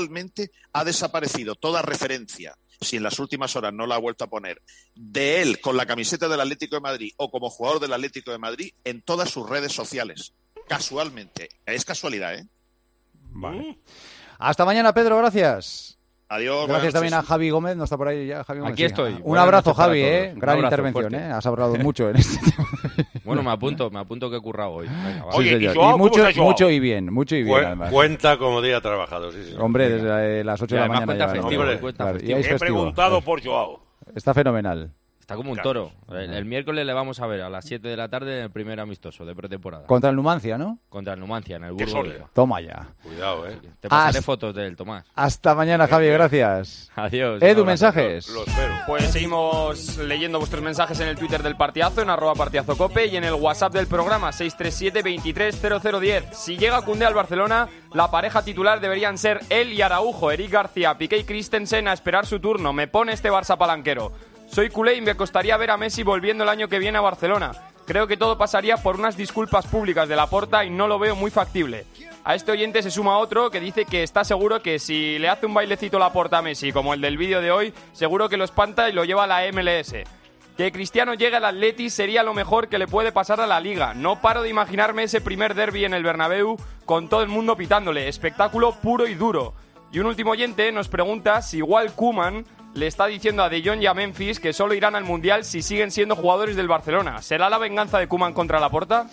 ha desaparecido toda referencia, si en las últimas horas no la ha vuelto a poner, de él con la camiseta del Atlético de Madrid o como jugador del Atlético de Madrid en todas sus redes sociales. Casualmente. Es casualidad, ¿eh? Vale. Hasta mañana, Pedro, gracias. Adiós. Gracias también a Javi Gómez, no está por ahí ya Javi Gómez. Aquí estoy. Un abrazo, Javi, gran intervención, has hablado mucho en este tema. Bueno, me apunto que he currado hoy. Venga, va. Oye, sí, y mucho y bien además. Cuenta como día trabajado, sí. Hombre, desde las 8 de la mañana ya. He preguntado por Joao. Está fenomenal. Está como un toro. El miércoles le vamos a ver a las 7 de la tarde en el primer amistoso de pretemporada. Contra el Numancia, ¿no? Contra el Numancia, en el Burgos. Toma ya. Cuidado, Te pasaré fotos del Tomás. Hasta mañana, Javi, gracias. Adiós. Edu, mensajes. Lo espero. Pues seguimos leyendo vuestros mensajes en el Twitter del Partidazo, en @partidazocope, y en el WhatsApp del programa, 637-230010. Si llega Koundé al Barcelona, la pareja titular deberían ser él y Araujo, Eric García, Piqué y Christensen a esperar su turno. Me pone este Barça palanquero. Soy culé y me costaría ver a Messi volviendo el año que viene a Barcelona. Creo que todo pasaría por unas disculpas públicas de Laporta y no lo veo muy factible. A este oyente se suma otro que dice que está seguro que si le hace un bailecito Laporta a Messi, como el del vídeo de hoy, seguro que lo espanta y lo lleva a la MLS. Que Cristiano llegue al Atleti sería lo mejor que le puede pasar a la Liga. No paro de imaginarme ese primer derbi en el Bernabéu con todo el mundo pitándole. Espectáculo puro y duro. Y un último oyente nos pregunta si igual Koeman le está diciendo a De Jong y a Memphis que solo irán al Mundial si siguen siendo jugadores del Barcelona. ¿Será la venganza de Koeman contra Laporta?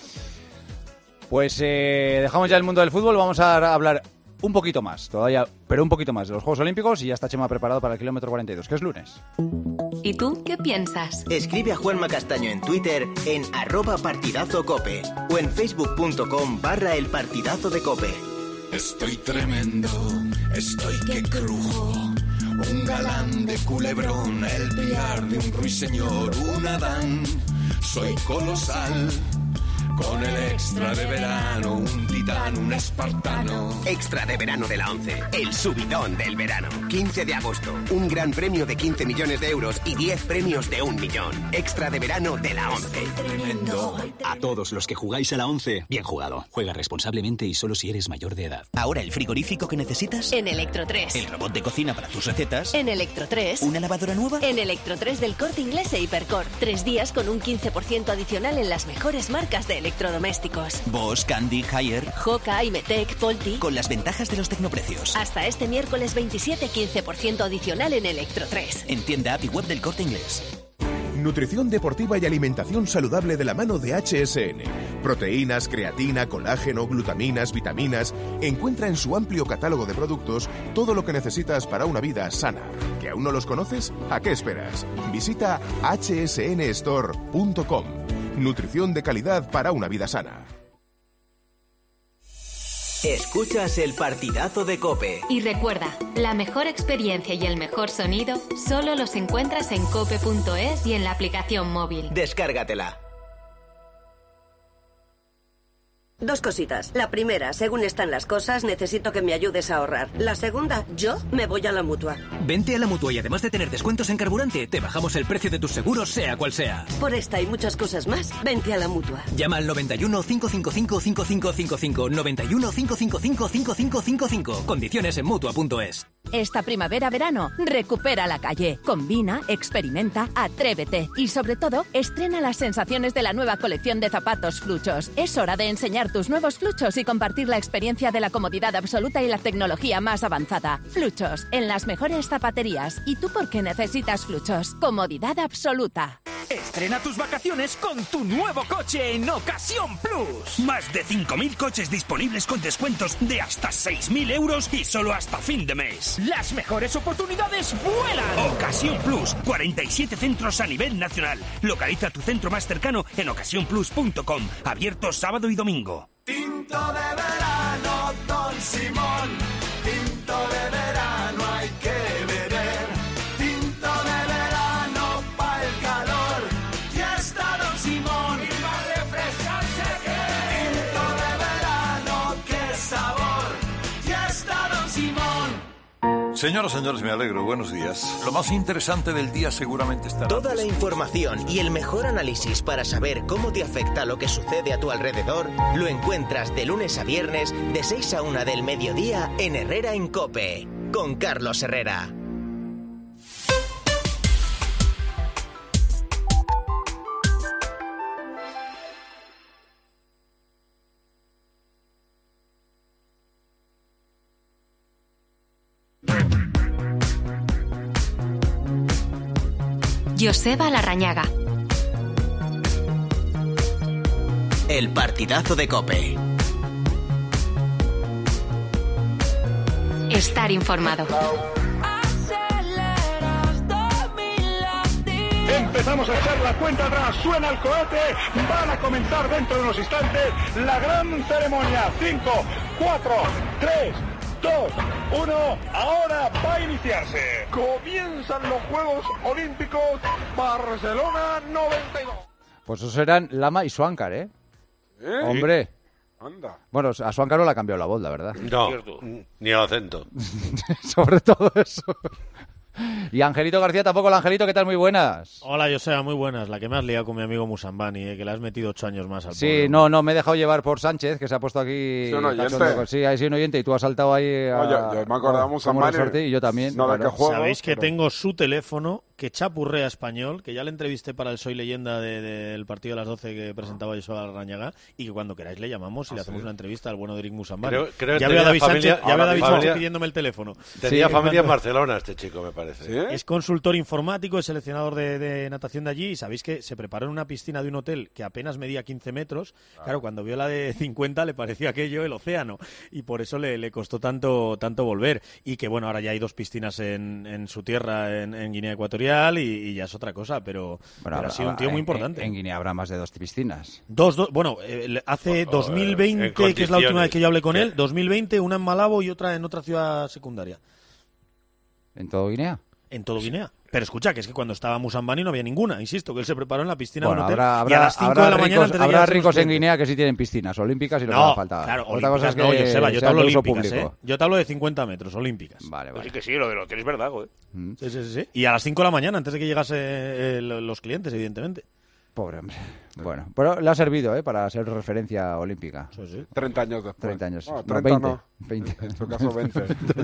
Pues dejamos ya el mundo del fútbol, vamos a hablar un poquito más, todavía, pero un poquito más de los Juegos Olímpicos, y ya está Chema preparado para el kilómetro 42, que es lunes. ¿Y tú qué piensas? Escribe a Juanma Castaño en Twitter en @partidazocope o en facebook.com/El Partidazo de Cope. Estoy tremendo, estoy que crujo. Un galán de Culebrón, el piar de un ruiseñor, un Adán. Soy colosal, con el extra de verano, un titán, un espartano. Extra de verano de la ONCE, el subidón del verano. 15 de agosto, un gran premio de 15 millones de euros y 10 premios de 1 millón. Extra de verano de la ONCE. Tremendo. A todos los que jugáis a la ONCE, bien jugado. Juega responsablemente y solo si eres mayor de edad. Ahora el frigorífico que necesitas. En Electro3. El robot de cocina para tus recetas. En Electro3. ¿Una lavadora nueva? En Electro3 del Corte Inglés e Hipercor. 3 días con un 15% adicional en las mejores marcas de electrodomésticos. Bosch, Candy, Haier. Joca, Imetec, Polti. Con las ventajas de los tecnoprecios. Hasta este miércoles 27, 15% adicional en Electro 3. En tienda, app y web del Corte Inglés. Nutrición deportiva y alimentación saludable de la mano de HSN. Proteínas, creatina, colágeno, glutaminas, vitaminas. Encuentra en su amplio catálogo de productos todo lo que necesitas para una vida sana. ¿Que aún no los conoces? ¿A qué esperas? Visita hsnstore.com. Nutrición de calidad para una vida sana. Escuchas el partidazo de COPE. Y recuerda, la mejor experiencia y el mejor sonido solo los encuentras en cope.es y en la aplicación móvil. Descárgatela. Dos cositas. La primera, según están las cosas, necesito que me ayudes a ahorrar. La segunda, yo me voy a la Mutua. Vente a la Mutua y además de tener descuentos en carburante, te bajamos el precio de tus seguros, sea cual sea. Por esta y muchas cosas más, vente a la Mutua. Llama al 91 555 5555. 91 555 5555. Condiciones en Mutua.es. Esta primavera-verano, recupera la calle. Combina, experimenta, atrévete. Y sobre todo, estrena las sensaciones de la nueva colección de zapatos Fluchos. Es hora de enseñar tus nuevos Fluchos y compartir la experiencia de la comodidad absoluta y la tecnología más avanzada. Fluchos, en las mejores zapaterías. ¿Y tú por qué necesitas Fluchos? Comodidad absoluta. Estrena tus vacaciones con tu nuevo coche en Ocasión Plus. Más de 5.000 coches disponibles con descuentos de hasta 6.000 euros y solo hasta fin de mes. Las mejores oportunidades vuelan. Ocasión Plus, 47 centros a nivel nacional. Localiza tu centro más cercano en ocasiónplus.com. Abierto sábado y domingo. Tinto de verano, Don Simón. Tinto de verano hay que beber. Tinto de verano pa' el calor. Ya está Don Simón. Y va a refrescarse que. Tinto de verano, qué sabor. Ya está Don Simón. Señoras, señores, me alegro. Buenos días. Lo más interesante del día seguramente estará... Toda la información y el mejor análisis para saber cómo te afecta lo que sucede a tu alrededor lo encuentras de lunes a viernes de 6 a 1 del mediodía en Herrera en COPE, con Carlos Herrera. Joseba Larrañaga. El partidazo de COPE. Estar informado. Empezamos a echar la cuenta atrás, suena el cohete, van a comenzar dentro de unos instantes la gran ceremonia. 5, 4, 3, 2, 1, ahora va a iniciarse. Comienzan los Juegos Olímpicos Barcelona 92. Pues esos eran Lama y Swankar, ¿eh? Hombre. Anda. Bueno, a Swankar no le ha cambiado la voz, la verdad. No, ni el acento. Sobre todo eso. Y Angelito García tampoco. El Angelito, ¿qué tal? Muy buenas. Hola, Joseba, muy buenas. La que me has liado con mi amigo Musambani, que le has metido 8 años más al Sí, pobre. no, me he dejado llevar por Sánchez, que se ha puesto aquí... Sí, un oyente. Sí, hay un oyente y tú has saltado ahí a... yo me acordaba de Musambani. Y yo también. No, claro. Sabéis que tengo su teléfono, que chapurrea español, que ya le entrevisté para el Soy Leyenda del partido de las 12 que presentaba Joseba Larrañaga, y que cuando queráis le llamamos y le hacemos una entrevista al bueno de Eric Musambani. Creo ya veo a David Sánchez pidiéndome el teléfono. Tenía familia en Barcelona este chico, me parece. ¿Sí? Es consultor informático, es seleccionador de natación de allí, y sabéis que se preparó en una piscina de un hotel que apenas medía 15 metros. Claro, cuando vio la de 50 le parecía aquello el océano, y por eso le costó tanto volver. Y que bueno, ahora ya hay 2 piscinas en su tierra, en Guinea Ecuatorial, y ya es otra cosa, pero ha sido un tío muy importante. En Guinea habrá más de 2 piscinas. Bueno, hace 2020, que es la última vez que yo hablé con él, 2020, una en Malabo y otra en otra ciudad secundaria. ¿En todo Guinea? En todo Guinea. Pero escucha, que es que cuando estaba Musambani no había ninguna, insisto, que él se preparó en la piscina bueno, de un hotel habrá, y a las 5 de la mañana antes de habrá ricos en Guinea que sí tienen piscinas olímpicas y lo que haga falta. Claro, otra cosa es que Joseba, yo te hablo olímpicas, público. Yo te hablo de 50 metros, olímpicas. Vale. Pues sí que sí, lo del hotel es verdad, güey. Sí. Y a las 5 de la mañana, antes de que llegase los clientes, evidentemente. Pobre hombre. Bueno, pero le ha servido para ser referencia olímpica. Sí. 30 años después. 30 años. No, 30 30 no. 20. En tu caso, 20.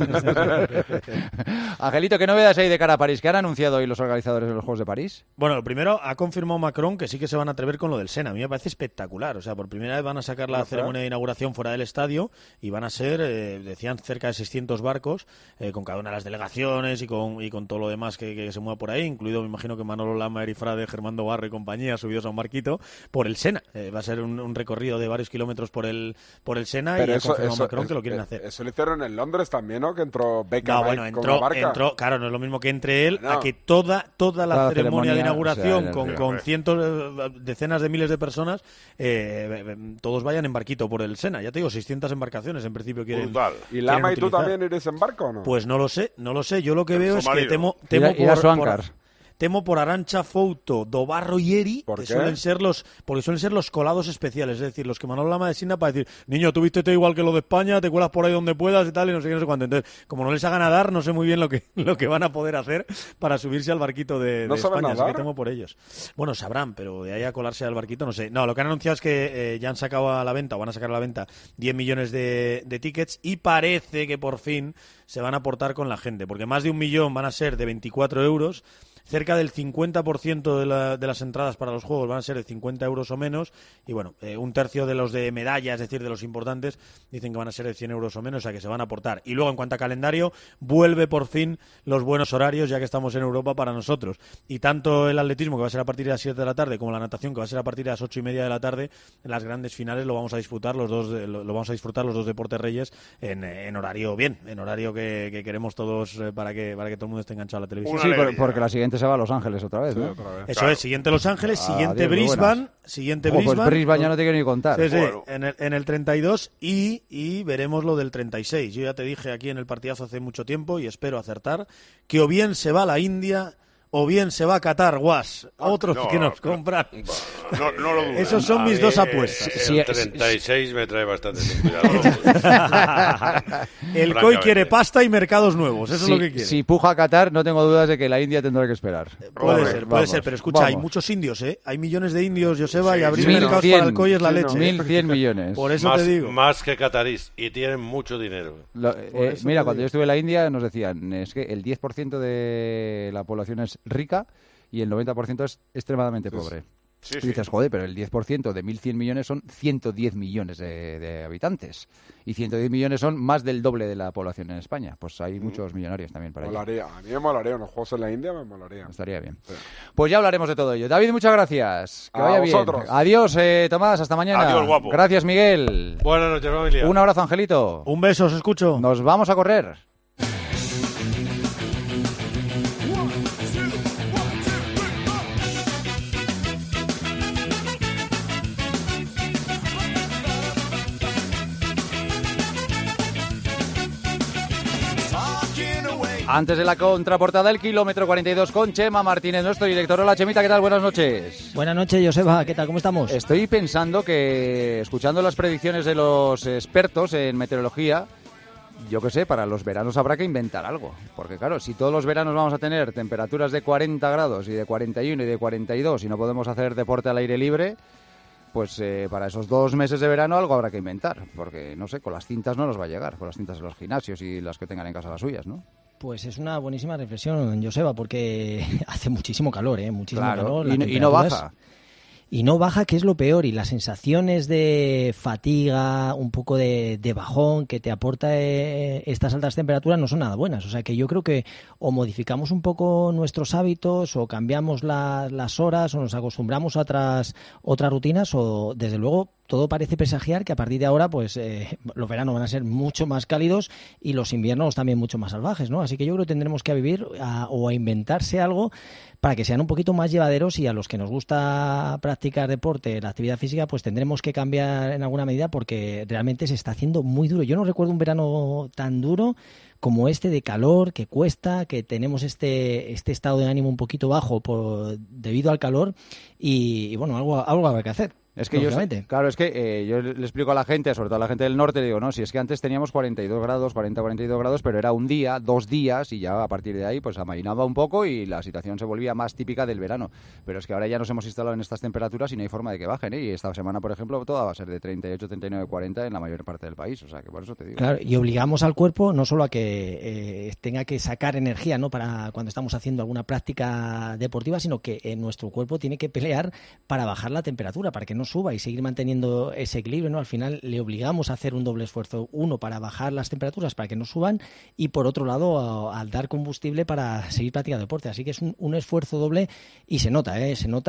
Angelito, ¿qué novedades hay de cara a París? ¿Qué han anunciado hoy los organizadores de los Juegos de París? Bueno, lo primero, ha confirmado Macron que sí que se van a atrever con lo del Sena. A mí me parece espectacular. O sea, por primera vez van a sacar la ceremonia de inauguración fuera del estadio y van a ser, decían, cerca de 600 barcos, con cada una de las delegaciones y con todo lo demás que se mueva por ahí, incluido, me imagino, que Manolo Lama, Eri Frade, Germando Barro y compañía, subidos a un barquito, por el Sena. Va a ser un recorrido de varios kilómetros por el Sena. Pero y ha confirmado Macron que lo quieren hacer. Eso lo hicieron en Londres también, ¿no? Que entró Beckham con la barca. Entró, claro, no es lo mismo que entre él, a que toda la ceremonia de inauguración, con cientos, decenas de miles de personas, todos vayan en barquito por el Sena. Ya te digo, 600 embarcaciones en principio quieren. Brutal. ¿Y Lama y tú también iréis en barco o no? Pues no lo sé. Yo lo que veo es que temo por Arantxa Fouto, Dobarro y Eri, que suelen ser los colados especiales, es decir, los que Manolo Lama designa para decir, niño, tú vístete igual que lo de España, te cuelas por ahí donde puedas y tal, y no sé qué, no sé cuánto. Entonces, como no les hagan nadar, no sé muy bien lo que van a poder hacer para subirse al barquito de España, así que temo por ellos. Bueno, sabrán, pero de ahí a colarse al barquito, no sé. No, lo que han anunciado es que ya han sacado a la venta, o van a sacar a la venta, 10 millones de tickets, y parece que por fin se van a aportar con la gente, porque más de 1 millón van a ser de 24 euros, cerca del 50% de las entradas para los juegos van a ser de 50 euros o menos, y bueno, un tercio de los de medalla, es decir, de los importantes, dicen que van a ser de 100 euros o menos, o sea que se van a aportar. Y luego, en cuanto a calendario, vuelve por fin los buenos horarios, ya que estamos en Europa, para nosotros. Y tanto el atletismo, que va a ser a partir de las 7 de la tarde, como la natación, que va a ser a partir de las 8:30 de la tarde, en las grandes finales lo vamos a disfrutar los dos deportes reyes en horario bien, en horario que queremos todos, para que todo el mundo esté enganchado a la televisión. Sí, porque la siguiente se va a Los Ángeles otra vez, ¿no? Otra vez. Eso es, siguiente Los Ángeles, siguiente Brisbane, pues Brisbane ya no te quiero ni contar. Sí, en el 32 y veremos lo del 36. Yo ya te dije aquí en el partidazo hace mucho tiempo, y espero acertar, que o bien se va a la India o bien se va a Qatar, Guas. Otros que nos compran. No lo dudo. Esos son mis dos apuestas. El 36 me trae bastante cuidado. El COI quiere pasta y mercados nuevos. Eso es lo que quiere. Si puja a Qatar, no tengo dudas de que la India tendrá que esperar. Puede ser, pero escucha, hay muchos indios, ¿eh? Hay millones de indios, Joseba, y abrir mercados para el COI es la leche. 1.100 millones. Por eso te digo. Más que catarís, y tienen mucho dinero. Mira, cuando yo estuve en la India nos decían, es que el 10% de la población es rica y el 90% es extremadamente pobre. Y dices, joder, pero el 10% de 1.100 millones son 110 millones de habitantes. Y 110 millones son más del doble de la población en España. Pues hay muchos millonarios también para ello. A mí me molaría, unos juegos en la India me molaría. Estaría bien. Sí. Pues ya hablaremos de todo ello. David, muchas gracias. Que vaya vosotros. bien. Adiós, Tomás, hasta mañana. Adiós, guapo. Gracias, Miguel. Buenas noches, familia. Un abrazo, Angelito. Un beso, os escucho. Nos vamos a correr. Antes de la contraportada, el kilómetro 42 con Chema Martínez, nuestro director. Hola, Chemita, ¿qué tal? Buenas noches. Buenas noches, Joseba, ¿qué tal? ¿Cómo estamos? Estoy pensando que, escuchando las predicciones de los expertos en meteorología, yo qué sé, para los veranos habrá que inventar algo. Porque claro, si todos los veranos vamos a tener temperaturas de 40 grados y de 41 y de 42 y no podemos hacer deporte al aire libre, pues para esos 2 meses de verano algo habrá que inventar. Porque, no sé, con las cintas no nos va a llegar, con las cintas de los gimnasios y las que tengan en casa las suyas, ¿no? Pues es una buenísima reflexión, Joseba, porque hace muchísimo calor, muchísimo calor. Y no baja. Y no baja, que es lo peor, y las sensaciones de fatiga, un poco de bajón que te aporta estas altas temperaturas no son nada buenas. O sea que yo creo que o modificamos un poco nuestros hábitos, o cambiamos las horas, o nos acostumbramos a otras rutinas, o desde luego todo parece presagiar que a partir de ahora pues los veranos van a ser mucho más cálidos y los inviernos también mucho más salvajes, ¿no? Así que yo creo que tendremos que vivir o a inventarse algo para que sean un poquito más llevaderos, y a los que nos gusta practicar deporte, la actividad física, pues tendremos que cambiar en alguna medida, porque realmente se está haciendo muy duro. Yo no recuerdo un verano tan duro como este, de calor, que cuesta, que tenemos este estado de ánimo un poquito bajo debido al calor, y bueno, algo habrá que hacer. Es que yo le explico a la gente, sobre todo a la gente del norte, digo, no, si es que antes teníamos 42 grados, 42 grados, pero era un día, 2 días, y ya a partir de ahí pues amainaba un poco y la situación se volvía más típica del verano. Pero es que ahora ya nos hemos instalado en estas temperaturas y no hay forma de que bajen, ¿eh? Y esta semana, por ejemplo, toda va a ser de 38, 39, 40 en la mayor parte del país, o sea que por eso te digo. Claro, y obligamos al cuerpo no solo a que tenga que sacar energía, ¿no?, para cuando estamos haciendo alguna práctica deportiva, sino que nuestro cuerpo tiene que pelear para bajar la temperatura, para que no suba y seguir manteniendo ese equilibrio, ¿no? Al final le obligamos a hacer un doble esfuerzo, uno para bajar las temperaturas para que no suban y por otro lado al dar combustible para seguir practicando deporte, así que es un esfuerzo doble y se nota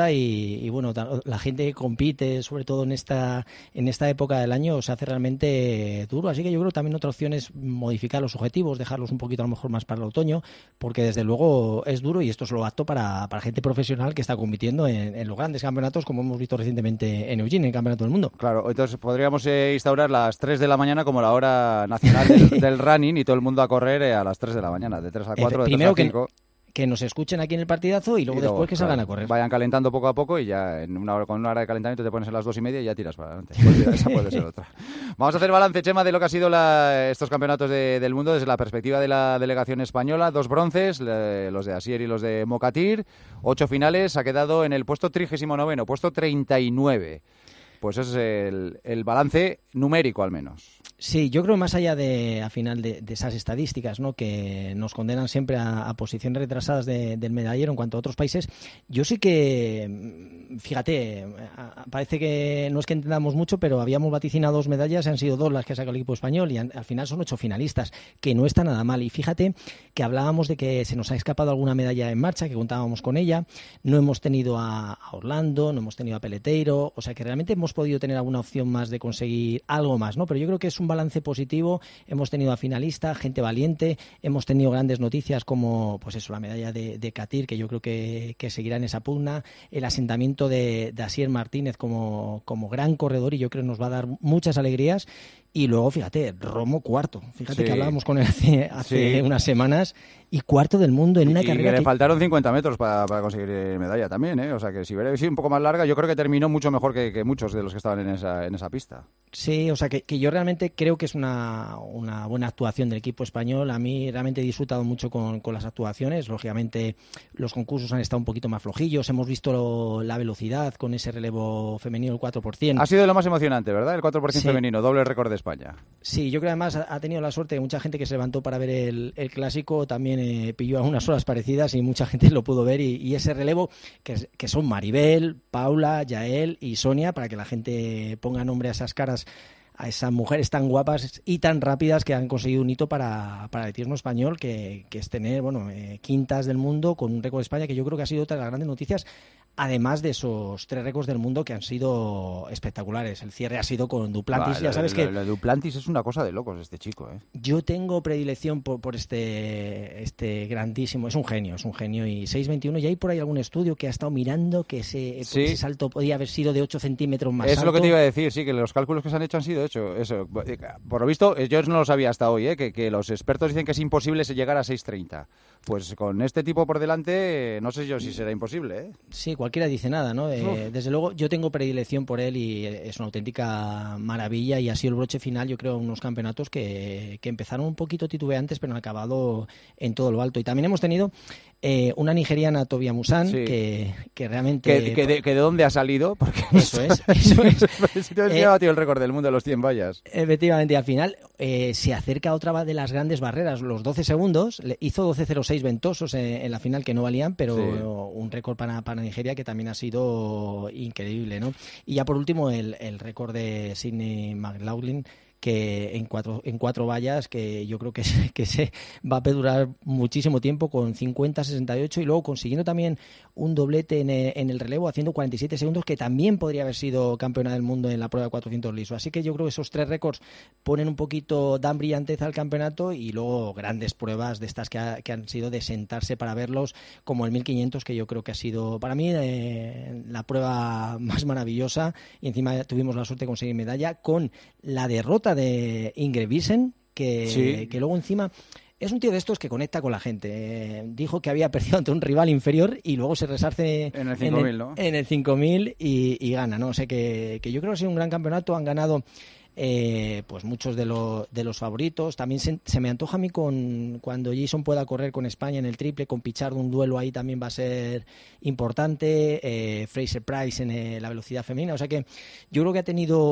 y bueno, la gente que compite sobre todo en esta época del año se hace realmente duro, así que yo creo que también otra opción es modificar los objetivos, dejarlos un poquito a lo mejor más para el otoño, porque desde luego es duro y esto es lo apto para gente profesional que está compitiendo en los grandes campeonatos como hemos visto recientemente en Eugene, en el Campeonato del Mundo. Claro, entonces podríamos instaurar las 3 de la mañana como la hora nacional del running y todo el mundo a correr a las 3 de la mañana, de 3 a 4, de 3 a 5. Que nos escuchen aquí en el partidazo y luego después que salgan a correr. Vayan calentando poco a poco y ya con una hora de calentamiento te pones a las 2:30 y ya tiras para adelante. Pues mira, esa puede ser otra. Vamos a hacer balance, Chema, de lo que ha sido estos campeonatos del mundo desde la perspectiva de la delegación española. 2 bronces, los de Asier y los de Mokatir. 8 finales, ha quedado en el puesto 39º, puesto 39. Pues ese es el balance numérico, al menos. Sí, yo creo que más allá de esas estadísticas, ¿no?, que nos condenan siempre a posiciones retrasadas del medallero en cuanto a otros países, yo sí que, fíjate, parece que no es que entendamos mucho, pero habíamos vaticinado 2 medallas, han sido 2 las que ha sacado el equipo español y al final son 8 finalistas, que no está nada mal. Y fíjate que hablábamos de que se nos ha escapado alguna medalla en marcha, que contábamos con ella, no hemos tenido a Orlando, no hemos tenido a Peleteiro, o sea que realmente hemos podido tener alguna opción más de conseguir algo más, ¿no? Pero yo creo que es un balance positivo, hemos tenido a finalistas, gente valiente, hemos tenido grandes noticias como, pues eso, la medalla de Katir, que yo creo que seguirá en esa pugna, el asentamiento de Asier Martínez como gran corredor y yo creo que nos va a dar muchas alegrías. Y luego, fíjate, Romo cuarto. Fíjate que hablábamos con él hace unas semanas y cuarto del mundo en una carrera que le faltaron 50 metros para conseguir medalla también, ¿eh? O sea que si hubiera sido un poco más larga, yo creo que terminó mucho mejor que muchos de los que estaban en esa pista. Sí, o sea que yo realmente creo que es una buena actuación del equipo español. A mí realmente he disfrutado mucho con las actuaciones. Lógicamente los concursos han estado un poquito más flojillos. Hemos visto la velocidad con ese relevo femenino, el 4%. Ha sido lo más emocionante, ¿verdad? El 4% femenino, doble récord de España. Sí, yo creo que además ha tenido la suerte de mucha gente que se levantó para ver el clásico, también pilló a unas horas parecidas y mucha gente lo pudo ver y ese relevo que son Maribel, Paula, Yael y Sonia, para que la gente ponga nombre a esas caras, a esas mujeres tan guapas y tan rápidas que han conseguido un hito para el atletismo español, que es tener quintas del mundo con un récord de España, que yo creo que ha sido otra de las grandes noticias, además de esos 3 récords del mundo que han sido espectaculares. El cierre ha sido con Duplantis. Ya sabes que Duplantis es una cosa de locos, este chico, ¿eh? Yo tengo predilección por este grandísimo, es un genio y 6.21, y hay por ahí algún estudio que ha estado mirando que ese salto podía haber sido de 8 centímetros más alto. Es lo que te iba a decir, sí, que los cálculos que se han hecho han sido eso. Por lo visto, yo no lo sabía hasta hoy, que los expertos dicen que es imposible llegar a 6.30. Pues con este tipo por delante, no sé yo si será imposible, ¿eh? Sí, cualquiera dice nada, ¿no? Desde luego, yo tengo predilección por él y es una auténtica maravilla y ha sido el broche final, yo creo, unos campeonatos que empezaron un poquito titubeantes, pero han acabado en todo lo alto. Y también hemos tenido una nigeriana, Tobia Musan, que realmente... ¿Que de dónde ha salido? Porque eso es. Si te has batido el récord del mundo de los 100 vallas. Efectivamente, al final se acerca otra de las grandes barreras, los 12 segundos, hizo 12.06 ventosos en la final que no valían, pero un récord para Nigeria que también ha sido increíble, ¿no? Y ya por último el récord de Sidney McLaughlin, que en cuatro vallas, que yo creo que se va a durar muchísimo tiempo, con 50-68, y luego consiguiendo también un doblete en el relevo, haciendo 47 segundos, que también podría haber sido campeona del mundo en la prueba de 400 liso. Así que yo creo que esos 3 récords dan brillanteza al campeonato, y luego grandes pruebas de estas que han sido de sentarse para verlos, como el 1500, que yo creo que ha sido para mí la prueba más maravillosa, y encima tuvimos la suerte de conseguir medalla con la derrota de Ingrid Wiesen, que luego encima Es un tío de estos que conecta con la gente. Dijo que había perdido ante un rival inferior y luego se resarce en el 5.000, ¿no? En el 5.000 y gana, ¿no? O sea que yo creo que ha sido un gran campeonato. Han ganado pues muchos de los favoritos. También se me antoja a mí cuando Jason pueda correr con España en el triple, con Pichardo, un duelo ahí también va a ser importante. Fraser Price en la velocidad femenina. O sea que yo creo que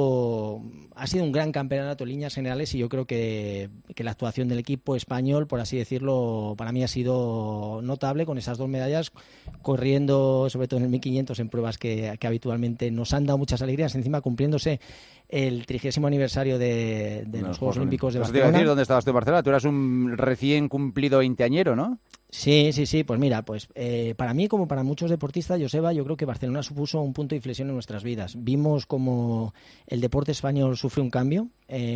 ha sido un gran campeonato en líneas generales, y yo creo que la actuación del equipo español, por así decirlo, para mí ha sido notable, con esas 2 medallas, corriendo sobre todo en el 1500 en pruebas que habitualmente nos han dado muchas alegrías, encima cumpliéndose el 30º aniversario de los Juegos Olímpicos de Barcelona. Te iba a decir, ¿dónde estabas tú en Barcelona? Tú eras un recién cumplido 20añero, ¿no? Sí, pues mira, para mí, como para muchos deportistas, Joseba, yo creo que Barcelona supuso un punto de inflexión en nuestras vidas. Vimos como el deporte español sufrió un cambio,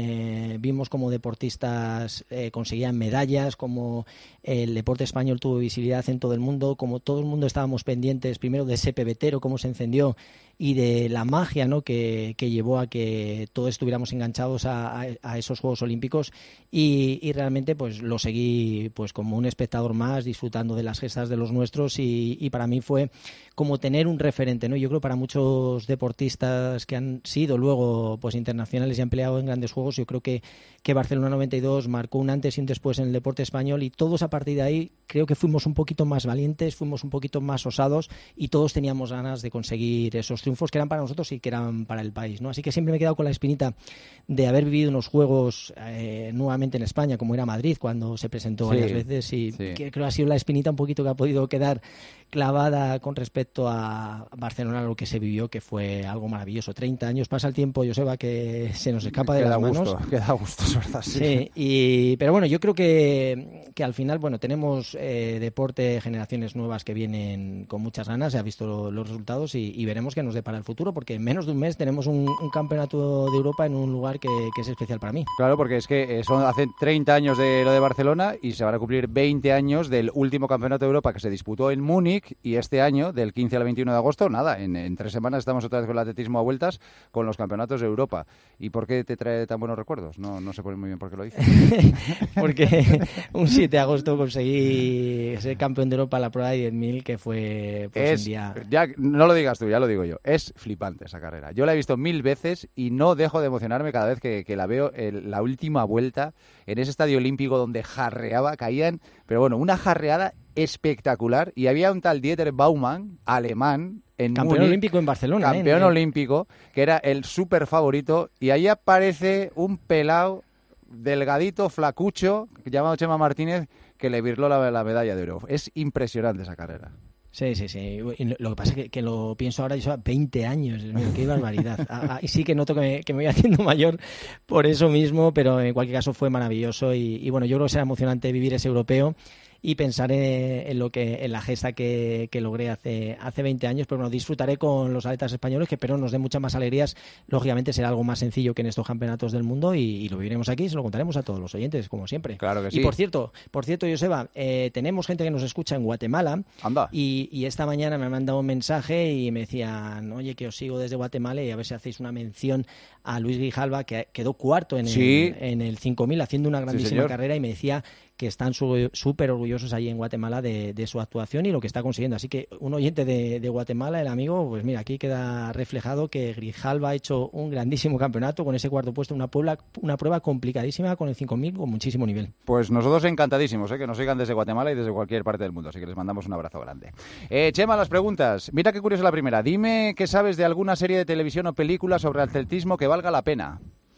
vimos como deportistas conseguían medallas, como el deporte español tuvo visibilidad en todo el mundo, como todo el mundo estábamos pendientes primero de ese pebetero, cómo se encendió, y de la magia, ¿no?, que llevó a que todos estuviéramos enganchados a esos Juegos Olímpicos, y realmente pues lo seguí pues como un espectador más, disfrutando de las gestas de los nuestros, y para mí fue como tener un referente, ¿no? Yo creo que para muchos deportistas que han sido luego pues internacionales y han peleado en grandes juegos, yo creo que Barcelona 92 marcó un antes y un después en el deporte español, y todos a partir de ahí creo que fuimos un poquito más valientes, fuimos un poquito más osados, y todos teníamos ganas de conseguir esos triunfos que eran para nosotros y que eran para el país, ¿no? Así que siempre me he quedado con la espinita de haber vivido unos juegos nuevamente en España, como era Madrid, cuando se presentó varias veces, y que creo que ha sido la espinita un poquito que ha podido quedar clavada con respecto a Barcelona, lo que se vivió, que fue algo maravilloso. 30 años, pasa el tiempo, Joseba, que se nos escapa de las manos. Queda gusto, es verdad, pero bueno, yo creo que al final, bueno, tenemos deporte, generaciones nuevas que vienen con muchas ganas, se ha visto los resultados, y veremos qué nos depara el futuro, porque en menos de un mes tenemos un campeonato de Europa en un lugar que es especial para mí. Claro, porque es que hace 30 años de lo de Barcelona, y se van a cumplir 20 años del último campeonato de Europa que se disputó en Múnich, y este año, del 15 al 21 de agosto, nada, en 3 semanas estamos otra vez con el atletismo a vueltas, con los campeonatos de Europa. ¿Y por qué te trae tan buenos recuerdos? No sé muy bien por qué lo dices. Porque un 7 de agosto conseguí ser campeón de Europa en la prueba de 10.000, que fue pues, un día... Ya, no lo digas tú, ya lo digo yo. Es flipante esa carrera. Yo la he visto 1000 veces y no dejo de emocionarme cada vez que la veo. La última vuelta en ese estadio olímpico donde jarreaba, caían, pero bueno, una jarreada espectacular, y había un tal Dieter Baumann, alemán, en campeón Múnich, olímpico en Barcelona, campeón olímpico, que era el súper favorito, y ahí aparece un pelao delgadito, flacucho, llamado Chema Martínez, que le virló la medalla de oro. Es impresionante esa carrera. Sí. Y lo que pasa es que lo pienso ahora, yo 20 años, qué barbaridad. Y sí que noto que me voy haciendo mayor por eso mismo, pero en cualquier caso fue maravilloso, y bueno, yo creo que será emocionante vivir ese europeo y pensar en la gesta que logré hace 20 años, pero bueno, disfrutaré con los atletas españoles, que espero nos den muchas más alegrías. Lógicamente será algo más sencillo que en estos campeonatos del mundo, y lo viviremos aquí y se lo contaremos a todos los oyentes, como siempre. Claro que sí. Y por cierto, Joseba, tenemos gente que nos escucha en Guatemala. Anda. Y esta mañana me han mandado un mensaje y me decían, oye, que os sigo desde Guatemala, y a ver si hacéis una mención a Luis Grijalva, que quedó cuarto en el 5.000, haciendo una grandísima carrera, y me decía que están súper orgullosos allí en Guatemala de su actuación y lo que está consiguiendo. Así que un oyente de Guatemala, el amigo, pues mira, aquí queda reflejado que Grijalva ha hecho un grandísimo campeonato con ese cuarto puesto, una prueba complicadísima con el 5.000 con muchísimo nivel. Pues nosotros encantadísimos, que nos sigan desde Guatemala y desde cualquier parte del mundo, así que les mandamos un abrazo grande. Chema, las preguntas. Mira qué curiosa la primera. Dime qué sabes de alguna serie de televisión o película sobre atletismo que valga la pena.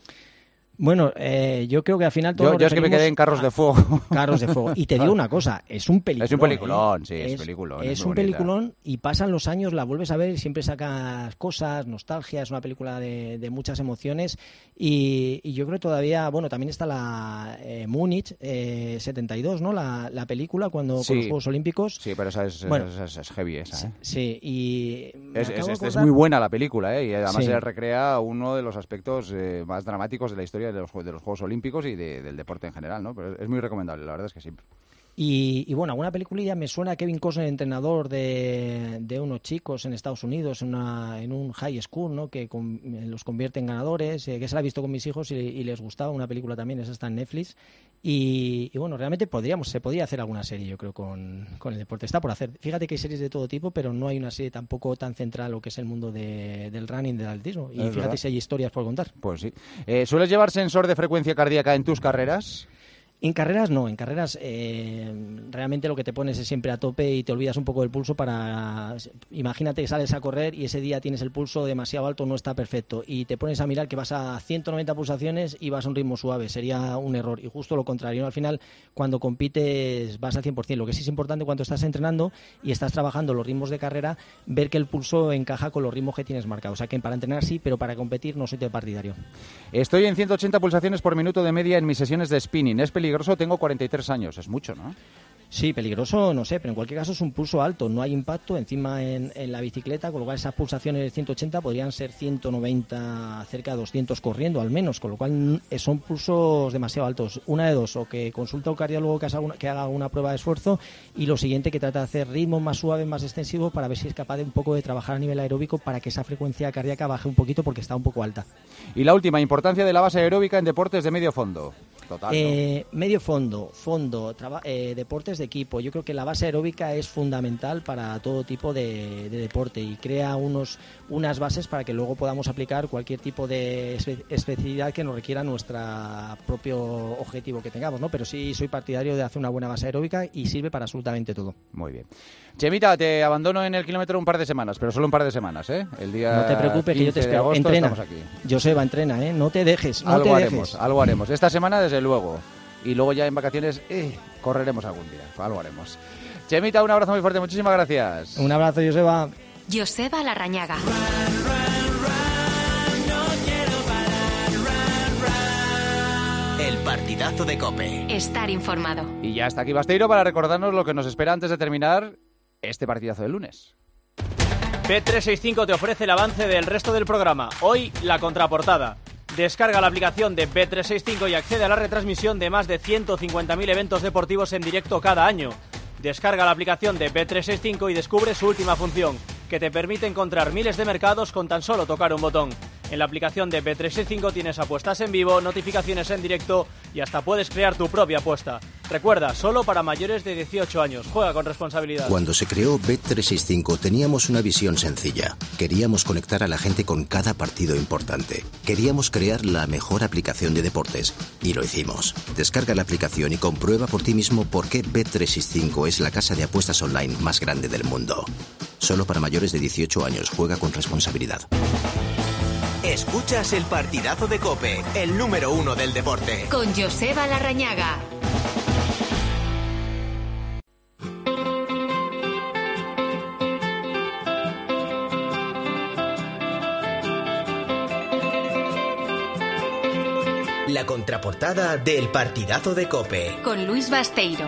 Bueno, yo creo que al final todo yo es que me quedé en Carros de Fuego. Carros de Fuego. Y te digo una cosa, es un peliculón. Es un peliculón, sí, es peliculón. Es un peliculón, y pasan los años, la vuelves a ver y siempre sacas cosas, nostalgia, es una película de muchas emociones, y yo creo que todavía, bueno, también está la Múnich 72, ¿no? La película con los Juegos Olímpicos. Sí, pero esa es heavy, esa, ¿eh? Sí, y... Es muy buena la película, ¿eh? Y además se recrea uno de los aspectos más dramáticos de la historia de los Juegos Olímpicos y del deporte en general, ¿no? Pero es muy recomendable, la verdad es que sí. Y bueno, alguna peliculilla me suena a Kevin Costner, entrenador de unos chicos en Estados Unidos, en un high school, ¿no? Que los convierte en ganadores, que se la he visto con mis hijos y les gustaba. Una película también, esa está en Netflix. Y bueno, realmente se podría hacer alguna serie, yo creo, con el deporte. Está por hacer. Fíjate que hay series de todo tipo, pero no hay una serie tampoco tan central lo que es el mundo del running, del atletismo. Y fíjate verdad. Si hay historias por contar. Pues sí. ¿Sueles llevar sensor de frecuencia cardíaca en tus carreras? En carreras no, en carreras realmente lo que te pones es siempre a tope y te olvidas un poco del pulso imagínate que sales a correr y ese día tienes el pulso demasiado alto, no está perfecto y te pones a mirar que vas a 190 pulsaciones y vas a un ritmo suave, sería un error y justo lo contrario, ¿no? Al final cuando compites vas al 100%, lo que sí es importante cuando estás entrenando y estás trabajando los ritmos de carrera, ver que el pulso encaja con los ritmos que tienes marcados, o sea que para entrenar sí, pero para competir no soy de partidario. Estoy en 180 pulsaciones por minuto de media en mis sesiones de spinning, es peligroso, tengo 43 años, es mucho, ¿no? Sí, peligroso, no sé, pero en cualquier caso es un pulso alto, no hay impacto encima en la bicicleta, con lo cual esas pulsaciones de 180 podrían ser 190, cerca de 200 corriendo al menos, con lo cual son pulsos demasiado altos. Una de dos, o que consulta a un cardiólogo que haga una prueba de esfuerzo y lo siguiente que trata de hacer ritmos más suaves, más extensivos para ver si es capaz de un poco de trabajar a nivel aeróbico para que esa frecuencia cardíaca baje un poquito porque está un poco alta. Y la última, importancia de la base aeróbica en deportes de medio fondo. Total, ¿no? Medio fondo, deportes de equipo. Yo creo que la base aeróbica es fundamental para todo tipo de deporte y crea unas bases para que luego podamos aplicar cualquier tipo de especificidad que nos requiera nuestro propio objetivo que tengamos, ¿no? Pero sí soy partidario de hacer una buena base aeróbica y sirve para absolutamente todo. Muy bien. Chemita, te abandono en el kilómetro un par de semanas, pero solo un par de semanas, ¿eh? El día no te preocupes, que yo te espero. Entrena. Joseba, entrena, ¿eh? No te dejes, no te dejes. Algo haremos. Esta semana, desde luego. Y luego ya en vacaciones correremos algún día. Algo haremos. Chemita, un abrazo muy fuerte. Muchísimas gracias. Un abrazo, Joseba. Joseba Larrañaga. El partidazo de COPE. Estar informado. Y ya está aquí Basteiro para recordarnos lo que nos espera antes de terminar este partidazo del lunes. Bet365 te ofrece el avance del resto del programa. Hoy, la contraportada. Descarga la aplicación de Bet365 y accede a la retransmisión de más de 150.000 eventos deportivos en directo cada año. Descarga la aplicación de Bet365 y descubre su última función, que te permite encontrar miles de mercados con tan solo tocar un botón. En la aplicación de Bet365 tienes apuestas en vivo, notificaciones en directo y hasta puedes crear tu propia apuesta. Recuerda, solo para mayores de 18 años. Juega con responsabilidad. Cuando se creó Bet365 teníamos una visión sencilla. Queríamos conectar a la gente con cada partido importante. Queríamos crear la mejor aplicación de deportes. Y lo hicimos. Descarga la aplicación y comprueba por ti mismo por qué Bet365 es la casa de apuestas online más grande del mundo. Solo para mayores de 18 años. Juega con responsabilidad. Escuchas el partidazo de COPE, el número 1 del deporte. Con Joseba Larrañaga. La contraportada del partidazo de COPE. Con Luis Basteiro.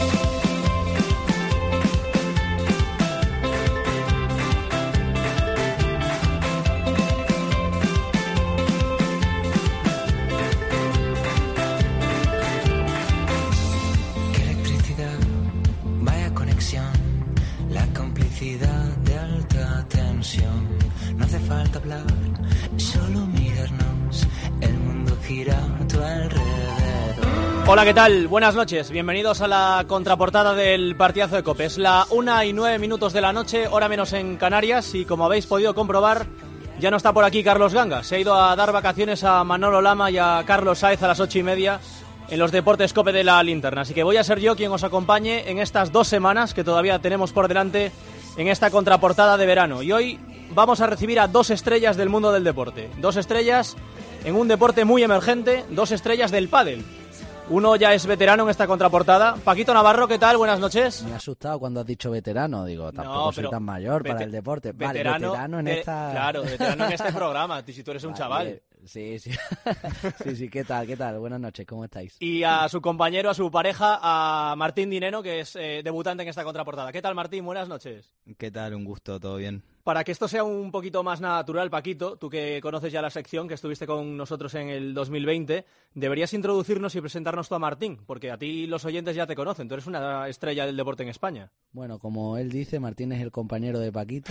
No hace falta hablar, solo mirarnos. El mundo gira a tu alrededor. Hola, ¿qué tal? Buenas noches. Bienvenidos a la contraportada del partidazo de COPE. Es la 1:09 de la noche, hora menos en Canarias. Y como habéis podido comprobar, ya no está por aquí Carlos Ganga. Se ha ido a dar vacaciones a Manolo Lama y a Carlos Sáez a las 8:30 en los deportes COPE de la linterna. Así que voy a ser yo quien os acompañe en estas 2 semanas que todavía tenemos por delante en esta contraportada de verano. Y hoy vamos a recibir a 2 estrellas del mundo del deporte. 2 estrellas en un deporte muy emergente, 2 estrellas del pádel. Uno ya es veterano en esta contraportada. Paquito Navarro, ¿qué tal? Buenas noches. Me ha asustado cuando has dicho veterano. Digo, tampoco soy tan mayor para el deporte. Vale, veterano en esta... Claro, veterano en este programa, si tú eres un chaval. Sí. sí, ¿qué tal? Buenas noches, ¿cómo estáis? Y a su compañero, a su pareja, a Martín Dineno, que es debutante en esta contraportada. ¿Qué tal, Martín? Buenas noches. ¿Qué tal? Un gusto, ¿todo bien? Para que esto sea un poquito más natural, Paquito, tú que conoces ya la sección, que estuviste con nosotros en el 2020, deberías introducirnos y presentarnos tú a Martín, porque a ti los oyentes ya te conocen, tú eres una estrella del deporte en España. Bueno, como él dice, Martín es el compañero de Paquito.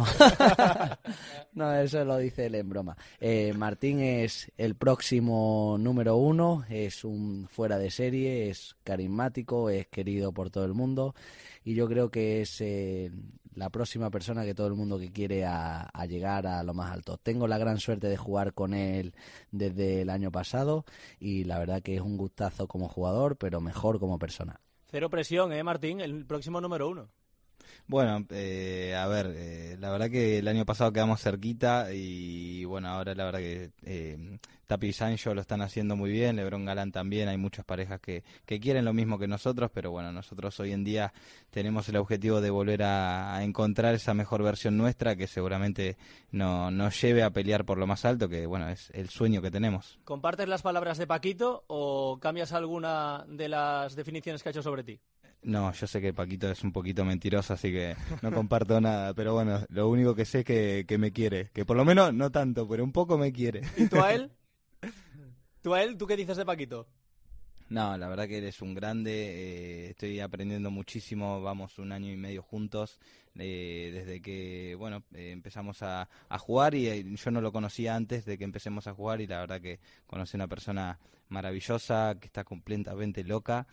No, eso lo dice él en broma. Martín es el próximo número 1, es un fuera de serie, es carismático, es querido por todo el mundo y yo creo que es la próxima persona que todo el mundo que quiere a llegar a lo más alto. Tengo la gran suerte de jugar con él desde el año pasado y la verdad que es un gustazo como jugador, pero mejor como persona. Cero presión, Martín, el próximo número 1. Bueno, a ver, la verdad que el año pasado quedamos cerquita y bueno, ahora la verdad que Tapi y Sancho lo están haciendo muy bien, Lebron Galán también, hay muchas parejas que quieren lo mismo que nosotros, pero bueno, nosotros hoy en día tenemos el objetivo de volver a encontrar esa mejor versión nuestra que seguramente nos lleve a pelear por lo más alto, que bueno, es el sueño que tenemos. ¿Compartes las palabras de Paquito o cambias alguna de las definiciones que ha hecho sobre ti? No, yo sé que Paquito es un poquito mentiroso, así que no comparto nada, pero bueno, lo único que sé es que me quiere, que por lo menos no tanto, pero un poco me quiere. ¿Y tú a él? ¿Tú qué dices de Paquito? No, la verdad que eres un grande, estoy aprendiendo muchísimo, vamos 1 año y medio juntos, desde que empezamos a jugar y yo no lo conocía antes de que empecemos a jugar y la verdad que conocí a una persona maravillosa, que está completamente loca,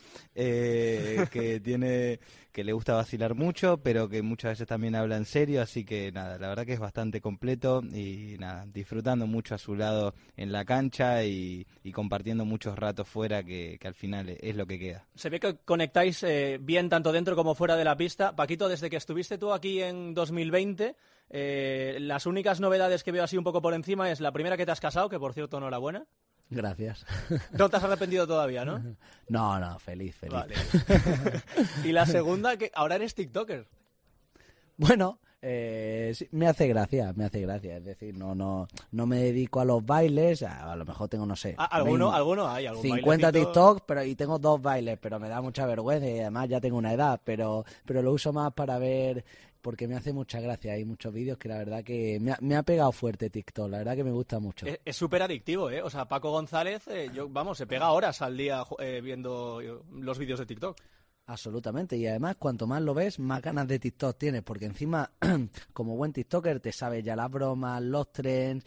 que le gusta vacilar mucho, pero que muchas veces también habla en serio, así que nada, la verdad que es bastante completo y nada, disfrutando mucho a su lado en la cancha y compartiendo muchos ratos fuera que al final es lo que queda. Se ve que conectáis bien tanto dentro como fuera de la pista. Paquito, desde que estuviste tú aquí en 2020, las únicas novedades que veo así un poco por encima es la primera que te has casado, que por cierto enhorabuena. Gracias. No te has arrepentido todavía, ¿no? No, feliz. Vale. Y la segunda, que ahora eres TikToker. Bueno, sí, me hace gracia, es decir, no me dedico a los bailes, a lo mejor tengo, no sé, alguno hay, 50 TikTok, y tengo 2 bailes, pero me da mucha vergüenza y además ya tengo una edad, pero lo uso más para ver, porque me hace mucha gracia, hay muchos vídeos que la verdad que me ha pegado fuerte TikTok, la verdad que me gusta mucho. Es súper adictivo, o sea, Paco González, se pega horas al día viendo los vídeos de TikTok. Absolutamente, y además cuanto más lo ves, más ganas de TikTok tienes, porque encima, como buen TikToker, te sabes ya las bromas, los trends,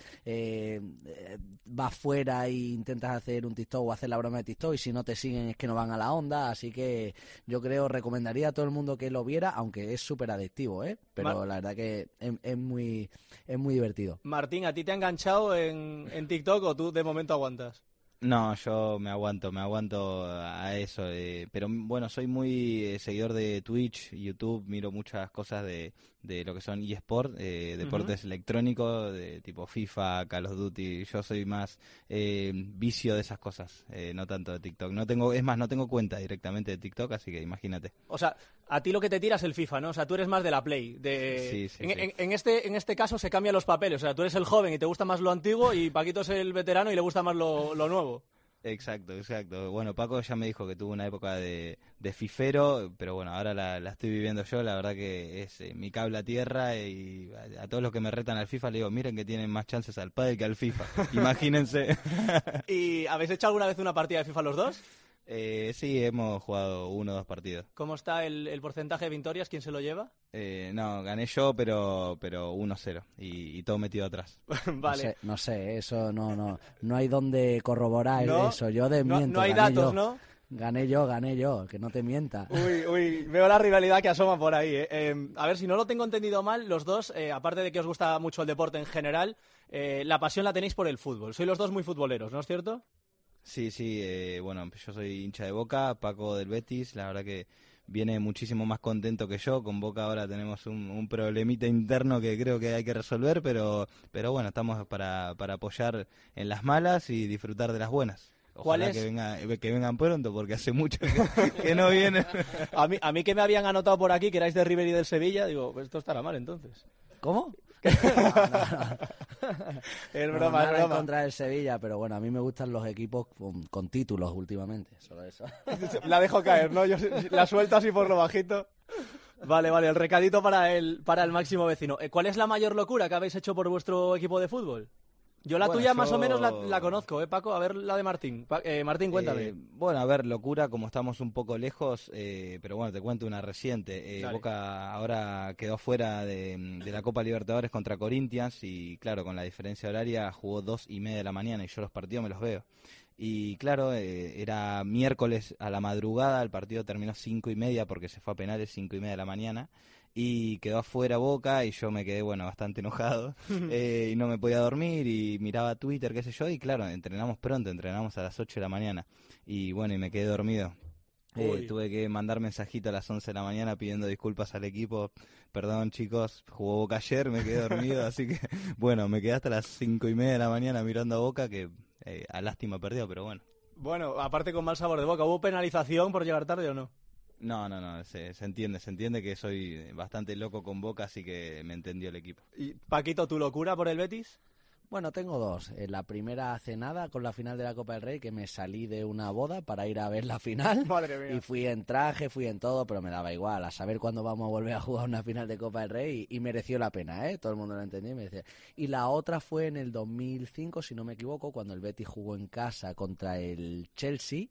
vas fuera e intentas hacer un TikTok o hacer la broma de TikTok, y si no te siguen es que no van a la onda, así que yo recomendaría a todo el mundo que lo viera, aunque es súper adictivo, pero la verdad que es muy divertido. Martín, ¿a ti te ha enganchado en TikTok o tú de momento aguantas? No, yo me aguanto a eso, pero bueno, soy muy seguidor de Twitch, YouTube, miro muchas cosas de lo que son eSport, deportes electrónicos, de tipo FIFA, Call of Duty, yo soy más vicio de esas cosas, no tanto de TikTok. No tengo cuenta directamente de TikTok, así que imagínate. O sea, a ti lo que te tira es el FIFA, ¿no? O sea, tú eres más de la Play. Sí. En este caso se cambian los papeles, o sea, tú eres el joven y te gusta más lo antiguo y Paquito es el veterano y le gusta más lo nuevo. Exacto. Bueno, Paco ya me dijo que tuvo una época de fifero, pero bueno, ahora la estoy viviendo yo, la verdad que es mi cable a tierra y a todos los que me retan al FIFA le digo, miren que tienen más chances al pádel que al FIFA, imagínense. ¿Y habéis hecho alguna vez una partida de FIFA los dos? Sí, hemos jugado 1 o 2 partidos. ¿Cómo está el porcentaje de victorias? ¿Quién se lo lleva? No, gané yo, pero 1-0 y todo metido atrás. Vale. No sé, eso no hay donde corroborar eso. Yo desmiento. No hay datos, ¿no? Gané yo, que no te mienta. Uy, veo la rivalidad que asoma por ahí. A ver, si no lo tengo entendido mal, los dos, aparte de que os gusta mucho el deporte en general, la pasión la tenéis por el fútbol. Sois los dos muy futboleros, ¿no es cierto? Sí, bueno, yo soy hincha de Boca, Paco del Betis, la verdad que viene muchísimo más contento que yo, con Boca ahora tenemos un problemita interno que creo que hay que resolver, pero bueno, estamos para apoyar en las malas y disfrutar de las buenas. Ojalá que vengan pronto, porque hace mucho que no vienen. A mí que me habían anotado por aquí, que erais de River y del Sevilla, digo, pues esto estará mal entonces. ¿Cómo? Es No, broma, nada es broma. en contra del Sevilla, pero bueno, a mí me gustan los equipos con títulos últimamente, solo eso. La dejo caer, ¿no? Yo la suelto así por lo bajito. Vale, el recadito para el máximo vecino. ¿Cuál es la mayor locura que habéis hecho por vuestro equipo de fútbol? Yo la Bueno, tuya más yo- o menos la conozco, Paco. A ver la de Martín. Martín, cuéntame. Bueno, a ver, locura, como estamos un poco lejos, pero bueno, te cuento una reciente. Dale. Boca ahora quedó fuera de la Copa Libertadores contra Corinthians y claro, con la diferencia horaria jugó 2:30 de la mañana y yo los partidos me los veo. Y claro, era miércoles a la madrugada, el partido terminó 5:30 porque se fue a penales 5:30 de la mañana. Y quedó afuera Boca y yo me quedé, bueno, bastante enojado y no me podía dormir y miraba Twitter, qué sé yo, y claro, entrenamos pronto, entrenamos a las 8 de la mañana y bueno, y me quedé dormido. Uy. Tuve que mandar mensajito a las 11 de la mañana pidiendo disculpas al equipo. Perdón, chicos, jugó Boca ayer, me quedé dormido, así que bueno, me quedé hasta las 5:30 de la mañana mirando a Boca, que a lástima perdió, pero bueno. Bueno, aparte con mal sabor de boca, ¿hubo penalización por llegar tarde o no? No, se entiende que soy bastante loco con Boca, así que me entendió el equipo. Y Paquito, ¿tu locura por el Betis? Bueno, tengo dos. La primera hace nada con la final de la Copa del Rey, que me salí de una boda para ir a ver la final. Madre mía. Y fui en traje, fui en todo, pero me daba igual. A saber cuándo vamos a volver a jugar una final de Copa del Rey y mereció la pena, ¿eh? Todo el mundo lo entendió y me decía. Y la otra fue en el 2005, si no me equivoco, cuando el Betis jugó en casa contra el Chelsea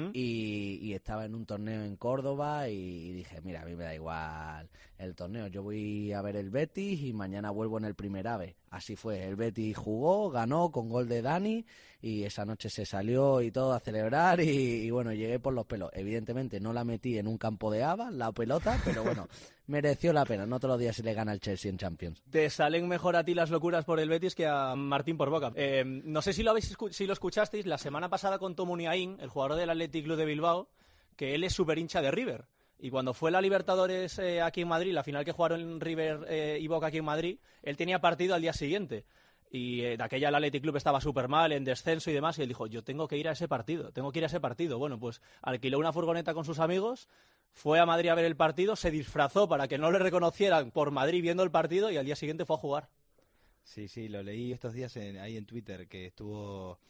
y estaba en un torneo en Córdoba y dije, mira, a mí me da igual el torneo. Yo voy a ver el Betis y mañana vuelvo en el primer AVE. Así fue, el Betis jugó, ganó con gol de Dani y esa noche se salió y todo a celebrar y bueno, llegué por los pelos. Evidentemente no la metí en un campo de habas, la pelota, pero bueno, mereció la pena. No todos los días se le gana al Chelsea en Champions. Te salen mejor a ti las locuras por el Betis que a Martín por Boca. No sé si lo escuchasteis la semana pasada con Tomu Niaín, el jugador del Athletic Club de Bilbao, que él es súper hincha de River. Y cuando fue la Libertadores aquí en Madrid, la final que jugaron River y Boca aquí en Madrid, él tenía partido al día siguiente. Y de aquella el Athletic Club estaba súper mal, en descenso y demás, y él dijo, yo tengo que ir a ese partido. Bueno, pues alquiló una furgoneta con sus amigos, fue a Madrid a ver el partido, se disfrazó para que no le reconocieran por Madrid viendo el partido y al día siguiente fue a jugar. Sí, lo leí estos días ahí en Twitter, que estuvo,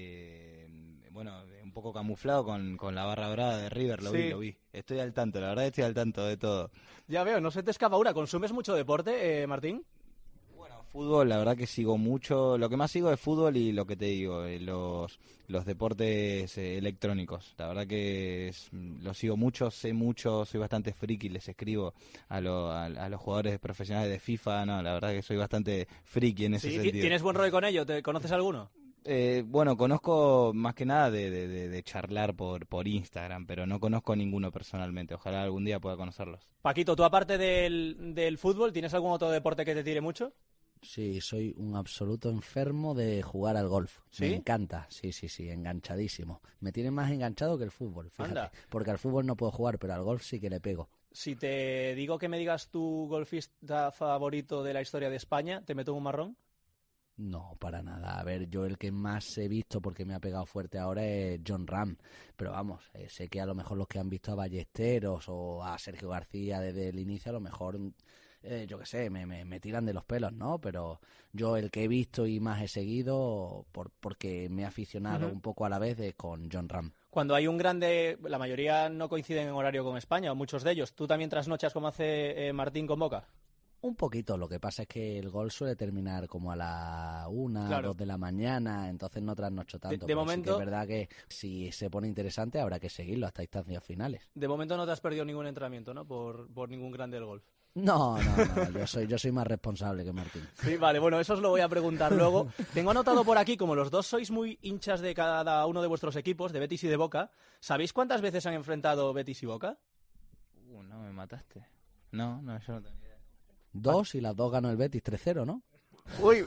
bueno, un poco camuflado con la barra dorada de River, lo vi. Estoy al tanto, la verdad estoy al tanto de todo. Ya veo, no se te escapa una. ¿Consumes mucho deporte, Martín? Fútbol, la verdad que sigo mucho. Lo que más sigo es fútbol y lo que te digo, los deportes electrónicos. La verdad que los sigo mucho, sé mucho, soy bastante friki, les escribo a los jugadores profesionales de FIFA. No, la verdad que soy bastante friki en ese sentido. ¿Tienes buen rollo con ello? ¿Te conoces alguno? Bueno, conozco más que nada de charlar por Instagram, pero no conozco ninguno personalmente. Ojalá algún día pueda conocerlos. Paquito, ¿tú aparte del fútbol, tienes algún otro deporte que te tire mucho? Sí, soy un absoluto enfermo de jugar al golf. ¿Sí? Me encanta, sí, enganchadísimo. Me tiene más enganchado que el fútbol, fíjate. Anda. Porque al fútbol no puedo jugar, pero al golf sí que le pego. Si te digo que me digas tu golfista favorito de la historia de España, ¿te meto un marrón? No, para nada. A ver, yo el que más he visto, porque me ha pegado fuerte ahora, es Jon Rahm. Pero vamos, sé que a lo mejor los que han visto a Ballesteros o a Sergio García desde el inicio, a lo mejor... yo qué sé, me tiran de los pelos, ¿no? Pero yo el que he visto y más he seguido, porque me he aficionado un poco a la vez, es con Jon Rahm. Cuando hay un grande, la mayoría no coinciden en horario con España, o muchos de ellos. ¿Tú también trasnochas como hace Martín con Boca? Un poquito, lo que pasa es que el gol suele terminar como a la 1, 2 de la mañana, entonces no trasnocho tanto. De momento, sí que es verdad que si se pone interesante habrá que seguirlo hasta instancias finales. De momento no te has perdido ningún entrenamiento, ¿no? Por ningún grande del golf. No, yo soy más responsable que Martín. Sí, vale, bueno, eso os lo voy a preguntar luego. Tengo anotado por aquí, como los dos sois muy hinchas de cada uno de vuestros equipos, de Betis y de Boca, ¿sabéis cuántas veces han enfrentado Betis y Boca? No, me mataste. No, yo no tenía idea. 2 y las 2 ganó el Betis 3-0, ¿no? Uy,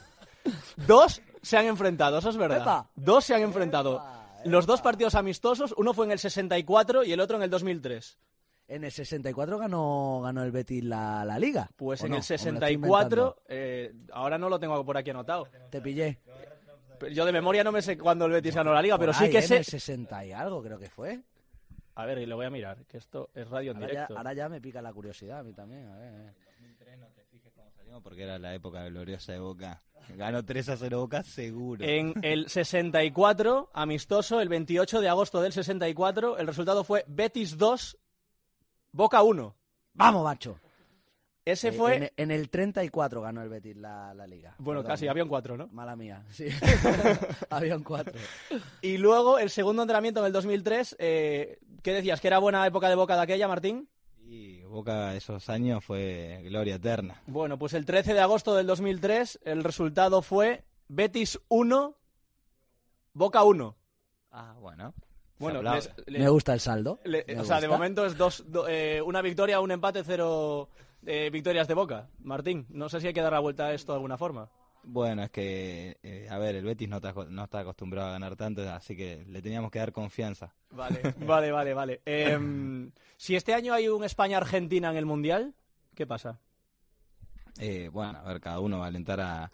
2 se han enfrentado, eso es verdad. ¡Epa! 2 se han enfrentado. Los dos partidos amistosos, uno fue en el 64 y el otro en el 2003. En el 64 ganó el Betis la Liga. Pues en no? el 64, ahora no lo tengo por aquí anotado. Te pillé. Yo de memoria no me sé cuándo el Betis ganó la Liga, pero Por sí ahí, que en sé... el 60 y algo creo que fue. A ver, y lo voy a mirar, que esto es radio en directo. Ahora ya me pica la curiosidad a mí también. A ver. Porque era la época gloriosa de Boca. Ganó 3-0 Boca, seguro. En el 64, amistoso, el 28 de agosto del 64, el resultado fue Betis 2, Boca 1. ¡Vamos, macho! Ese fue... En el 34 ganó el Betis la Liga. Bueno, Perdón. casi, había un 4, ¿no? Mala mía, sí. Había un 4. Y luego, el segundo entrenamiento en el 2003, ¿qué decías? ¿Que era buena época de Boca de aquella, Martín? Y Boca esos años fue gloria eterna. Bueno, pues el 13 de agosto del 2003 el resultado fue Betis 1, Boca 1. Ah, bueno. Bueno, me gusta el saldo. O sea, de momento es una victoria, un empate, 0 victorias de Boca. Martín, no sé si hay que dar la vuelta a esto de alguna forma. Bueno, es que, a ver, el Betis no está acostumbrado a ganar tanto, así que le teníamos que dar confianza. Vale. Si este año hay un España-Argentina en el Mundial, ¿qué pasa? Bueno, a ver, cada uno va a alentar a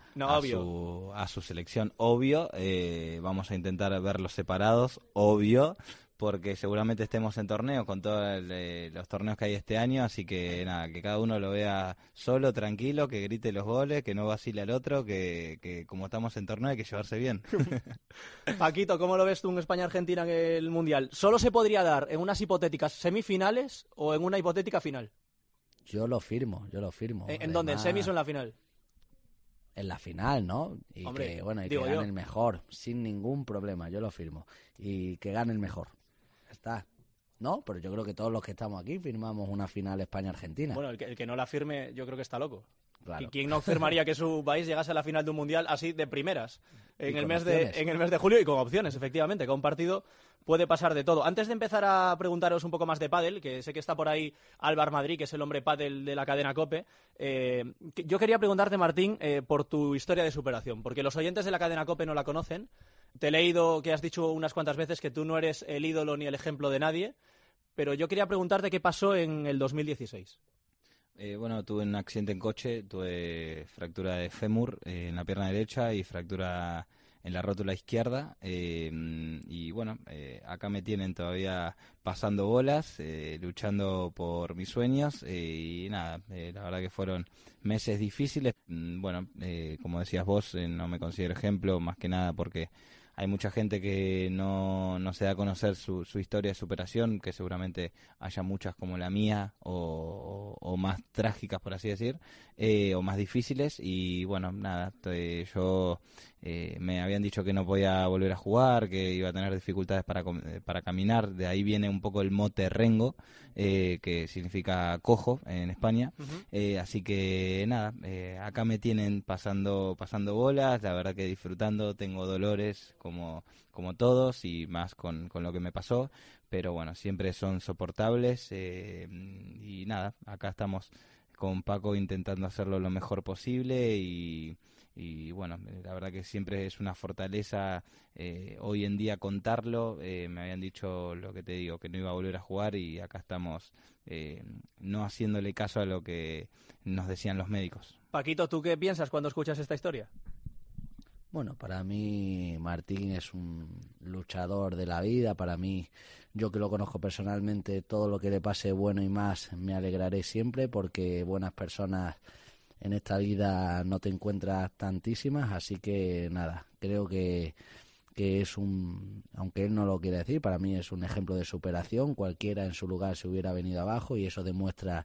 su selección, obvio. Vamos a intentar verlos separados, obvio, porque seguramente estemos en torneos con todos los torneos que hay este año, así que nada, que cada uno lo vea solo, tranquilo, que grite los goles, que no vacile al otro, que como estamos en torneo hay que llevarse bien. Paquito, ¿cómo lo ves tú un España-Argentina en el Mundial? ¿Solo se podría dar en unas hipotéticas semifinales o en una hipotética final? Yo lo firmo. ¿En dónde? ¿En semis o en la final? En la final, ¿no? Y hombre, que gane el mejor, sin ningún problema, yo lo firmo. Y que gane el mejor. Ya está. ¿No? Pero yo creo que todos los que estamos aquí firmamos una final España-Argentina. Bueno, el que no la firme yo creo que está loco. Claro. ¿Y quién no firmaría que su país llegase a la final de un Mundial así de primeras? En el mes de julio y con opciones, efectivamente, que un partido puede pasar de todo. Antes de empezar a preguntaros un poco más de pádel, que sé que está por ahí Álvar Madrid, que es el hombre pádel de la cadena COPE, yo quería preguntarte, Martín, por tu historia de superación, porque los oyentes de la cadena COPE no la conocen. Te he leído que has dicho unas cuantas veces que tú no eres el ídolo ni el ejemplo de nadie, pero yo quería preguntarte qué pasó en el 2016. Bueno, tuve un accidente en coche, tuve fractura de fémur en la pierna derecha y fractura en la rótula izquierda, y bueno, acá me tienen todavía pasando bolas, luchando por mis sueños, y nada, la verdad que fueron meses difíciles. Bueno, como decías vos, no me considero ejemplo, más que nada porque hay mucha gente que no se da a conocer su historia de superación, que seguramente haya muchas como la mía, o más trágicas, por así decir, o más difíciles. Y bueno, nada, yo me habían dicho que no podía volver a jugar, que iba a tener dificultades para caminar. De ahí viene un poco el mote rengo, que significa cojo en España. Así que nada, acá me tienen pasando bolas, la verdad que disfrutando. Tengo dolores como todos, y más con lo que me pasó, pero bueno, siempre son soportables, y nada, acá estamos con Paco intentando hacerlo lo mejor posible, y bueno, la verdad que siempre es una fortaleza hoy en día contarlo. Me habían dicho lo que te digo, que no iba a volver a jugar, y acá estamos no haciéndole caso a lo que nos decían los médicos. Paquito, ¿tú qué piensas cuando escuchas esta historia? Bueno, para mí Martín es un luchador de la vida. Para mí, yo que lo conozco personalmente, todo lo que le pase bueno y más me alegraré siempre, porque buenas personas en esta vida no te encuentras tantísimas. Así que nada, creo que es aunque él no lo quiere decir, para mí es un ejemplo de superación. Cualquiera en su lugar se hubiera venido abajo, y eso demuestra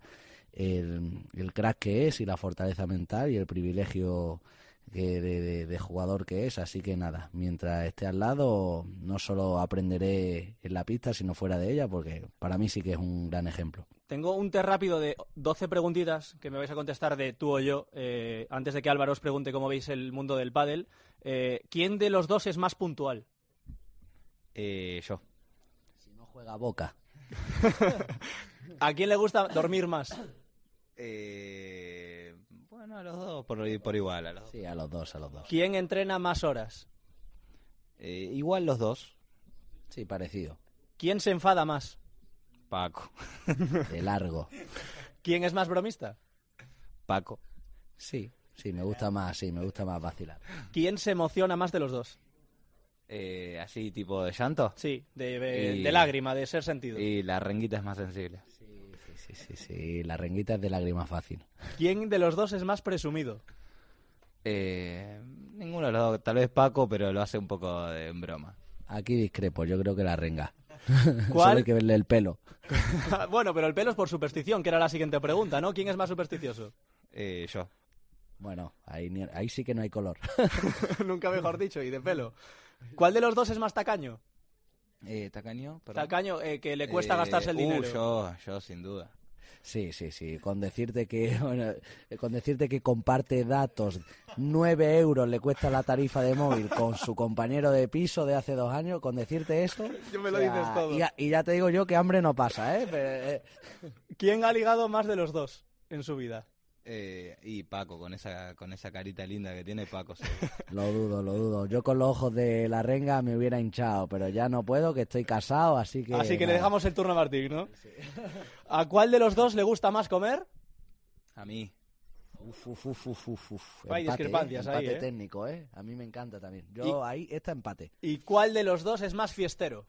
el crack que es, y la fortaleza mental y el privilegio de jugador que es. Así que nada, mientras esté al lado, no solo aprenderé en la pista, sino fuera de ella, porque para mí sí que es un gran ejemplo. Tengo un test rápido de 12 preguntitas que me vais a contestar de tú o yo, antes de que Álvaro os pregunte cómo veis el mundo del pádel. ¿Quién de los dos es más puntual? Yo. Si no juega Boca. ¿A quién le gusta dormir más? Bueno, a los dos por igual. A los dos. Sí, a los dos. ¿Quién entrena más horas? Igual los dos. Sí, parecido. ¿Quién se enfada más? Paco. De largo. ¿Quién es más bromista? Paco. Sí, me gusta más vacilar. ¿Quién se emociona más de los dos? ¿Así tipo de llanto? Sí, de lágrima, de ser sentido. Y la renguita es más sensible. Sí. Sí, la renguita es de lágrima fácil. ¿Quién de los dos es más presumido? Ninguno de los dos, tal vez Paco, pero lo hace un poco en broma. Aquí discrepo, yo creo que la renga. ¿Cuál? Solo hay que verle el pelo. Bueno, pero el pelo es por superstición, que era la siguiente pregunta, ¿no? ¿Quién es más supersticioso? Yo. Bueno, ahí sí que no hay color. Nunca mejor dicho, y de pelo. ¿Cuál de los dos es más tacaño? ¿Tacaño? Perdón. Tacaño, que le cuesta gastarse el dinero. Yo, sin duda. Sí. Con decirte que comparte datos, 9 euros le cuesta la tarifa de móvil con su compañero de piso de hace 2 años, con decirte eso... Yo me lo dices todo. Y ya te digo yo que hambre no pasa, ¿eh? ¿Quién ha ligado más de los dos en su vida? Y Paco, con esa carita linda que tiene, Paco. Sí. Lo dudo. Yo con los ojos de la renga me hubiera hinchado, pero ya no puedo, que estoy casado, así que... Así que le dejamos el turno a Martín, ¿no? Sí. ¿A cuál de los dos le gusta más comer? A mí. Hay discrepancias ahí, empate técnico, ¿eh? A mí me encanta también. Ahí está empate. ¿Y cuál de los dos es más fiestero?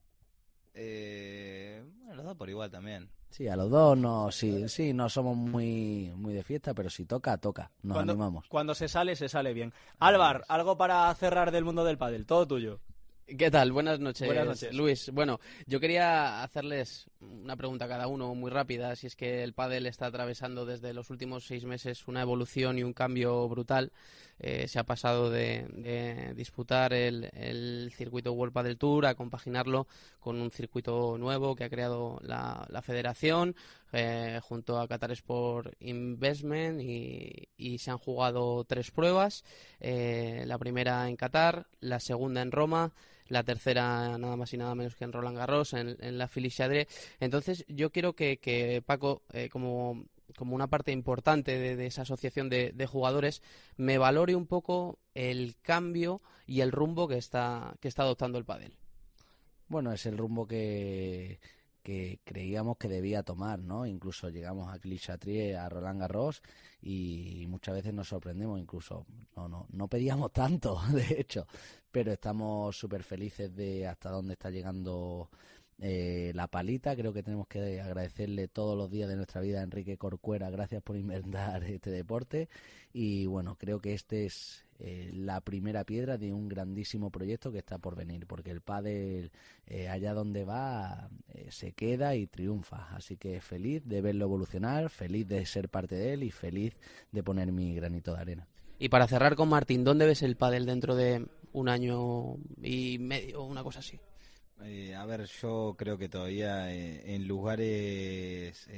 Los dos por igual también. Sí, a los dos no somos muy de fiesta, pero si toca, nos animamos. Cuando se sale bien. Álvar, algo para cerrar del mundo del pádel, todo tuyo. ¿Qué tal? Buenas noches. Buenas noches, Luis. Bueno, yo quería hacerles una pregunta a cada uno muy rápida, si es que el pádel está atravesando desde los últimos 6 meses una evolución y un cambio brutal. Se ha pasado de disputar el circuito World Padel Tour a compaginarlo con un circuito nuevo que ha creado la federación junto a Qatar Sport Investment y se han jugado 3 pruebas, la primera en Qatar, la segunda en Roma, la tercera nada más y nada menos que en Roland Garros, en la Félix Chaudret. Entonces yo quiero que Paco, como una parte importante de esa asociación de jugadores, me valore un poco el cambio y el rumbo que está adoptando el pádel. Bueno, es el rumbo que creíamos que debía tomar, ¿no? Incluso llegamos a Clichatrie, a Roland Garros, y muchas veces nos sorprendemos, incluso no pedíamos tanto, de hecho, pero estamos súper felices de hasta dónde está llegando la palita. Creo que tenemos que agradecerle todos los días de nuestra vida a Enrique Corcuera, gracias por inventar este deporte, y bueno, creo que este es la primera piedra de un grandísimo proyecto que está por venir, porque el pádel allá donde va se queda y triunfa, así que feliz de verlo evolucionar, feliz de ser parte de él y feliz de poner mi granito de arena. Y para cerrar con Martín, ¿dónde ves el pádel dentro de 1 año y medio, una cosa así? A ver, yo creo que todavía en lugares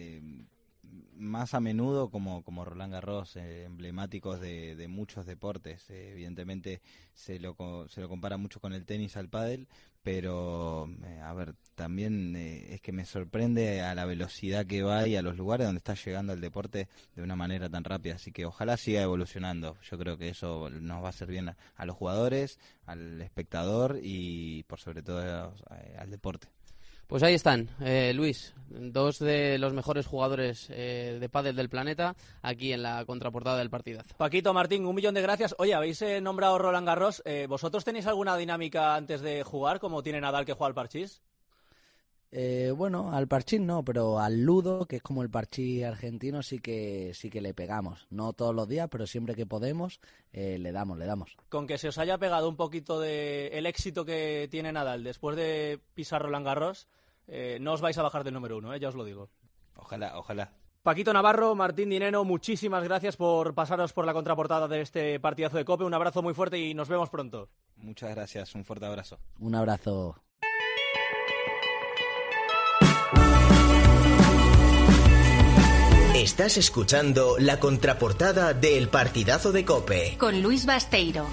más a menudo como Roland Garros, emblemáticos de muchos deportes. Evidentemente se lo compara mucho con el tenis al pádel, pero a ver, también es que me sorprende a la velocidad que va y a los lugares donde está llegando el deporte de una manera tan rápida, así que ojalá siga evolucionando. Yo creo que eso nos va a hacer bien a los jugadores, al espectador y por sobre todo al deporte. Pues ahí están, Luis, 2 de los mejores jugadores de pádel del planeta, aquí en la contraportada del partidazo. Paquito, Martín, 1 millón de gracias. Oye, habéis nombrado Roland Garros. ¿Vosotros tenéis alguna dinámica antes de jugar, como tiene Nadal que juega al parchís? Bueno, al parchís no, pero al ludo, que es como el parchís argentino, sí que le pegamos. No todos los días, pero siempre que podemos le damos. Con que se os haya pegado un poquito de el éxito que tiene Nadal después de pisar Roland Garros, no os vais a bajar del número 1, ya os lo digo. Ojalá. Paquito Navarro, Martín Dineno, muchísimas gracias por pasaros por la contraportada de este partidazo de COPE. Un abrazo muy fuerte y nos vemos pronto. Muchas gracias, un fuerte abrazo. Un abrazo. Estás escuchando la contraportada del partidazo de COPE con Luis Basteiro.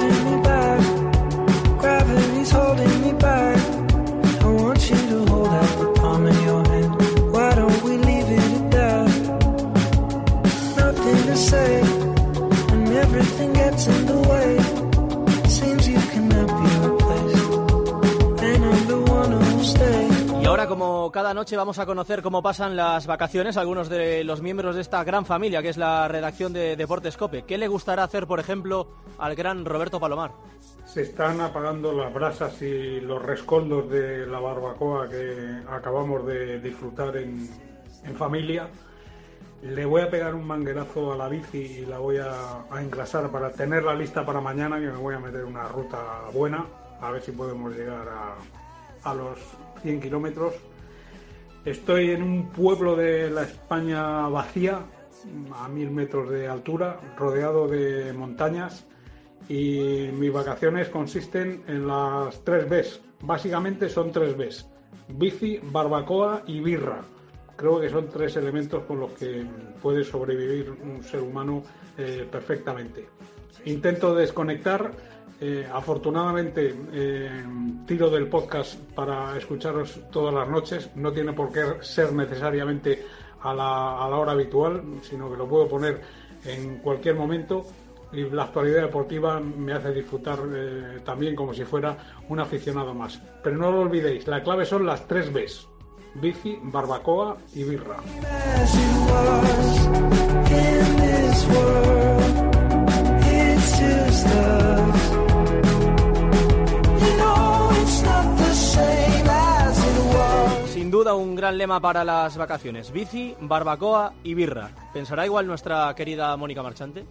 Y ahora, como cada noche, vamos a conocer cómo pasan las vacaciones algunos de los miembros de esta gran familia que es la redacción de Deportes COPE. ¿Qué le gustará hacer, por ejemplo, al gran Roberto Palomar? Se están apagando las brasas y los rescoldos de la barbacoa que acabamos de disfrutar en en familia. Le voy a pegar un manguerazo a la bici y la voy a engrasar para tenerla lista para mañana, que me voy a meter una ruta buena, a ver si podemos llegar a los 100 kilómetros. Estoy en un pueblo de la España vacía, a 1000 metros de altura, rodeado de montañas, y mis vacaciones consisten en las 3 Bs. Básicamente son 3 Bs: bici, barbacoa y birra. Creo que son 3 elementos con los que puede sobrevivir un ser humano perfectamente. Intento desconectar. Afortunadamente tiro del podcast para escucharos todas las noches. No tiene por qué ser necesariamente a la hora habitual, sino que lo puedo poner en cualquier momento. Y la actualidad deportiva me hace disfrutar también como si fuera un aficionado más. Pero no lo olvidéis, la clave son las 3 Bs: bici, barbacoa y birra. Sin duda un gran lema para las vacaciones: bici, barbacoa y birra. ¿Pensará igual nuestra querida Mónica Marchante?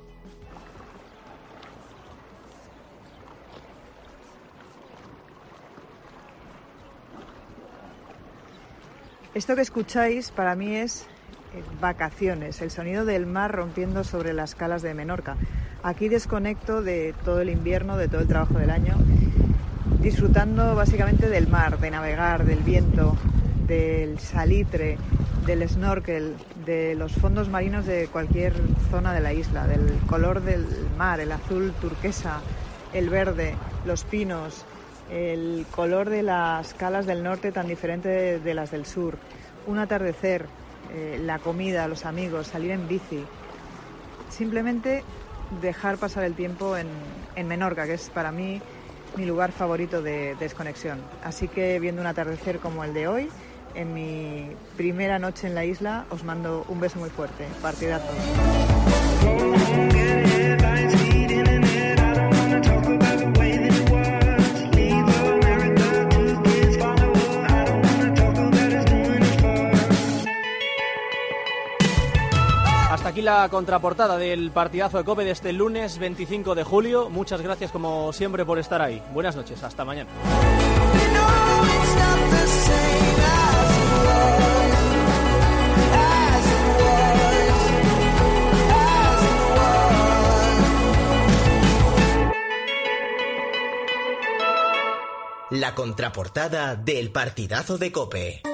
Esto que escucháis para mí es vacaciones, el sonido del mar rompiendo sobre las calas de Menorca. Aquí desconecto de todo el invierno, de todo el trabajo del año, disfrutando básicamente del mar, de navegar, del viento, del salitre, del snorkel, de los fondos marinos de cualquier zona de la isla, del color del mar, el azul turquesa, el verde, los pinos, el color de las calas del norte tan diferente de las del sur, un atardecer, la comida, los amigos, salir en bici, simplemente dejar pasar el tiempo en Menorca, que es para mí mi lugar favorito de desconexión. Así que viendo un atardecer como el de hoy, en mi primera noche en la isla, os mando un beso muy fuerte. Partidazo. Hasta aquí la contraportada del partidazo de COPE de este lunes 25 de julio. Muchas gracias como siempre por estar ahí. Buenas noches, hasta mañana. La contraportada del partidazo de COPE.